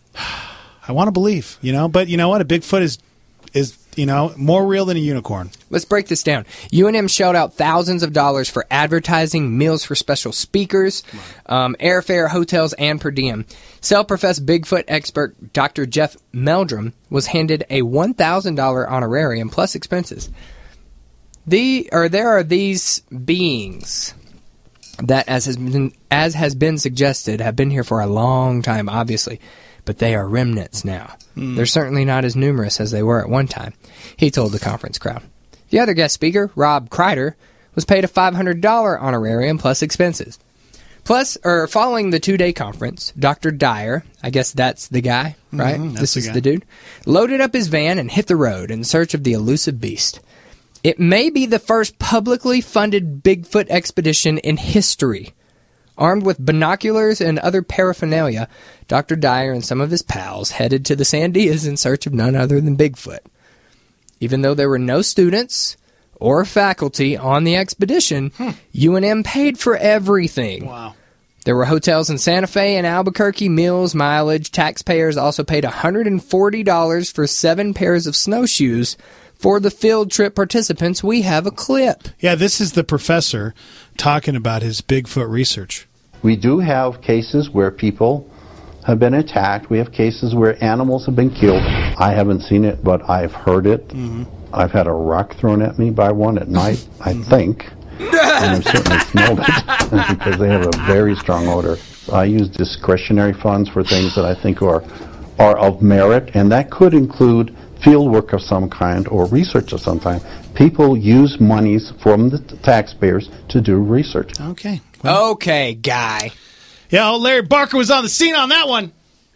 I want to believe, you know, but you know what? A Bigfoot is, is you know, more real than a unicorn. Let's break this down. U N M shelled out thousands of dollars for advertising, meals for special speakers, um, airfare, hotels, and per diem. Self-professed Bigfoot expert Doctor Jeff Meldrum was handed a one thousand dollars honorarium plus expenses. The or there are these beings that, as has been, as has been suggested, have been here for a long time, obviously, but they are remnants now. Mm. They're certainly not as numerous as they were at one time, he told the conference crowd. The other guest speaker, Rob Kreider, was paid a five hundred dollars honorarium plus expenses. Plus, or following the two-day conference, Doctor Dyer, I guess that's the guy, right? Mm-hmm, this the is guy. the dude, loaded up his van and hit the road in search of the elusive beast. It may be the first publicly funded Bigfoot expedition in history. Armed with binoculars and other paraphernalia, Doctor Dyer and some of his pals headed to the Sandias in search of none other than Bigfoot. Even though there were no students or faculty on the expedition, hmm. U N M paid for everything. Wow. There were hotels in Santa Fe and Albuquerque, meals, mileage. Taxpayers also paid one hundred forty dollars for seven pairs of snowshoes. For the field trip participants, we have a clip. Yeah, this is the professor talking about his Bigfoot research. We do have cases where people have been attacked. We have cases where animals have been killed. I haven't seen it, but I've heard it. Mm-hmm. I've had a rock thrown at me by one at night, I think. And I've certainly smelled it because they have a very strong odor. I use discretionary funds for things that I think are are of merit, and that could include field work of some kind or research of some kind. People use monies from the t- taxpayers to do research. Okay. Okay, guy. Yeah, old Larry Barker was on the scene on that one.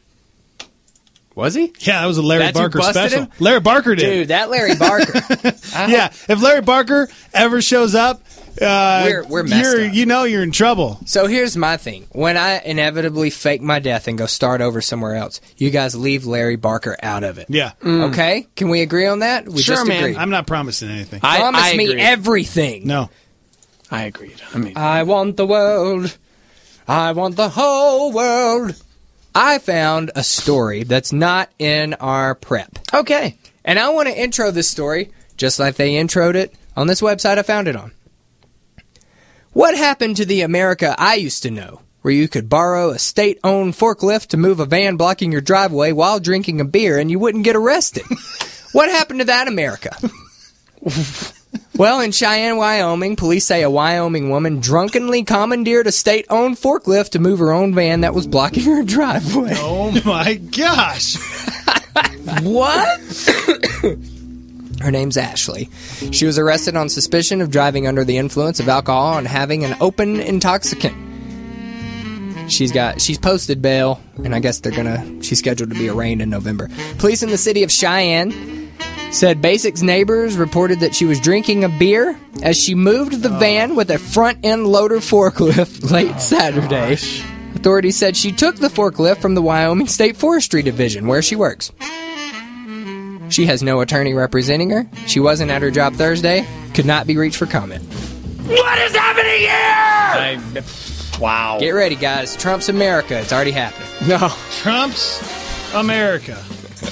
Was he? Yeah, that was a Larry That's who Barker busted special. him? Larry Barker did. Dude, that Larry Barker. Yeah, if Larry Barker ever shows up, uh, We're- we're messed you're, up. you know you're in trouble. So here's my thing. When I inevitably fake my death and go start over somewhere else, you guys leave Larry Barker out of it. Yeah. Okay? Can we agree on that? We Sure, just man. agreed. I'm not promising anything. I, Promise I me agree. everything. No. I agreed. I mean, I want the world. I want the whole world. I found a story that's not in our prep. Okay. And I want to intro this story just like they introed it on this website I found it on. What happened to the America I used to know, where you could borrow a state-owned forklift to move a van blocking your driveway while drinking a beer and you wouldn't get arrested? What happened to that America? Well, in Cheyenne, Wyoming, police say a Wyoming woman drunkenly commandeered a state-owned forklift to move her own van that was blocking her driveway. Oh, my gosh. What? Her name's Ashley. She was arrested on suspicion of driving under the influence of alcohol and having an open intoxicant. She's got she's posted bail, and I guess they're gonna she's scheduled to be arraigned in November. Police in the city of Cheyenne said Basic's neighbors reported that she was drinking a beer as she moved the van with a front-end loader forklift late Saturday. Authorities said she took the forklift from the Wyoming State Forestry Division, where she works. She has no attorney representing her. She wasn't at her job Thursday. Could not be reached for comment. What is happening here? I, wow. Get ready, guys. Trump's America. It's already happening. No. Trump's America.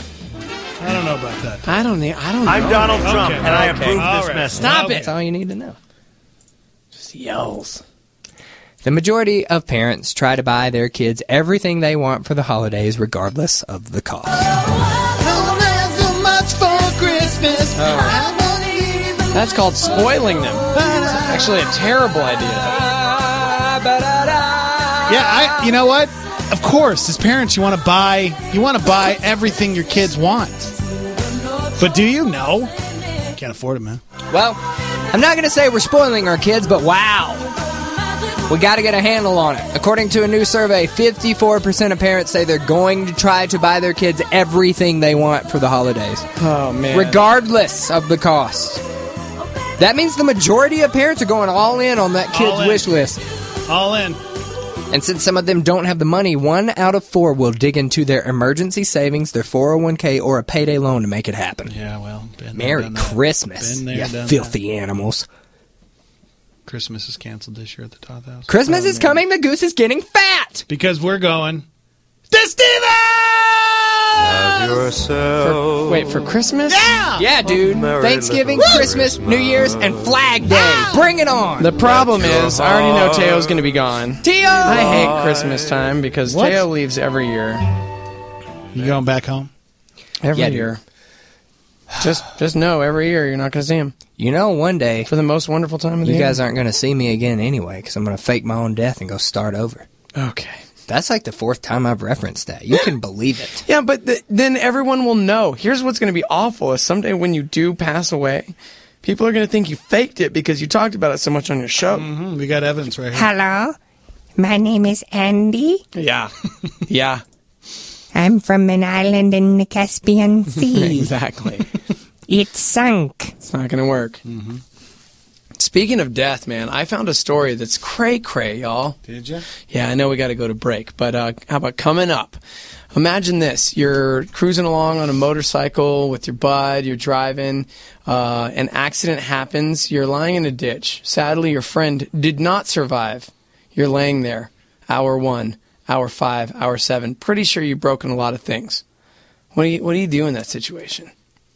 I don't know about that. I don't need. I don't. I'm know. Donald Trump, Okay, and I okay. approve All this right. message. Stop That's it. all you need to know. Just yells. The majority of parents try to buy their kids everything they want for the holidays, regardless of the cost. Oh. That's called spoiling them. It's actually a terrible idea. Yeah, I. You know what? Of course, as parents, you want to buy you want to buy everything your kids want. But do you know? Can't afford it, man. Well, I'm not going to say we're spoiling our kids, but wow. We got to get a handle on it. According to a new survey, fifty-four percent of parents say they're going to try to buy their kids everything they want for the holidays. Oh, man. Regardless of the cost. That means the majority of parents are going all in on that kid's All in. wish list. All in. And since some of them don't have the money, one out of four will dig into their emergency savings, their four oh one k, or a payday loan to make it happen. Yeah, well, been there, Merry done that. Christmas, Been there, you done filthy animals. Christmas is canceled this year at the Toth House. Christmas Oh, is man. coming, the goose is getting fat! Because we're going to Steven! Have yourself. For, wait, for Christmas? Yeah! Yeah, dude. Merry Thanksgiving, little Christmas, New Year's, and Flag Day. Bring it on! The problem is, I already know Teo's going to be gone. Teo! I hate Christmas time because What? Teo leaves every year. You going back home? Every Yeah, dude. year. Just just know, every year you're not going to see him. You know, one day, For the most wonderful time of the you year. guys aren't going to see me again anyway, because I'm going to fake my own death and go start over. Okay. That's like the fourth time I've referenced that. You can believe it. Yeah, but th- then everyone will know. Here's what's going to be awful is someday when you do pass away, people are going to think you faked it because you talked about it so much on your show. Mm-hmm. We got evidence right here. Hello, my name is Andy. Yeah. Yeah. I'm from an island in the Caspian Sea. Exactly. It sunk. It's not going to work. Mm-hmm. Speaking of death, man, I found a story that's cray-cray, y'all. Did you? Yeah, I know we got to go to break, but uh, how about coming up? Imagine this. You're cruising along on a motorcycle with your bud, you're driving, uh, an accident happens, you're lying in a ditch. Sadly, your friend did not survive. You're laying there, hour one, hour five, hour seven. Pretty sure you've broken a lot of things. What do you, what do, you do in that situation?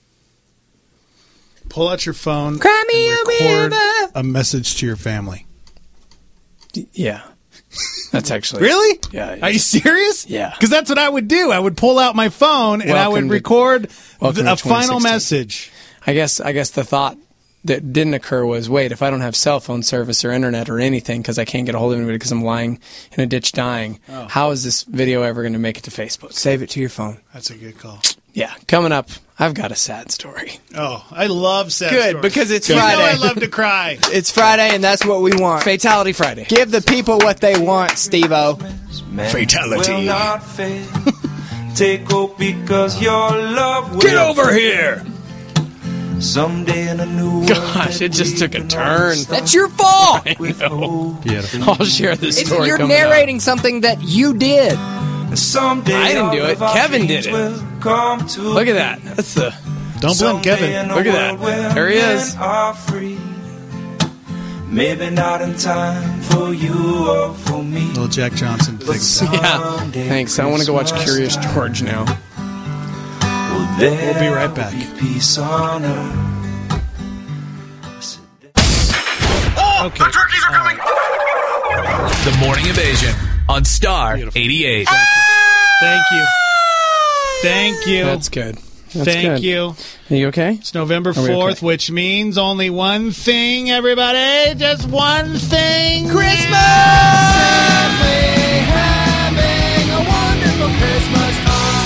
Pull out your phone Cry me and a record river. a message to your family. Yeah. That's actually... Really? Yeah. Are you serious? Yeah. Because that's what I would do. I would pull out my phone and I Welcome would to- record welcome th- to a final twenty sixteen. message. I guess I guess the thought that didn't occur was, wait, if I don't have cell phone service or internet or anything because I can't get a hold of anybody because I'm lying in a ditch dying, Oh. how is this video ever going to make it to Facebook? Save it to your phone. That's a good call. Yeah, coming up, I've got a sad story. Oh, I love sad Good, stories. because it's You know Friday. I love to cry. It's Friday, and that's what we want. Fatality Friday. Give the people what they want, Steve-O. Fatality. Will not fail. Take hope because your love will Get over here! someday in a new world. Gosh, it just took a turn. That's your fault. I know. Beautiful. I'll share this It's, story you're coming up. narrating something that you did. Someday I didn't do all it. of our Kevin did dreams it. will come to Look at that. That's the... Don't blame Kevin. Look at that. There he is. Are free. Maybe not in time for you or for me. Little Jack Johnson. But Yeah. someday Thanks. I want to go watch Christmas Curious time, George now. well, there We'll be right back. will be peace on earth. Okay. All right. The Morning Invasion on Star eighty-eight. Thank you. Thank you. That's good. That's Thank good. you. Are you okay? It's November Are we fourth, okay? which means only one thing, everybody. Just one thing. Christmas! Simply having a wonderful Christmas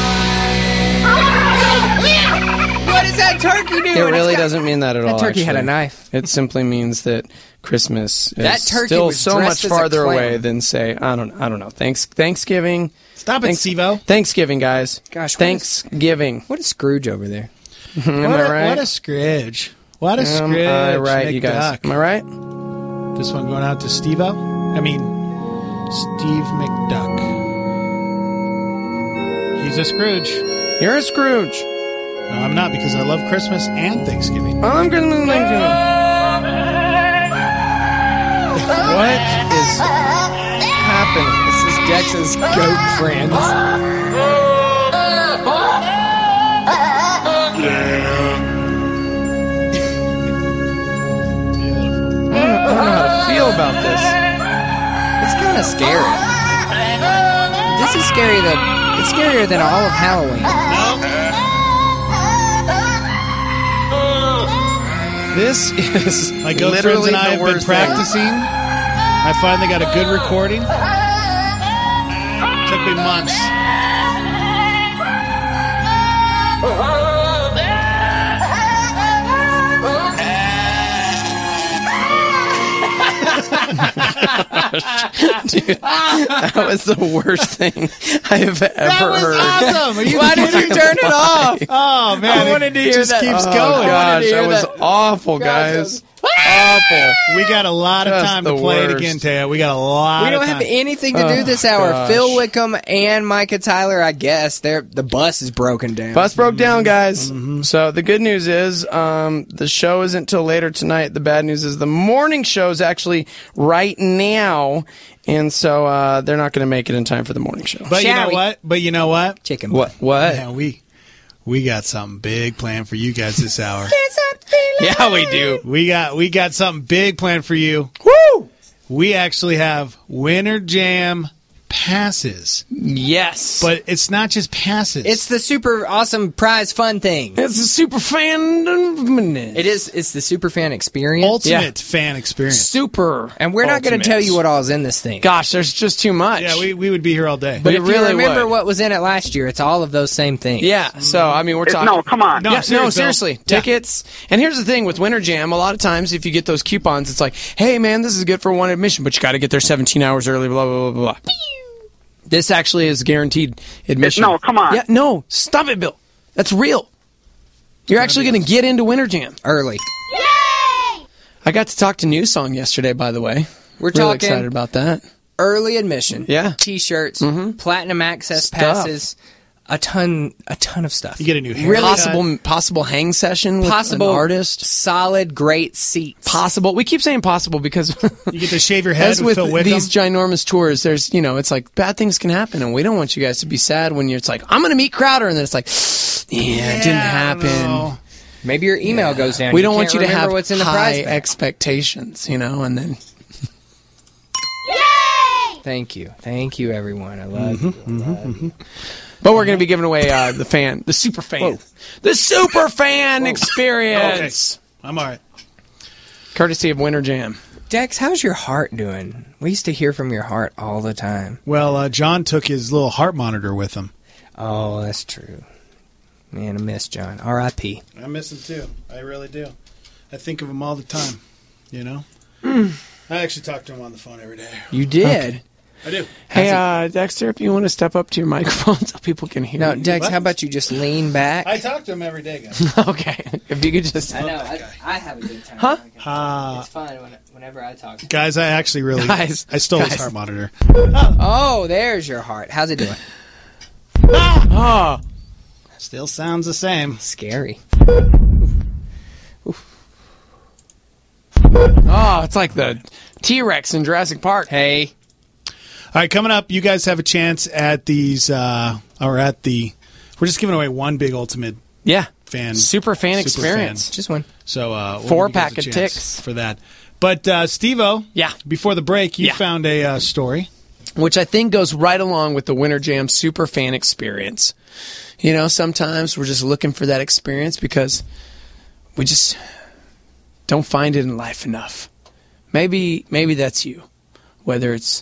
time. What does that turkey do? It really doesn't mean that at That all. turkey had a actually. knife. It simply means that Christmas is That turkey still was so dressed much as a farther clown. away than say I don't I don't know. Thanks Thanksgiving. Stop it, Thanks- Steve-O. Thanksgiving, guys. Gosh, what is- Thanksgiving. What is Scrooge over there? Am What I a, right? what a Scrooge. What a Am Scrooge. I right, you guys? McDuck. Am I right? This one going out to Steve-O? I mean, Steve McDuck. He's a Scrooge. You're a Scrooge. No, I'm not because I love Christmas and Thanksgiving. I'm going to Thanksgiving. What is happening? This is Dex's goat friends. I don't know how to feel about this. It's kind of scary. This is scary. Than, it's scarier than all of Halloween. This is My goat friends literally and I the have been worst thing. practicing. I finally got a good recording. Took me months. Dude, that was the worst thing I have ever That was heard. awesome. Are you Why did you turn it off? Oh man, I wanted to it hear just that. keeps Oh, going. gosh, hear that was that. awful, guys. Awful. We got a lot of Just time to the play worst. it again, Taya. We got a lot. We don't of have time. anything to do Oh, this hour. gosh. Phil Wickham and Micah Tyler, I guess, they're the bus is broken down. Bus broke down, guys. So the good news is um, the show isn't till later tonight. The bad news is the morning show is actually right now, and so uh, they're not going to make it in time for the morning show. But you Shall know we? what? But you know what? Chicken. What? What? Yeah, we we got something big planned for you guys this hour. Yeah, we do. We got we got something big planned for you. Woo! We actually have Winter Jam passes. Yes. But it's not just passes. It's the super awesome prize fun thing. It's a super fan. It is. It's the super fan experience. ultimate fan experience. Super. And we're not going ultimate. to tell you what all is in this thing. Gosh, there's just too much. Yeah, we, we would be here all day. But It if really you remember would. what was in it last year, it's all of those same things. Yeah, so I mean, we're It- talking. no, come on. No, Yeah, I'm serious, no, Bill. seriously, Yeah. tickets. And here's the thing with Winter Jam: a lot of times, if you get those coupons, it's like, "Hey, man, this is good for one admission, but you got to get there seventeen hours early." Blah blah blah blah. blah. This actually is guaranteed admission. No, come on. Yeah, no, stop it, Bill. That's real. You're actually going to get into Winter Jam Early. I got to talk to New Song yesterday, by the way. We're Really talking excited about that. early admission. Yeah. T-shirts, Mhm. platinum access Stuff. passes, a ton, a ton of stuff. You get a new haircut. Really Possible, possible hang session with possible an artist. solid, great seats. Possible. We keep saying possible because You get to shave your head as with with Phil Wickham. these ginormous tours, there's, you know, it's like bad things can happen, and we don't want you guys to be sad when you're, it's like, I'm going to meet Crowder, and then it's like, yeah, it didn't happen. no. Maybe your email goes down. We don't want can't you to remember have what's in the high prize bag. expectations, you know, and then. Thank you, thank you, everyone. I love you. I love you. But we're going to be giving away uh, the fan, the super fan, the super fan experience, I'm all right. courtesy of Winter Jam. Dex, how's your heart doing? We used to hear from your heart all the time. Well, uh, John took his little heart monitor with him. Oh, that's true. Man, I miss John. R I P I miss him too. I really do. I think of him all the time. You know. Mm. I actually talk to him on the phone every day. You did. Okay. I do. Hey, uh, Dexter, if you want to step up to your microphone so people can hear No, you. Dex, What? how about you just lean back? I talk to him every day, guys. Okay, if you could just. I know. I, I have a good time. Huh? Uh, It's fun when, whenever I talk. guys, I actually really. Guys, I stole guys. his heart monitor. Oh, there's your heart. How's it doing? Oh, Still sounds the same. Scary. oh, it's like the T-Rex in Jurassic Park. Hey. All right, coming up, you guys have a chance at these, uh, or at the. We're just giving away one big ultimate Yeah, fan, super fan super experience. fan. Just one. So uh, we'll Four give you guys pack a of chance ticks. for that. But uh, Steve-O, Yeah. before the break, you Yeah. found a uh, story. Which I think goes right along with the Winter Jam super fan experience. You know, sometimes we're just looking for that experience because we just don't find it in life enough. Maybe, maybe that's you. Whether it's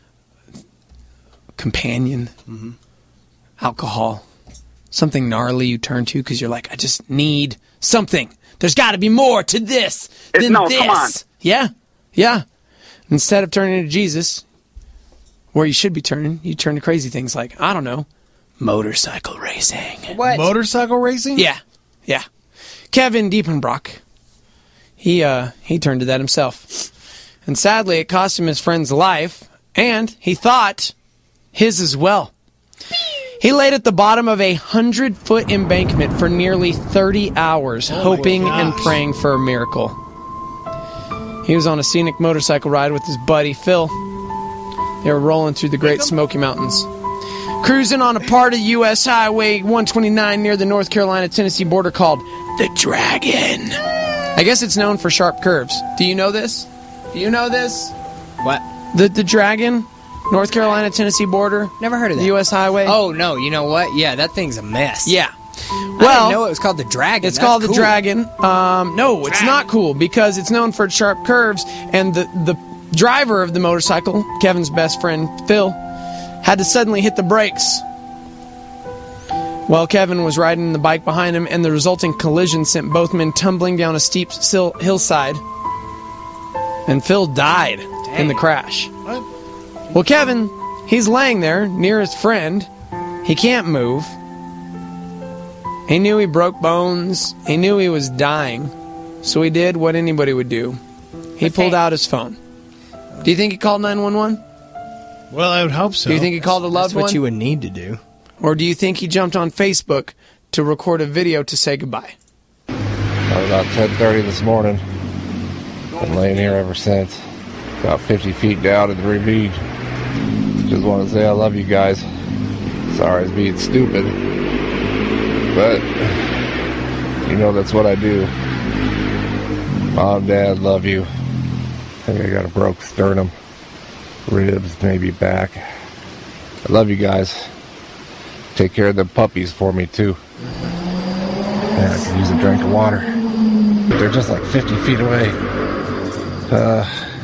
companion, Mm-hmm. alcohol, something gnarly you turn to because you're like, I just need something. There's got to be more to this It's- than no, this. come on. Yeah, yeah. Instead of turning to Jesus, where you should be turning, you turn to crazy things like, I don't know, motorcycle racing. What? Motorcycle racing? Yeah, yeah. Kevin Diepenbrock, he uh, he turned to that himself, and sadly, it cost him his friend's life, and he thought his as well. He laid at the bottom of a hundred-foot embankment for nearly thirty hours, Oh hoping my and gosh. praying for a miracle. He was on a scenic motorcycle ride with his buddy Phil. They were rolling through the Great Smoky Mountains. Cruising on a part of U S Highway one twenty-nine near the North Carolina-Tennessee border called the Dragon. I guess it's known for sharp curves. Do you know this? Do you know this? What? The the Dragon, North Carolina-Tennessee border. Never heard of that. The U S Highway. Oh, no. You know what? Yeah, that thing's a mess. Yeah. I Well, didn't know it was called the Dragon. it's That's called the cool. Dragon. Um, no, it's not cool because it's known for its sharp curves, and the the driver of the motorcycle, Kevin's best friend Phil, had to suddenly hit the brakes. While Kevin was riding the bike behind him, and the resulting collision sent both men tumbling down a steep sil- hillside. And Phil died in the crash. What? Well, Kevin, he's laying there near his friend. He can't move. He knew he broke bones. He knew he was dying. So he did what anybody would do. He pulled out his phone. Do you think he called nine one one? Well, I would hope so. Do you think he called a loved That's what one? you would need to do. Or do you think he jumped on Facebook to record a video to say goodbye? About ten thirty this morning. Been laying here ever since. About fifty feet down in the ravine. Just want to say I love you guys. Sorry I was being stupid. But, you know that's what I do. Mom, Dad, love you. I think I got a broke sternum. Ribs, maybe back. I love you guys. Take care of the puppies for me, too. Man, I could use a drink of water. They're just like fifty feet away. Uh,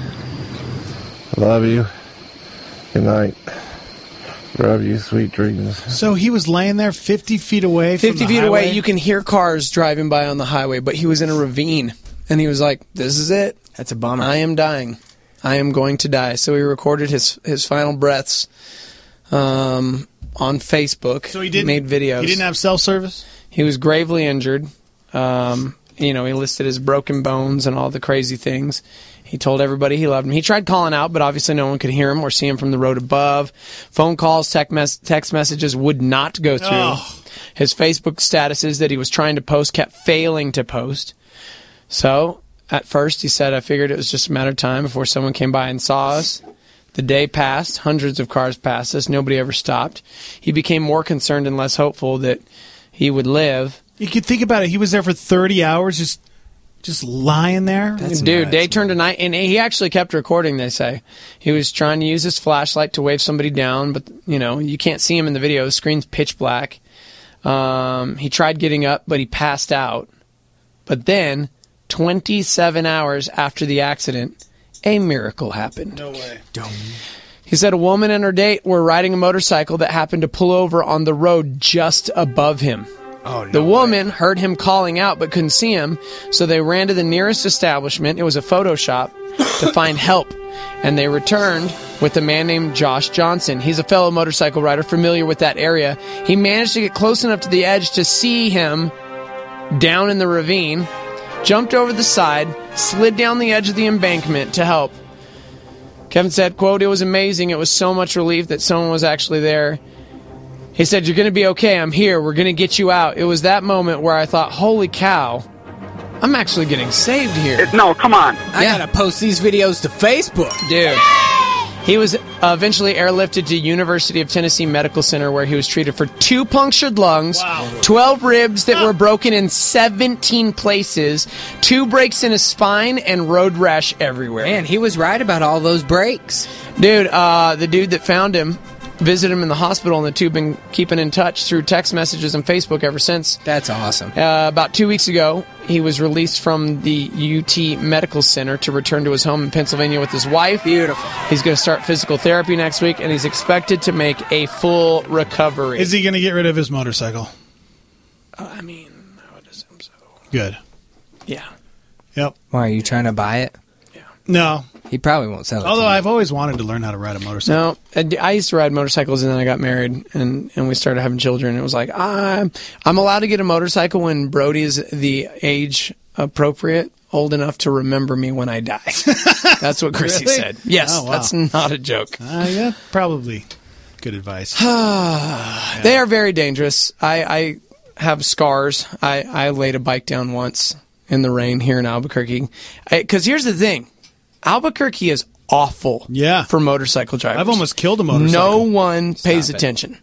love you. Good night. Love you. Sweet dreams. So he was laying there fifty feet away from fifty the feet highway? away, you can hear cars driving by on the highway, but he was in a ravine. And he was like, this is it. That's a bummer. I am dying. I am going to die. So he recorded his, his final breaths um, on Facebook. So he didn't made videos. He didn't have cell service? He was gravely injured. Um, you know, he listed his broken bones and all the crazy things. He told everybody he loved him. He tried calling out, but obviously no one could hear him or see him from the road above. Phone calls, text, mes- text messages would not go through. Oh. His Facebook statuses that he was trying to post kept failing to post. So, at first, he said, I figured it was just a matter of time before someone came by and saw us. The day passed. Hundreds of cars passed us. Nobody ever stopped. He became more concerned and less hopeful that he would live. You could think about it. He was there for thirty hours just just lying there. Dude, day turned to night, and he actually kept recording, they say. He was trying to use his flashlight to wave somebody down, but, you know, you can't see him in the video. The screen's pitch black. Um, he tried getting up, but he passed out. But then, twenty-seven hours after the accident, a miracle happened. No way. He said a woman and her date were riding a motorcycle that happened to pull over on the road just above him. Oh, no the woman heard him calling out but couldn't see him, so they ran to the nearest establishment. It was a photo shop to find help, and they returned with a man named Josh Johnson. He's a fellow motorcycle rider familiar with that area. He managed to get close enough to the edge to see him down in the ravine, jumped over the side, slid down the edge of the embankment to help. Kevin said, quote, it was amazing. It was so much relief that someone was actually there. He said, you're going to be okay. I'm here. We're going to get you out. It was that moment where I thought, holy cow, I'm actually getting saved here. No, come on. I gotta post these videos to Facebook. Dude. He was uh, eventually airlifted to University of Tennessee Medical Center, where he was treated for two punctured lungs, twelve ribs that were broken in seventeen places, two breaks in his spine, and road rash everywhere. Man, he was right about all those breaks. Dude, uh, the dude that found him visited him in the hospital, and the two have been keeping in touch through text messages and Facebook ever since. That's awesome. Uh, about two weeks ago, he was released from the U T Medical Center to return to his home in Pennsylvania with his wife. Beautiful. He's going to start physical therapy next week, and he's expected to make a full recovery. Is he going to get rid of his motorcycle? Uh, I mean, I would assume so. Good. Yeah. Yep. Why, are you trying to buy it? No. He probably won't sell it. Although to you. I've always wanted to learn how to ride a motorcycle. No, I I used to ride motorcycles, and then I got married, and, and we started having children. It was like, I'm, I'm allowed to get a motorcycle when Brody is the age appropriate, old enough to remember me when I die. That's what Chrissy Really? said. Yes, Oh, wow. that's not a joke. Uh, yeah, probably good advice. They are very dangerous. I, I have scars. I, I laid a bike down once in the rain here in Albuquerque. Because here's the thing. Albuquerque is awful yeah. for motorcycle drivers. I've almost killed a motorcycle. No one pays Stop it. attention.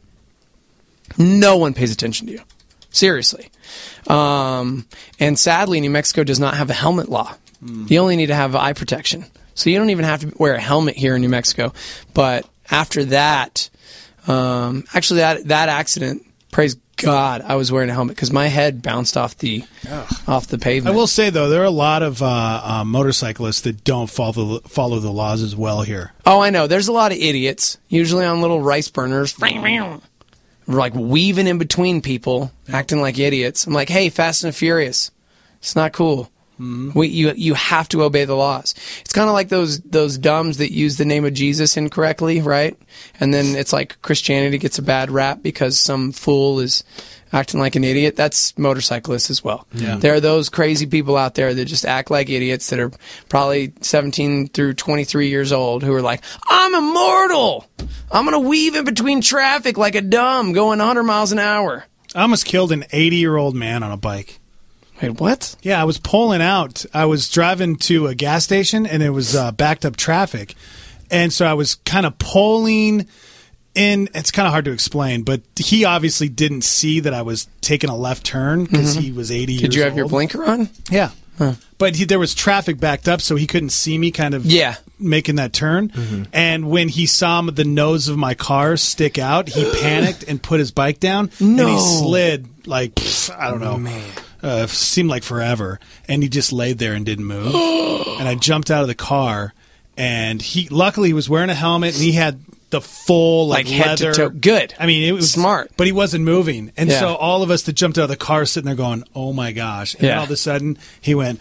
No one pays attention to you. Seriously. Um, and sadly, New Mexico does not have a helmet law. Mm. You only need to have eye protection. So you don't even have to wear a helmet here in New Mexico. But after that, um, actually that, that accident, praise God, I was wearing a helmet because my head bounced off the off the I pavement. will say, though, there are a lot of uh, uh, motorcyclists that don't follow the, follow the laws as well here. Oh, I know. There's a lot of idiots, usually on little rice burners, like weaving in between people, acting like idiots. I'm like, hey, Fast and Furious. It's not cool. We, you you have to obey the laws. It's kind of like those those dumbs that use the name of Jesus incorrectly, right? And then it's like Christianity gets a bad rap because some fool is acting like an idiot. That's motorcyclists as well. Yeah. There are those crazy people out there that just act like idiots that are probably seventeen through twenty-three years old who are like, I'm immortal. I'm going to weave in between traffic like a dumb going one hundred miles an hour. I almost killed an eighty-year-old man on a bike. Wait, what? Yeah, I was pulling out. I was driving to a gas station, and it was uh, backed up traffic. And so I was kind of pulling in. It's kind of hard to explain, but he obviously didn't see that I was taking a left turn because Mhm. he was eighty years Did you have old. your blinker on? Yeah. Huh. But he, there was traffic backed up, so he couldn't see me kind of Yeah. making that turn. Mhm. And when he saw the nose of my car stick out, he panicked and put his bike down. No. And he slid like, pff, I don't know. Man. Uh, seemed like forever. And he just laid there and didn't move. And I jumped out of the car. And he, luckily, he was wearing a helmet and he had the full like, Like head to leather. toe. Good. I mean, it was Smart. but he wasn't moving. And Yeah. so all of us that jumped out of the car sitting there going, "Oh my gosh!" And then Yeah. all of a sudden he went,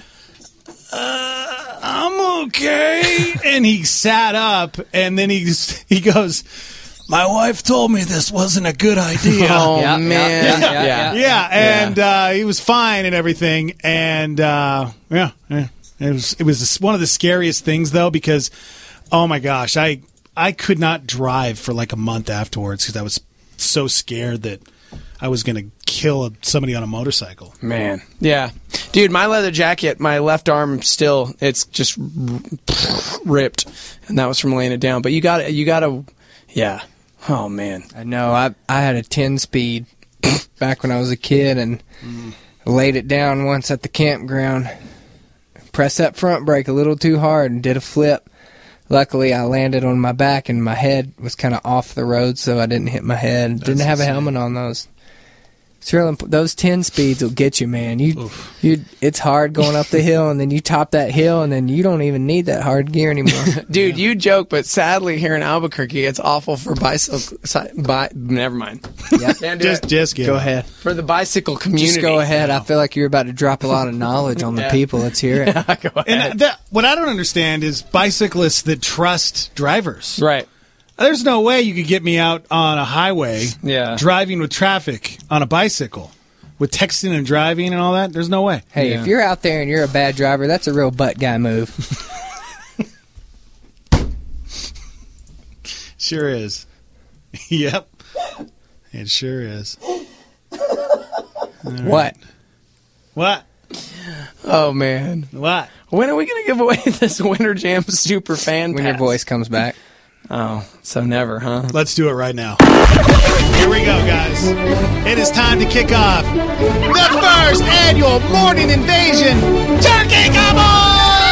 uh, "I'm okay," and he sat up, and then he just, he goes, "My wife told me this wasn't a good idea." Oh, Yeah, man. yeah, yeah, yeah, Yeah, and Uh, he was fine and everything, and uh, yeah, yeah, it was it was one of the scariest things though because, oh my gosh, I I could not drive for like a month afterwards because I was so scared that I was going to kill somebody on a motorcycle. Man. Yeah. Dude, my leather jacket, my left arm still, it's just ripped. And that was from laying it down. But you got to, you got to, yeah. Oh, man. I know. I I had a ten speed back when I was a kid and laid it down once at the campground. Pressed that front brake a little too hard and did a flip. Luckily, I landed on my back and my head was kind of off the road, so I didn't hit my head. That's didn't have insane. a helmet on those. It's real imp- those ten speeds will get you, man. You, you, it's hard going up the hill, and then you top that hill, and then you don't even need that hard gear anymore. Dude, you joke, but sadly here in Albuquerque, it's awful for bicycle. Bi- never mind. Yeah. Can't do Just it. just give Go up. ahead. For the bicycle community. Just go ahead. I feel like you're about to drop a lot of knowledge on the Yeah. people. Let's hear it. Yeah, go ahead. And that, what I don't understand is bicyclists that trust drivers. Right. There's no way you could get me out on a highway Yeah. driving with traffic on a bicycle. With texting and driving and all that, there's no way. Hey, Yeah. if you're out there and you're a bad driver, that's a real butt guy move. Sure is. Yep. It sure is. What? What? Oh, man. What? When are we going to give away this Winter Jam Super Fan When your Pass? voice comes back. Oh, so never, huh? Let's do it right now. Here we go, guys. It is time to kick off the first annual Morning Invasion Turkey Gobble!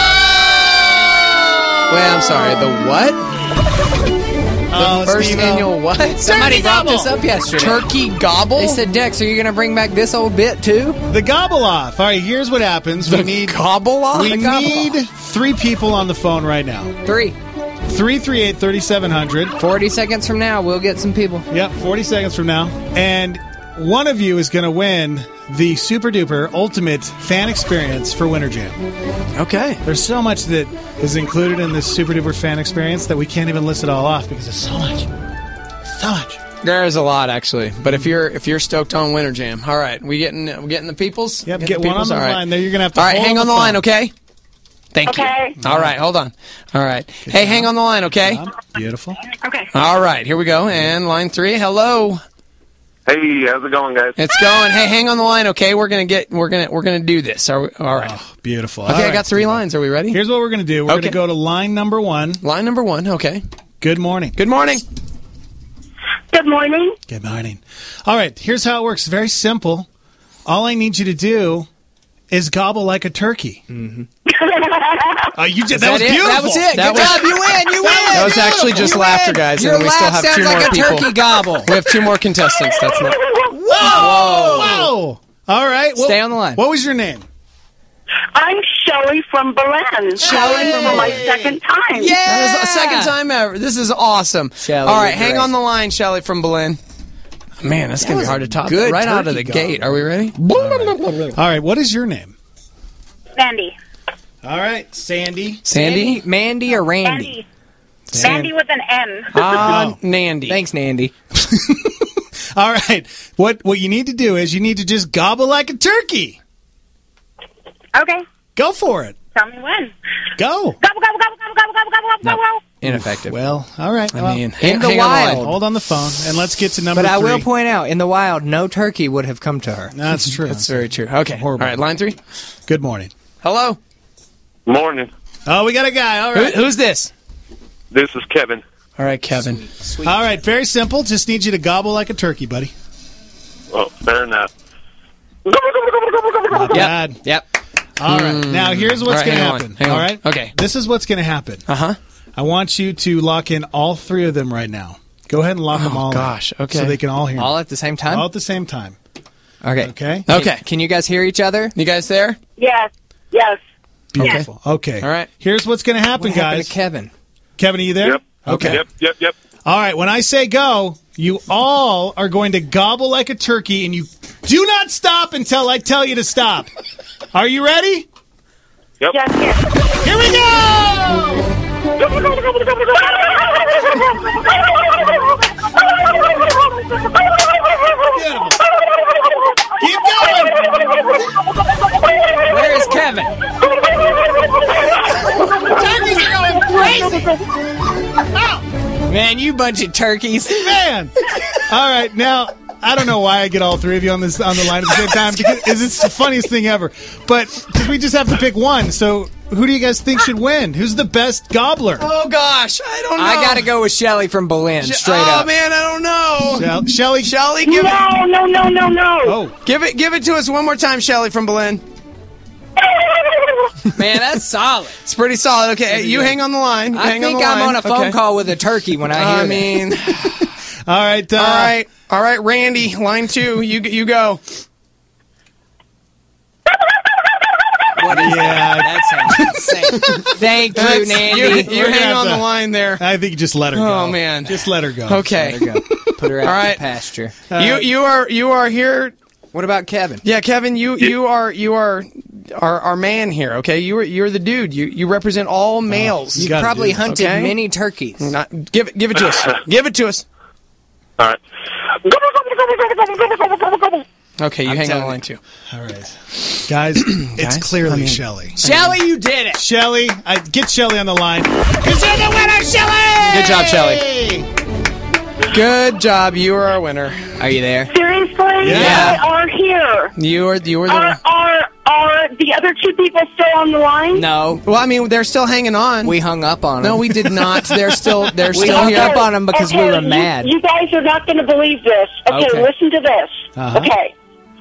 Wait, I'm sorry. The what? Oh, The first Steve-O. annual what? Somebody brought gobble. this up yesterday. Turkey gobble? They said, Dex, are you going to bring back this old bit too? The gobble off. All right, here's what happens. We The need gobble off? We The gobble need three people on the phone right now. Three. three three eight, three seven zero zero. forty seconds from now, we'll get some people. Yep, forty seconds from now. And one of you is going to win the super duper ultimate fan experience for Winter Jam. Okay. There's so much that is included in this super duper fan experience that we can't even list it all off because there's so much. So much. There is a lot actually, but if you're if you're stoked on Winter Jam, all right, we getting we getting the peoples. Yep, Getting get the one on peoples? the All right. line there. You're going to have to All right, hold hang on the phone. line, okay? Thank Okay. you. All right, hold on. All right. Hey, hang on the line, okay? Beautiful. Okay. All right, here we go. And line three. Hello. Hey, how's it going, guys? It's going. Hey, hang on the line, okay? We're gonna get. We're gonna. We're gonna do this. Are we, all right. Oh, beautiful. Okay, All I right, got three Steve-O. lines. Are we ready? Here's what we're going to do. We're Okay. going to go to line number one. Line number one. Okay. Good morning. Good morning. Good morning. Good morning. All right, here's how it works. Very simple. All I need you to do is gobble like a turkey. Mm-hmm. uh, you did, that was it? beautiful. That was it. That Good was- job. You win. You win. That was actually just You laughter, win. guys, Your and we still laugh have sounds two like more a people. turkey gobble. We have two more contestants. That's not. Whoa! Whoa! All right. Well, Stay on the line. What was your name? I'm Shelley from Belen. Shelley for my second time. Yeah. That is the second time ever. This is awesome. Shelley, All right, you're hang great. on the line, Shelly from Belen. Man, that's That gonna be was hard a to top. good Right out of turkey the gobble. gate. Are we ready? All right. What is your name? Mandy. All right, Sandy. Sandy? Mandy or Randy? Mandy. Mandy with an N. Ah, Nandy. Thanks, Nandy. All right. What what you need to do is you need to just gobble like a turkey. Okay. Go for it. Tell me when. Go. Gobble, gobble, gobble, gobble, gobble, gobble, gobble, gobble, gobble. Ineffective. Well, all right. I well, mean, in hang, the hang on wild. the line. hold on the phone, and let's get to number But I three. will point out, in the wild, no turkey would have come to her. That's true. That's very true. Okay. Horrible. All right, line three. Good morning. Hello. Morning. Oh, we got a guy. All Who, right. who's this? This is Kevin. All right, Kevin. Sweet. All right. Very simple. Just need you to gobble like a turkey, buddy. Oh, fair enough. Not Yep. bad. Yep. All right. Now, here's what's All right, going to hang on, happen. hang All on. right? Okay. This is what's going to happen. Uh-huh. I want you to lock in all three of them right now. Go ahead and lock them Oh, all gosh. in. Okay. So they can all hear All me. at the same time? All at the same time. Okay. Okay? Can- Okay. Can you guys hear each other? You guys there? Yes. Yes. Beautiful. Okay. All right. Here's what's going to happen, What happened guys. to Kevin? Kevin, are you there? Yep. Okay. Yep, yep, yep. All right. When I say go, you all are going to gobble like a turkey, and you do not stop until I tell you to stop. Are you ready? Yep. Yes, yes. Here we go! Beautiful. Keep going! Where is Kevin? Turkeys are going crazy! Oh, Man, you bunch of turkeys. man! All right, now, I don't know why I get all three of you on this on the line at the same time, because it's the funniest thing ever. But because we just have to pick one, so who do you guys think should win? Who's the best gobbler? Oh, gosh. I don't know. I gotta go with Shelly from Belen, straight oh, up. man, I don't know. Shell- Shelly? Shelly, give it. No, no, no, no, no. Oh, Give it, give it to us one more time, Shelly from Belen. Man, that's solid. It's pretty solid. Okay, you hang on the line. You I hang think on the I'm line. on a phone Okay. call with a turkey when I hear I that. mean, all right. Uh, all right, all right, Randy, line two. You you go. What is Yeah. that? That sounds insane. Thank you, That's- Nandy. You, We're you gonna hang have on to- the line there. I think you just let her go. Oh, man. Just let her go. Okay. There you go. Put her out All to right. pasture. You you are you are here. What about Kevin? Yeah, Kevin, you you are you are our, our man here. Okay, you are you're the dude. You you represent all males. You You've gotta probably do this. hunted Okay. many turkeys. Not, give it give it to us. Give it to us. All right. Okay, you I'm hang on telling the you. line too. All right. Guys, it's clearly I mean- Shelly. Shelly, you did it. Shelly, I, get Shelly on the line. Because you're the winner, Shelly! Good job, Shelly. Good job. You are our winner. Are you there? Seriously? Yeah. They are here. You are you are the Are, winner. are, are the other two people still on the line? No. Well, I mean, they're still hanging on. We hung up on him. no, we did not. They're still they're We still hung here. up on him because we Okay, were you- mad. You, guys are not going to believe this. Okay, Okay. listen to this. Uh-huh. Okay.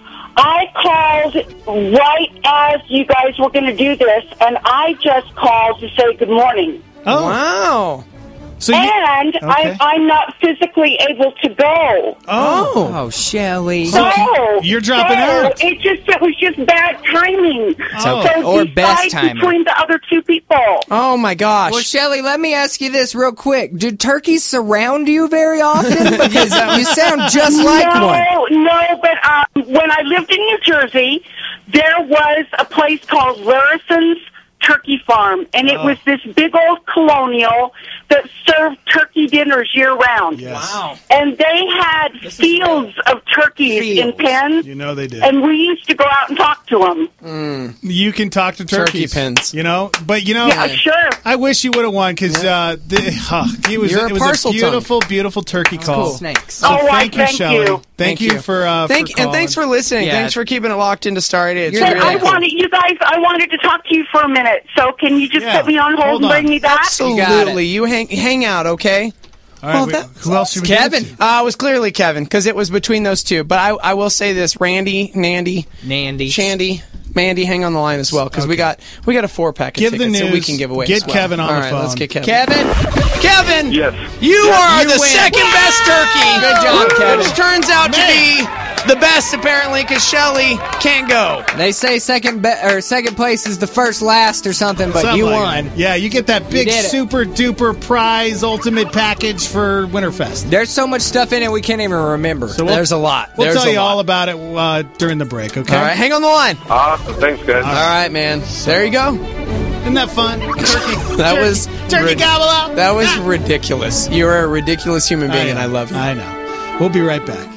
I called right as you guys were going to do this, and I just called to say good morning. Oh, Wow. so you, And okay. I'm, I'm not physically able to go. oh, Oh, Shelly. So, you're dropping so out. It just it was just bad timing. Oh. So Or decide best timing. between the other two people. Oh my gosh. Well, Shelly, let me ask you this real quick. Do turkeys surround you very often? Because you sound just like no, one. No, but um, when I lived in New Jersey, there was a place called Larison's Turkey Farm, and it Oh. was this big old colonial that served turkey dinners year round. Yes. Wow. And they had fields of turkeys in Fields. pens, You know they did. and we used to go out and talk to them. You can talk to Turkey turkeys. pins. You know, but you know, Yeah, sure. I wish you would have won because uh, the- huh, it was You're a it was parcel a beautiful, beautiful turkey call. Cool. Snakes. So All right, thank you, thank Shelly. you. Thank, Thank you you. for uh, Thank for and thanks for calling. listening. Yeah. Thanks for keeping it locked into Star eight. It's You're But really I cool. wanted you guys. I wanted to talk to you for a minute. So can you just Yeah, put me on hold, hold and on. bring me back? Absolutely. You hang hang out, okay? All right, Well, wait, that- who else should we give it Kevin. to? Uh, it was clearly Kevin because it was between those two. But I, I will say this: Randy, Nandy, Nandy. Shandy, Mandy, hang on the line as well because we Okay. got we got a four pack of Give the tickets that we news. can give away. Get as well. Kevin on All the right, phone. let's get Kevin. Kevin. Kevin, Yes. you are You the win. second best turkey. Good job, Kevin. Which turns out to be the best apparently because Shelly can't go. They say second be- or second place is the first last or something, but Something you like won. that. Yeah, you get that big You did it. super duper prize ultimate package for Winterfest. There's so much stuff in it we can't even remember. So we'll, There's a lot. We'll There's tell a you lot. all about it uh, during the break, okay? All right, hang on the line. Awesome. Thanks, guys. All right, man. There you go. Isn't that fun? Turkey. That turkey, was turkey rid- gobble out. That was ridiculous. You're a ridiculous human being, I and I know. love you. I know. We'll be right back.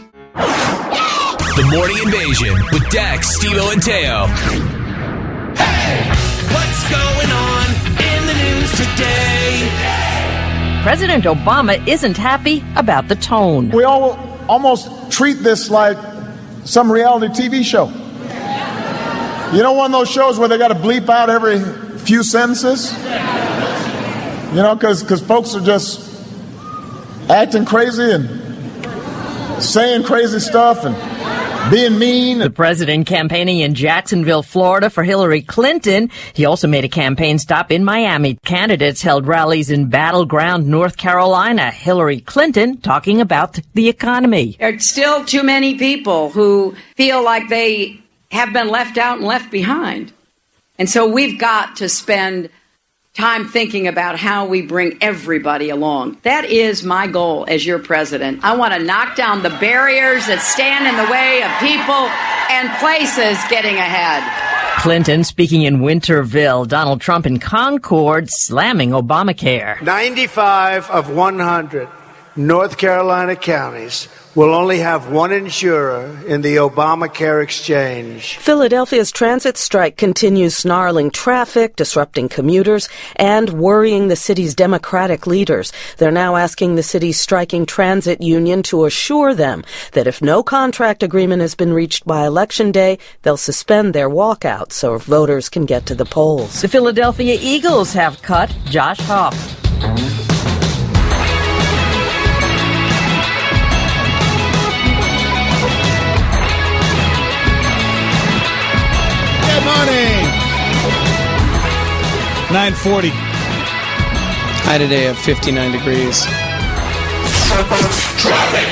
The Morning Invasion with Dax, Steve-O, and Teo. Hey, what's going on in the news today? President Obama isn't happy about the tone. We all almost treat this like some reality T V show. You know, one of those shows where they got to bleep out every few sentences? You know, because folks are just acting crazy and saying crazy stuff and being mean. The president campaigning in Jacksonville, Florida for Hillary Clinton. He also made a campaign stop in Miami. Candidates held rallies in battleground North Carolina. Hillary Clinton talking about the economy. There are still too many people who feel like they have been left out and left behind. And so we've got to spend time thinking about how we bring everybody along. That is my goal as your president. I want to knock down the barriers that stand in the way of people and places getting ahead. Clinton speaking in Winterville. Donald Trump in Concord slamming Obamacare. ninety-five of one hundred North Carolina counties will only have one insurer in the Obamacare exchange. Philadelphia's transit strike continues snarling traffic, disrupting commuters, and worrying the city's Democratic leaders. They're now asking the city's striking transit union to assure them that if no contract agreement has been reached by Election Day, they'll suspend their walkout so voters can get to the polls. The Philadelphia Eagles have cut Josh Hoff. Good morning. nine forty. High today of fifty-nine degrees. Traffic.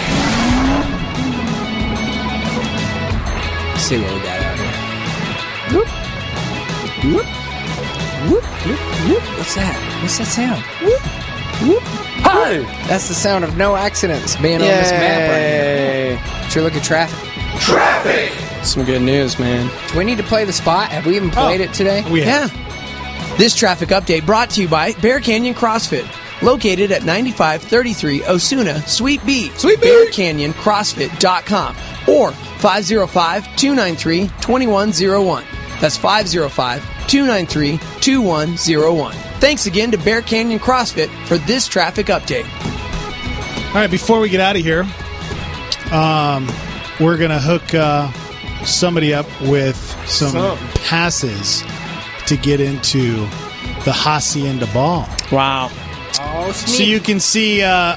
Let's see what we got out here. Whoop. Whoop. Whoop. Whoop. Whoop. What's that? What's that sound? Whoop. Whoop. Hi. That's the sound of no accidents being on this map right now. Sure look at traffic. Traffic. Some good news, man. Do we need to play the spot? Have we even played Oh, it today? We have. Yeah. This traffic update brought to you by Bear Canyon CrossFit, located at ninety-five thirty-three Osuna, Suite B. Suite B. Bear Canyon CrossFit dot com or five oh five, two nine three, two one oh one. That's five oh five, two nine three, two one oh one. Thanks again to Bear Canyon CrossFit for this traffic update. All right, before we get out of here, um, we're going to hook uh, somebody up with some So- passes to get into the Hacienda Ball. Wow. Oh, So you can see uh,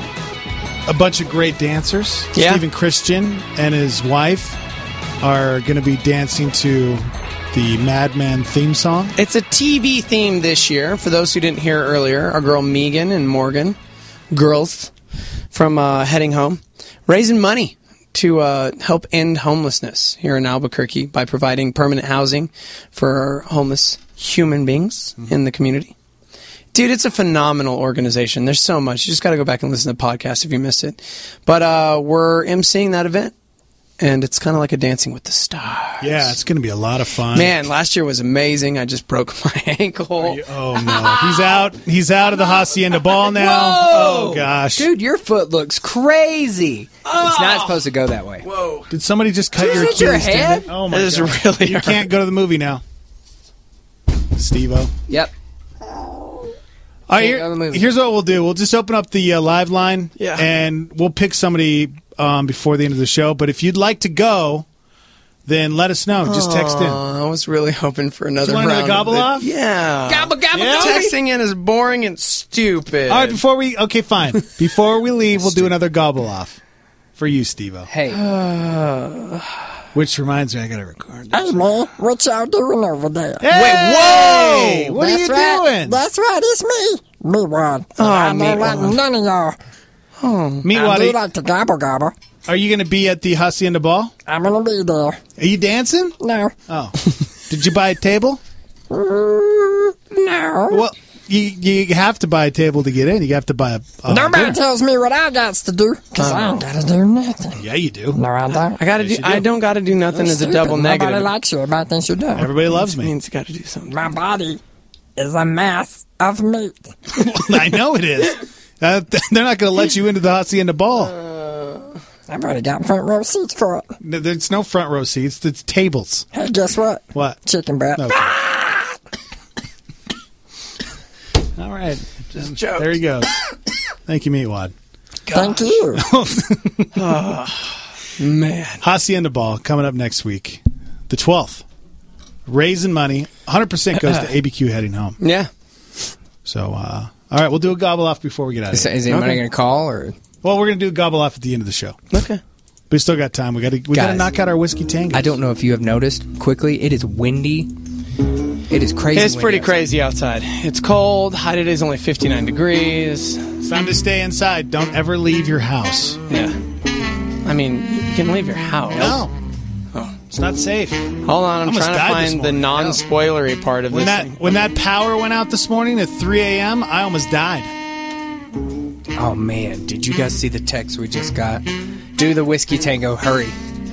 a bunch of great dancers. Yeah. Stephen Christian and his wife are going to be dancing to the Mad Men theme song. It's a T V theme this year. For those who didn't hear earlier, our girl Megan and Morgan, girls from uh, Heading Home, raising money to uh, help end homelessness here in Albuquerque by providing permanent housing for homeless human beings Mm-hmm. in the community. Dude, it's a phenomenal organization. There's so much. You just got to go back and listen to the podcast if you missed it. But uh, we're emceeing that event, and it's kind of like a Dancing with the Stars. Yeah, it's going to be a lot of fun. Man, last year was amazing. I just broke my ankle. Oh, no. He's out. He's out of the Hacienda Ball now. Whoa! Oh, gosh. Dude, your foot looks crazy. It's not supposed to go that way. Whoa. Did somebody just cut Is your it your Achilles head? tendon? Oh, my That is God. really You hurt. can't go to the movie now. Steve-O. Yep. All right, Can't here- go to the movie. here's what we'll do. We'll just open up the uh, live line, Yeah. and we'll pick somebody um, before the end of the show. But if you'd like to go, then let us know. Just text in. Aw, I was really hoping for another You want another round. gobble of it. off? Yeah. Gobble, gobble, Yeah? gobble. Texting in is boring and stupid. All right, before we okay, fine. Before we leave, we'll do another gobble off for you, Steve-O. Hey. Which reminds me, I got to record. Hey, man, what y'all doing over there? Hey, whoa! What That's are you right. doing? That's right, it's me. Me one. Oh, I know like Meatwad. none of y'all. Me, I do Waddy. like to gobble gobble. Are you going to be at the Hacienda Ball? I'm going to be there. Are you dancing? No. Oh. Did you buy a table? Mm, no. Well, you you have to buy a table to get in. You have to buy a. a Nobody dinner. tells me what I got to do because Uh, I ain't got to do nothing. Yeah, you do. No, I don't. I gotta Yes, do. you do. I don't gotta do nothing You're as a stupid. double Nobody negative. likes you. Everybody thinks you're dumb. Everybody loves me. Means you gotta do something. My body is a mass of meat. I know it is. Uh, they're not going to let you into the Hacienda Ball. Uh, I've already got front row seats for it. No, There's no front row seats. It's tables. Hey, guess what? What? Chicken breast. Okay. All right. Just there you go. Thank you, Meatwad. Thank you. Oh, man. Hacienda Ball coming up next week, the twelfth. Raising money. one hundred percent goes to A B Q heading home. Yeah. So, uh, all right, we'll do a gobble off before we get out of Is, here. is anybody Okay. going to call or? Well, we're going to do a gobble off at the end of the show. Okay. We still got time. We got to we got to Guys. knock out our whiskey tango. I don't know if you have noticed quickly. It is windy. It is crazy. It's windy pretty outside. crazy outside. It's cold. High today is only fifty-nine degrees. It's time to stay inside. Don't ever leave your house. Yeah. I mean, you can leave your house. No. Oh. It's not safe. Hold on, I'm Almost trying to died this find the morning. non-spoilery part of When this that thing. when that power went out this morning at three a.m., I almost died. Oh man, did you guys see the text we just got? Do the whiskey tango, hurry.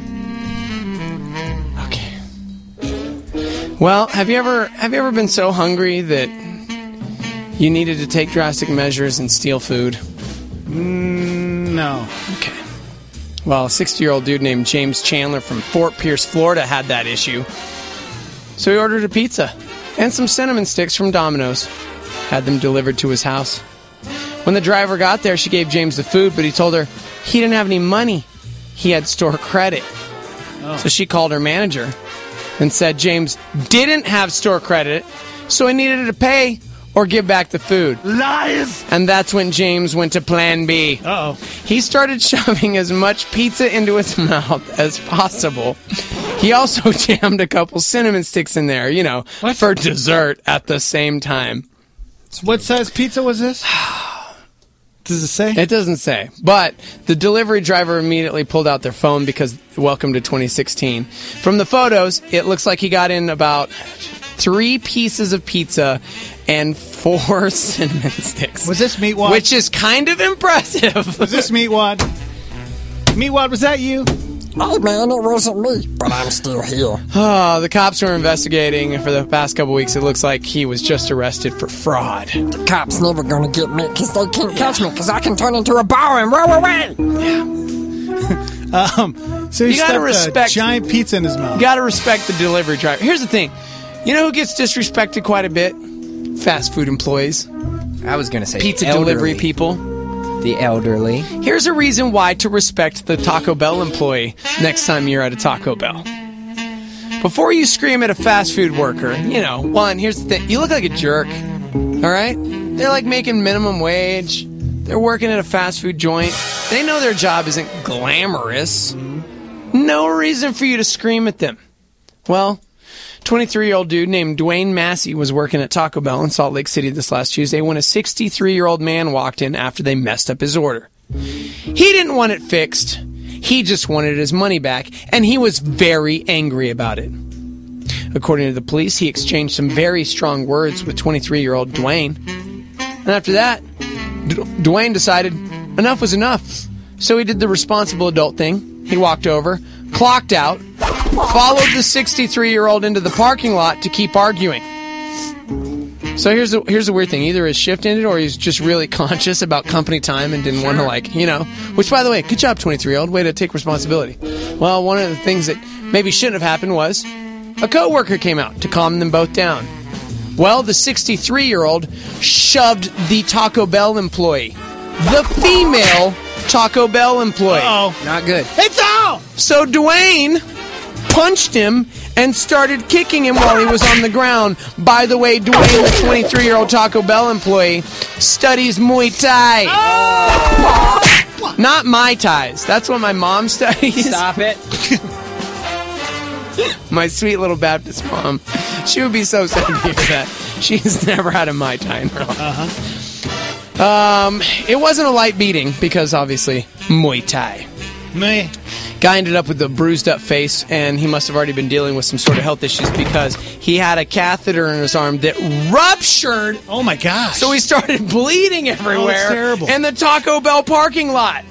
Well, have you ever have you ever been so hungry that you needed to take drastic measures and steal food? Mm, no. Okay. Well, a sixty-year-old dude named James Chandler from Fort Pierce, Florida had that issue. So he ordered a pizza and some cinnamon sticks from Domino's. Had them delivered to his house. When the driver got there, she gave James the food, but he told her he didn't have any money. He had store credit. Oh. So she called her manager and said James didn't have store credit, so he needed to pay or give back the food. Lies! And that's when James went to plan B. Uh-oh. He started shoving as much pizza into his mouth as possible. He also jammed a couple cinnamon sticks in there, you know, for dessert at the same time. So what size pizza was this? Does it say? It doesn't say. But the delivery driver immediately pulled out their phone because welcome to twenty sixteen. From the photos, it looks like he got in about three pieces of pizza and four cinnamon sticks. Was this Meatwad? Which is kind of impressive. Was this Meatwad? Meatwad, was that you? Hey, man, it wasn't me, but I'm still here. Oh, the cops were investigating for the past couple weeks. It looks like he was just arrested for fraud. The cops never gonna get me because they can't catch me because I can turn into a ball and roll away. Um, so he You gotta stuffed respect- a giant pizza in his mouth. You gotta respect the delivery driver. Here's the thing. You know who gets disrespected quite a bit? Fast food employees. I was going to say Pizza elderly. delivery people. The elderly. Here's a reason why to respect the Taco Bell employee next time you're at a Taco Bell. Before you scream at a fast food worker, you know, one, here's the thing. You look like a jerk. All right? They're like making minimum wage. They're working at a fast food joint. They know their job isn't glamorous. No reason for you to scream at them. Well, twenty-three-year-old dude named Dwayne Massey was working at Taco Bell in Salt Lake City this last Tuesday when a sixty-three-year-old man walked in after they messed up his order. He didn't want it fixed. He just wanted his money back, and he was very angry about it. According to the police, he exchanged some very strong words with twenty-three-year-old Dwayne. And after that, D- Dwayne decided enough was enough. So he did the responsible adult thing. He walked over, clocked out, followed the sixty-three-year-old into the parking lot to keep arguing. So here's the here's the weird thing. Either his shift ended or he's just really conscious about company time and didn't want to, like, you know. Which, by the way, good job, twenty-three-year-old. Way to take responsibility. Well, one of the things that maybe shouldn't have happened was a coworker came out to calm them both down. Well, the sixty-three-year-old shoved the Taco Bell employee. The female Taco Bell employee. Uh-oh. Not good. It's out! So Dwayne punched him and started kicking him while he was on the ground. By the way, Dwayne, the twenty-three-year-old Taco Bell employee, studies Muay Thai. Oh! Not Mai Tais. That's what my mom studies. Stop it. My sweet little Baptist mom. She would be so sad to hear that. She's never had a Mai Tai in her life. Uh-huh. Um, it wasn't a light beating because, obviously, Muay Thai. Me. Guy ended up with a bruised up face, and he must have already been dealing with some sort of health issues because he had a catheter in his arm that ruptured. Oh my gosh. So he started bleeding everywhere. Oh, that's terrible. In the Taco Bell parking lot.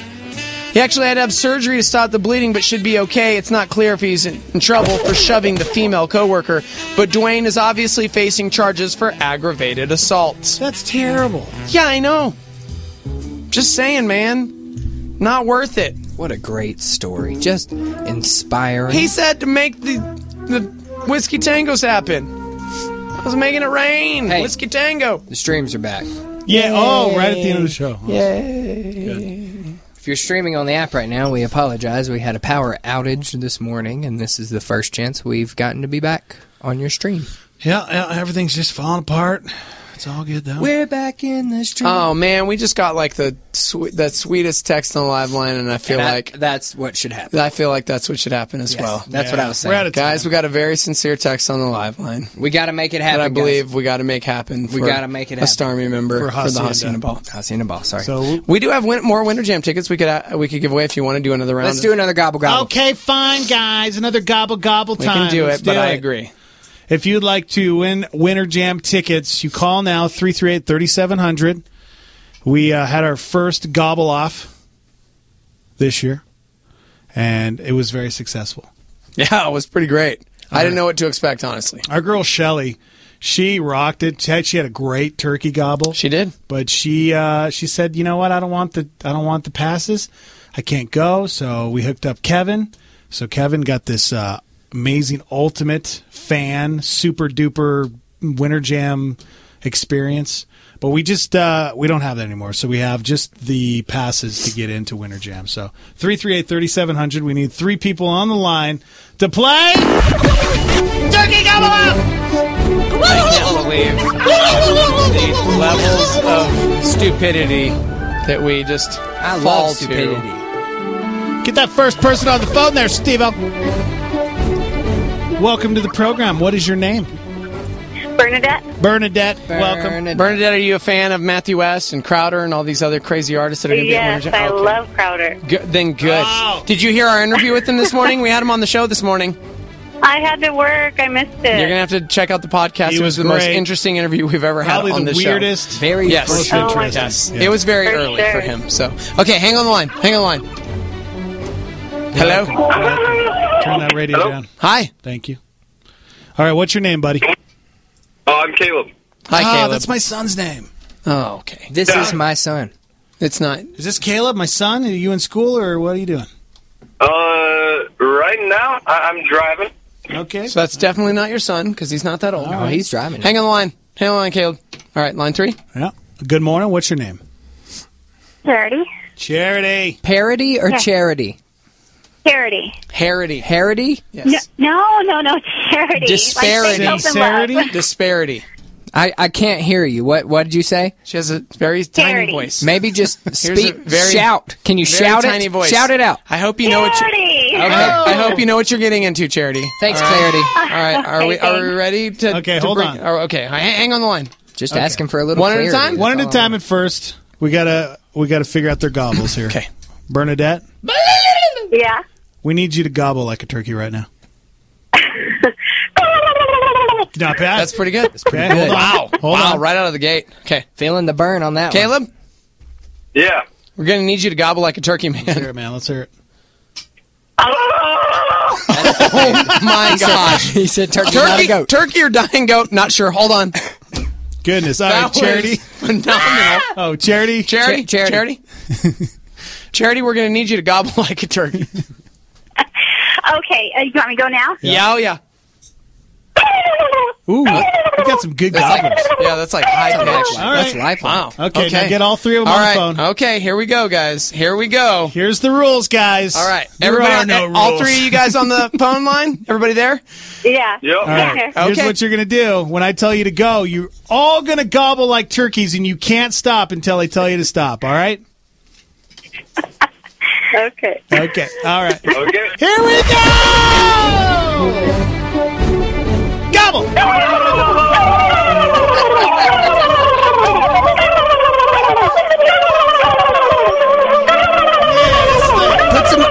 He actually had to have surgery to stop the bleeding, but should be okay. It's not clear if he's in, in trouble for shoving the female coworker. But Dwayne is obviously facing charges for aggravated assault. That's terrible. Yeah, I know. Just saying, man. Not worth it. What a great story. Just inspiring. He said to make the the Whiskey Tangos happen. I was making it rain. Hey. Whiskey Tango. The streams are back. Yeah, oh, right at the end of the show. Yay. If you're streaming on the app right now, we apologize. We had a power outage this morning, and this is the first chance we've gotten to be back on your stream. Yeah, yeah, everything's just falling apart. It's all good, though. We're back in the stream. Oh, man, we just got like the swe- that sweetest text on the live line, and I feel And that- like that's what should happen. I feel like that's what should happen as Yes, well. that's what I was saying. We're out of Guys, time. we got a very sincere text on the live line. We got to make it happen. That I guys. believe we got to make happen. We for gotta make it a happen. Starmie member For for, the Hacienda. Hacienda Ball. Hacienda Ball, sorry. So We do have win- more Winter Jam tickets. We could uh, we could give away if you want to do another round. let's do another gobble gobble. Okay, fine, guys. Another gobble gobble We time. can do Let's it, but I it. agree. If you'd like to win Winter Jam tickets, you call now, three three eight, three seven zero zero. We uh, had our first gobble off this year, and it was very successful. Yeah, it was pretty great. I didn't know what to expect, honestly. Our girl Shelly, she rocked it. She had, she had a great turkey gobble. She did, but she uh, she said, you know what? I don't want the I don't want the passes. I can't go. So we hooked up Kevin. So Kevin got this uh, amazing ultimate fan, super duper Winter Jam experience. But we just uh, we don't have that anymore. So we have just the passes to get into Winter Jam. So three three eight, three seven zero zero. We need three people on the line to play Turkey Gobble Up! I can't believe the levels of stupidity that we just I fall love stupidity. to. Get that first person on the phone there, Steve-O. Welcome to the program. What is your name? Bernadette. Bernadette. Welcome. Bernadette, are you a fan of Matthew West and Crowder and all these other crazy artists that are going to be at Yes, Winter Jam? I Okay. love Crowder. Good, then good. Did you hear our interview with him this morning? We had him on the show this morning. I had to work. I missed it. You're going to have to check out the podcast. He it was, was the most great. interesting interview we've ever Probably had on the the weirdest, show. very yes. most Oh, my interesting. Yes. Yeah. It was very For early sure. for him. So, okay, hang on the line. Hang on the line. Hello? Turn that radio Hello? down. Hi. Thank you. All right, what's your name, buddy? Oh, I'm Caleb. Hi, Ah, Caleb. that's my son's name. Oh, okay. This Yeah. is my son. It's not. Is this Caleb, my son? Are you in school, or what are you doing? Uh, right now I- I'm driving. Okay. So that's definitely not your son because he's not that old. Oh, he's driving. Hang on the line. Hang on the line, Caleb. All right, line three. Yeah. Good morning. What's your name? Charity. Charity. Parody or Yeah. charity? Charity. Harity. Harity? Yes. No, no, no, charity. Disparity. Like faith, hope, and love. Disparity. I, I can't hear you. What what did you say? She has a very tiny Charity. voice. Maybe just Here's speak. a very- shout. Can you very shout tiny it? voice. Shout it out. I hope you know what you. Charity. Okay. I hope you know what you're getting into, Charity. Thanks, All right. Clarity. All right. Are we are we ready to? Okay, to hold bring- on. oh, okay. Hang hang on the line. Just Okay. asking for a little One at a clarity. time? One at a time at first. We gotta we gotta figure out their gobbles here. Okay. Bernadette, Yeah. we need you to gobble like a turkey right now. Not bad. That's pretty good. That's pretty good. Wow. Hold wow. on. Right out of the gate. Okay. Feeling the burn on that one. Caleb, Yeah. we're gonna need you to gobble like a turkey, man. Let's hear it, man. Let's hear it. Oh my gosh. He said turkey, not a Turkey, goat. turkey or dying goat? Not sure. Hold on. Goodness. All That right, Charity. was phenomenal. Oh, Charity. Charity, Cha- charity, charity. We're gonna need you to gobble like a turkey. Okay, uh, you want me to go now? Yeah, oh yeah. Ooh, we got some good That's gobblers. like, yeah, that's like high pitch. All That's right. lifeline. Wow. Okay, now get all three of them All on right. the phone. Okay, here we go, guys. Here we go. Here's the rules, guys. All right, There everybody. are no all rules. three of you guys on the phone line. Everybody there? Yeah. Yep. All right. Here's Okay. what you're going to do. When I tell you to go, you're all going to gobble like turkeys, and you can't stop until I tell you to stop, all right? Okay. Okay. All right. Okay. Here we go! Gobble! Put some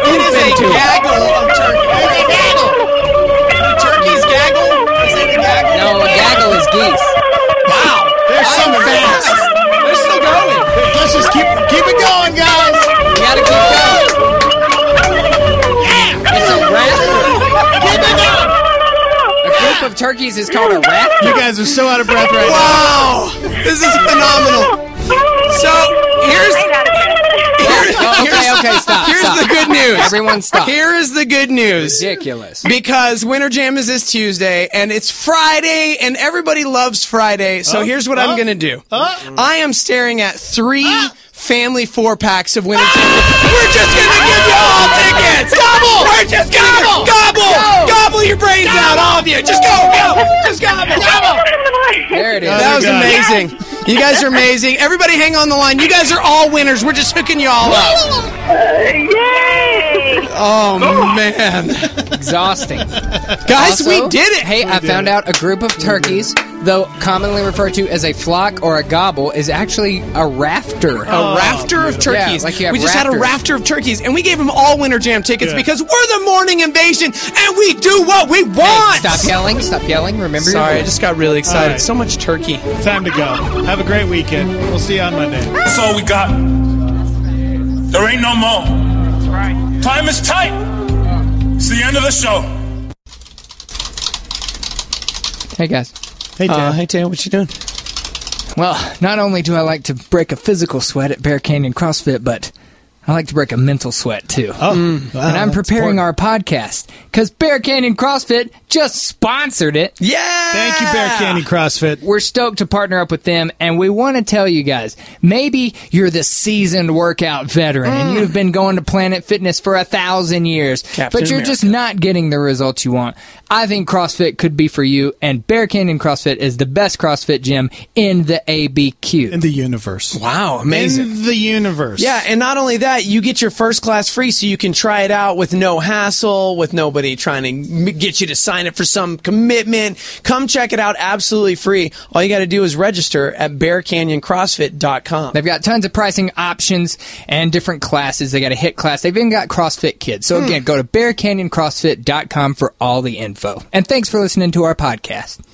of turkeys is called a rafter? You guys are so out of breath right wow. now. Wow. This is phenomenal. So, here's... Here, oh, okay, okay, stop. Here's stop. the good news. Everyone stop. Here is the good news. Ridiculous. Because Winter Jam is this Tuesday, and it's Friday, and everybody loves Friday. So uh, here's what uh, I'm going to do. Uh, I am staring at three uh, family four-packs of Winter Jam. We're just going to give you all tickets. Gobble. We're just going to gobble. Gobble. Go. Gobble your brains gobble. out, all of you. Just go. Go. Just gobble. Gobble. There it is. That was amazing. You guys are amazing. Everybody hang on the line. You guys are all winners. We're just hooking you all up. Uh, yay! Oh, man. Exhausting. Guys, also, we did it. Hey, we I found it. out a group of turkeys, though commonly referred to as a flock or a gobble, is actually a rafter. A rafter of turkeys. Yeah, like you have we just rafters. had a rafter of turkeys, and we gave them all Winter Jam tickets yeah. because we're the morning invasion, and we do what we want. Hey, stop yelling. Stop yelling. Remember Sorry, your I just got really excited. Right. So much turkey. Time to go. Have a great weekend. We'll see you on Monday. That's all we got. There ain't no more. Time is tight. It's the end of the show. Hey, guys. Hey, Dan. Uh, hey, Dan, what you doing? Well, not only do I like to break a physical sweat at Bear Canyon CrossFit, but I like to break a mental sweat, too. Oh, mm. wow, and I'm preparing important. our podcast, because Bear Canyon CrossFit just sponsored it. Yeah! Thank you, Bear Canyon CrossFit. We're stoked to partner up with them, and we want to tell you guys, maybe you're the seasoned workout veteran, mm. and you've been going to Planet Fitness for a thousand years, Captain but you're America. just not getting the results you want. I think CrossFit could be for you, and Bear Canyon CrossFit is the best CrossFit gym in the A B Q. In the universe. Wow, amazing. In the universe. Yeah, and not only that, you get your first class free so you can try it out with no hassle, with nobody trying to get you to sign up for some commitment. Come check it out absolutely free. All you got to do is register at bear canyon crossfit dot com. They've got tons of pricing options and different classes. They got a HIIT class. They've even got CrossFit Kids. So again, go to bear canyon crossfit dot com for all the info. And thanks for listening to our podcast.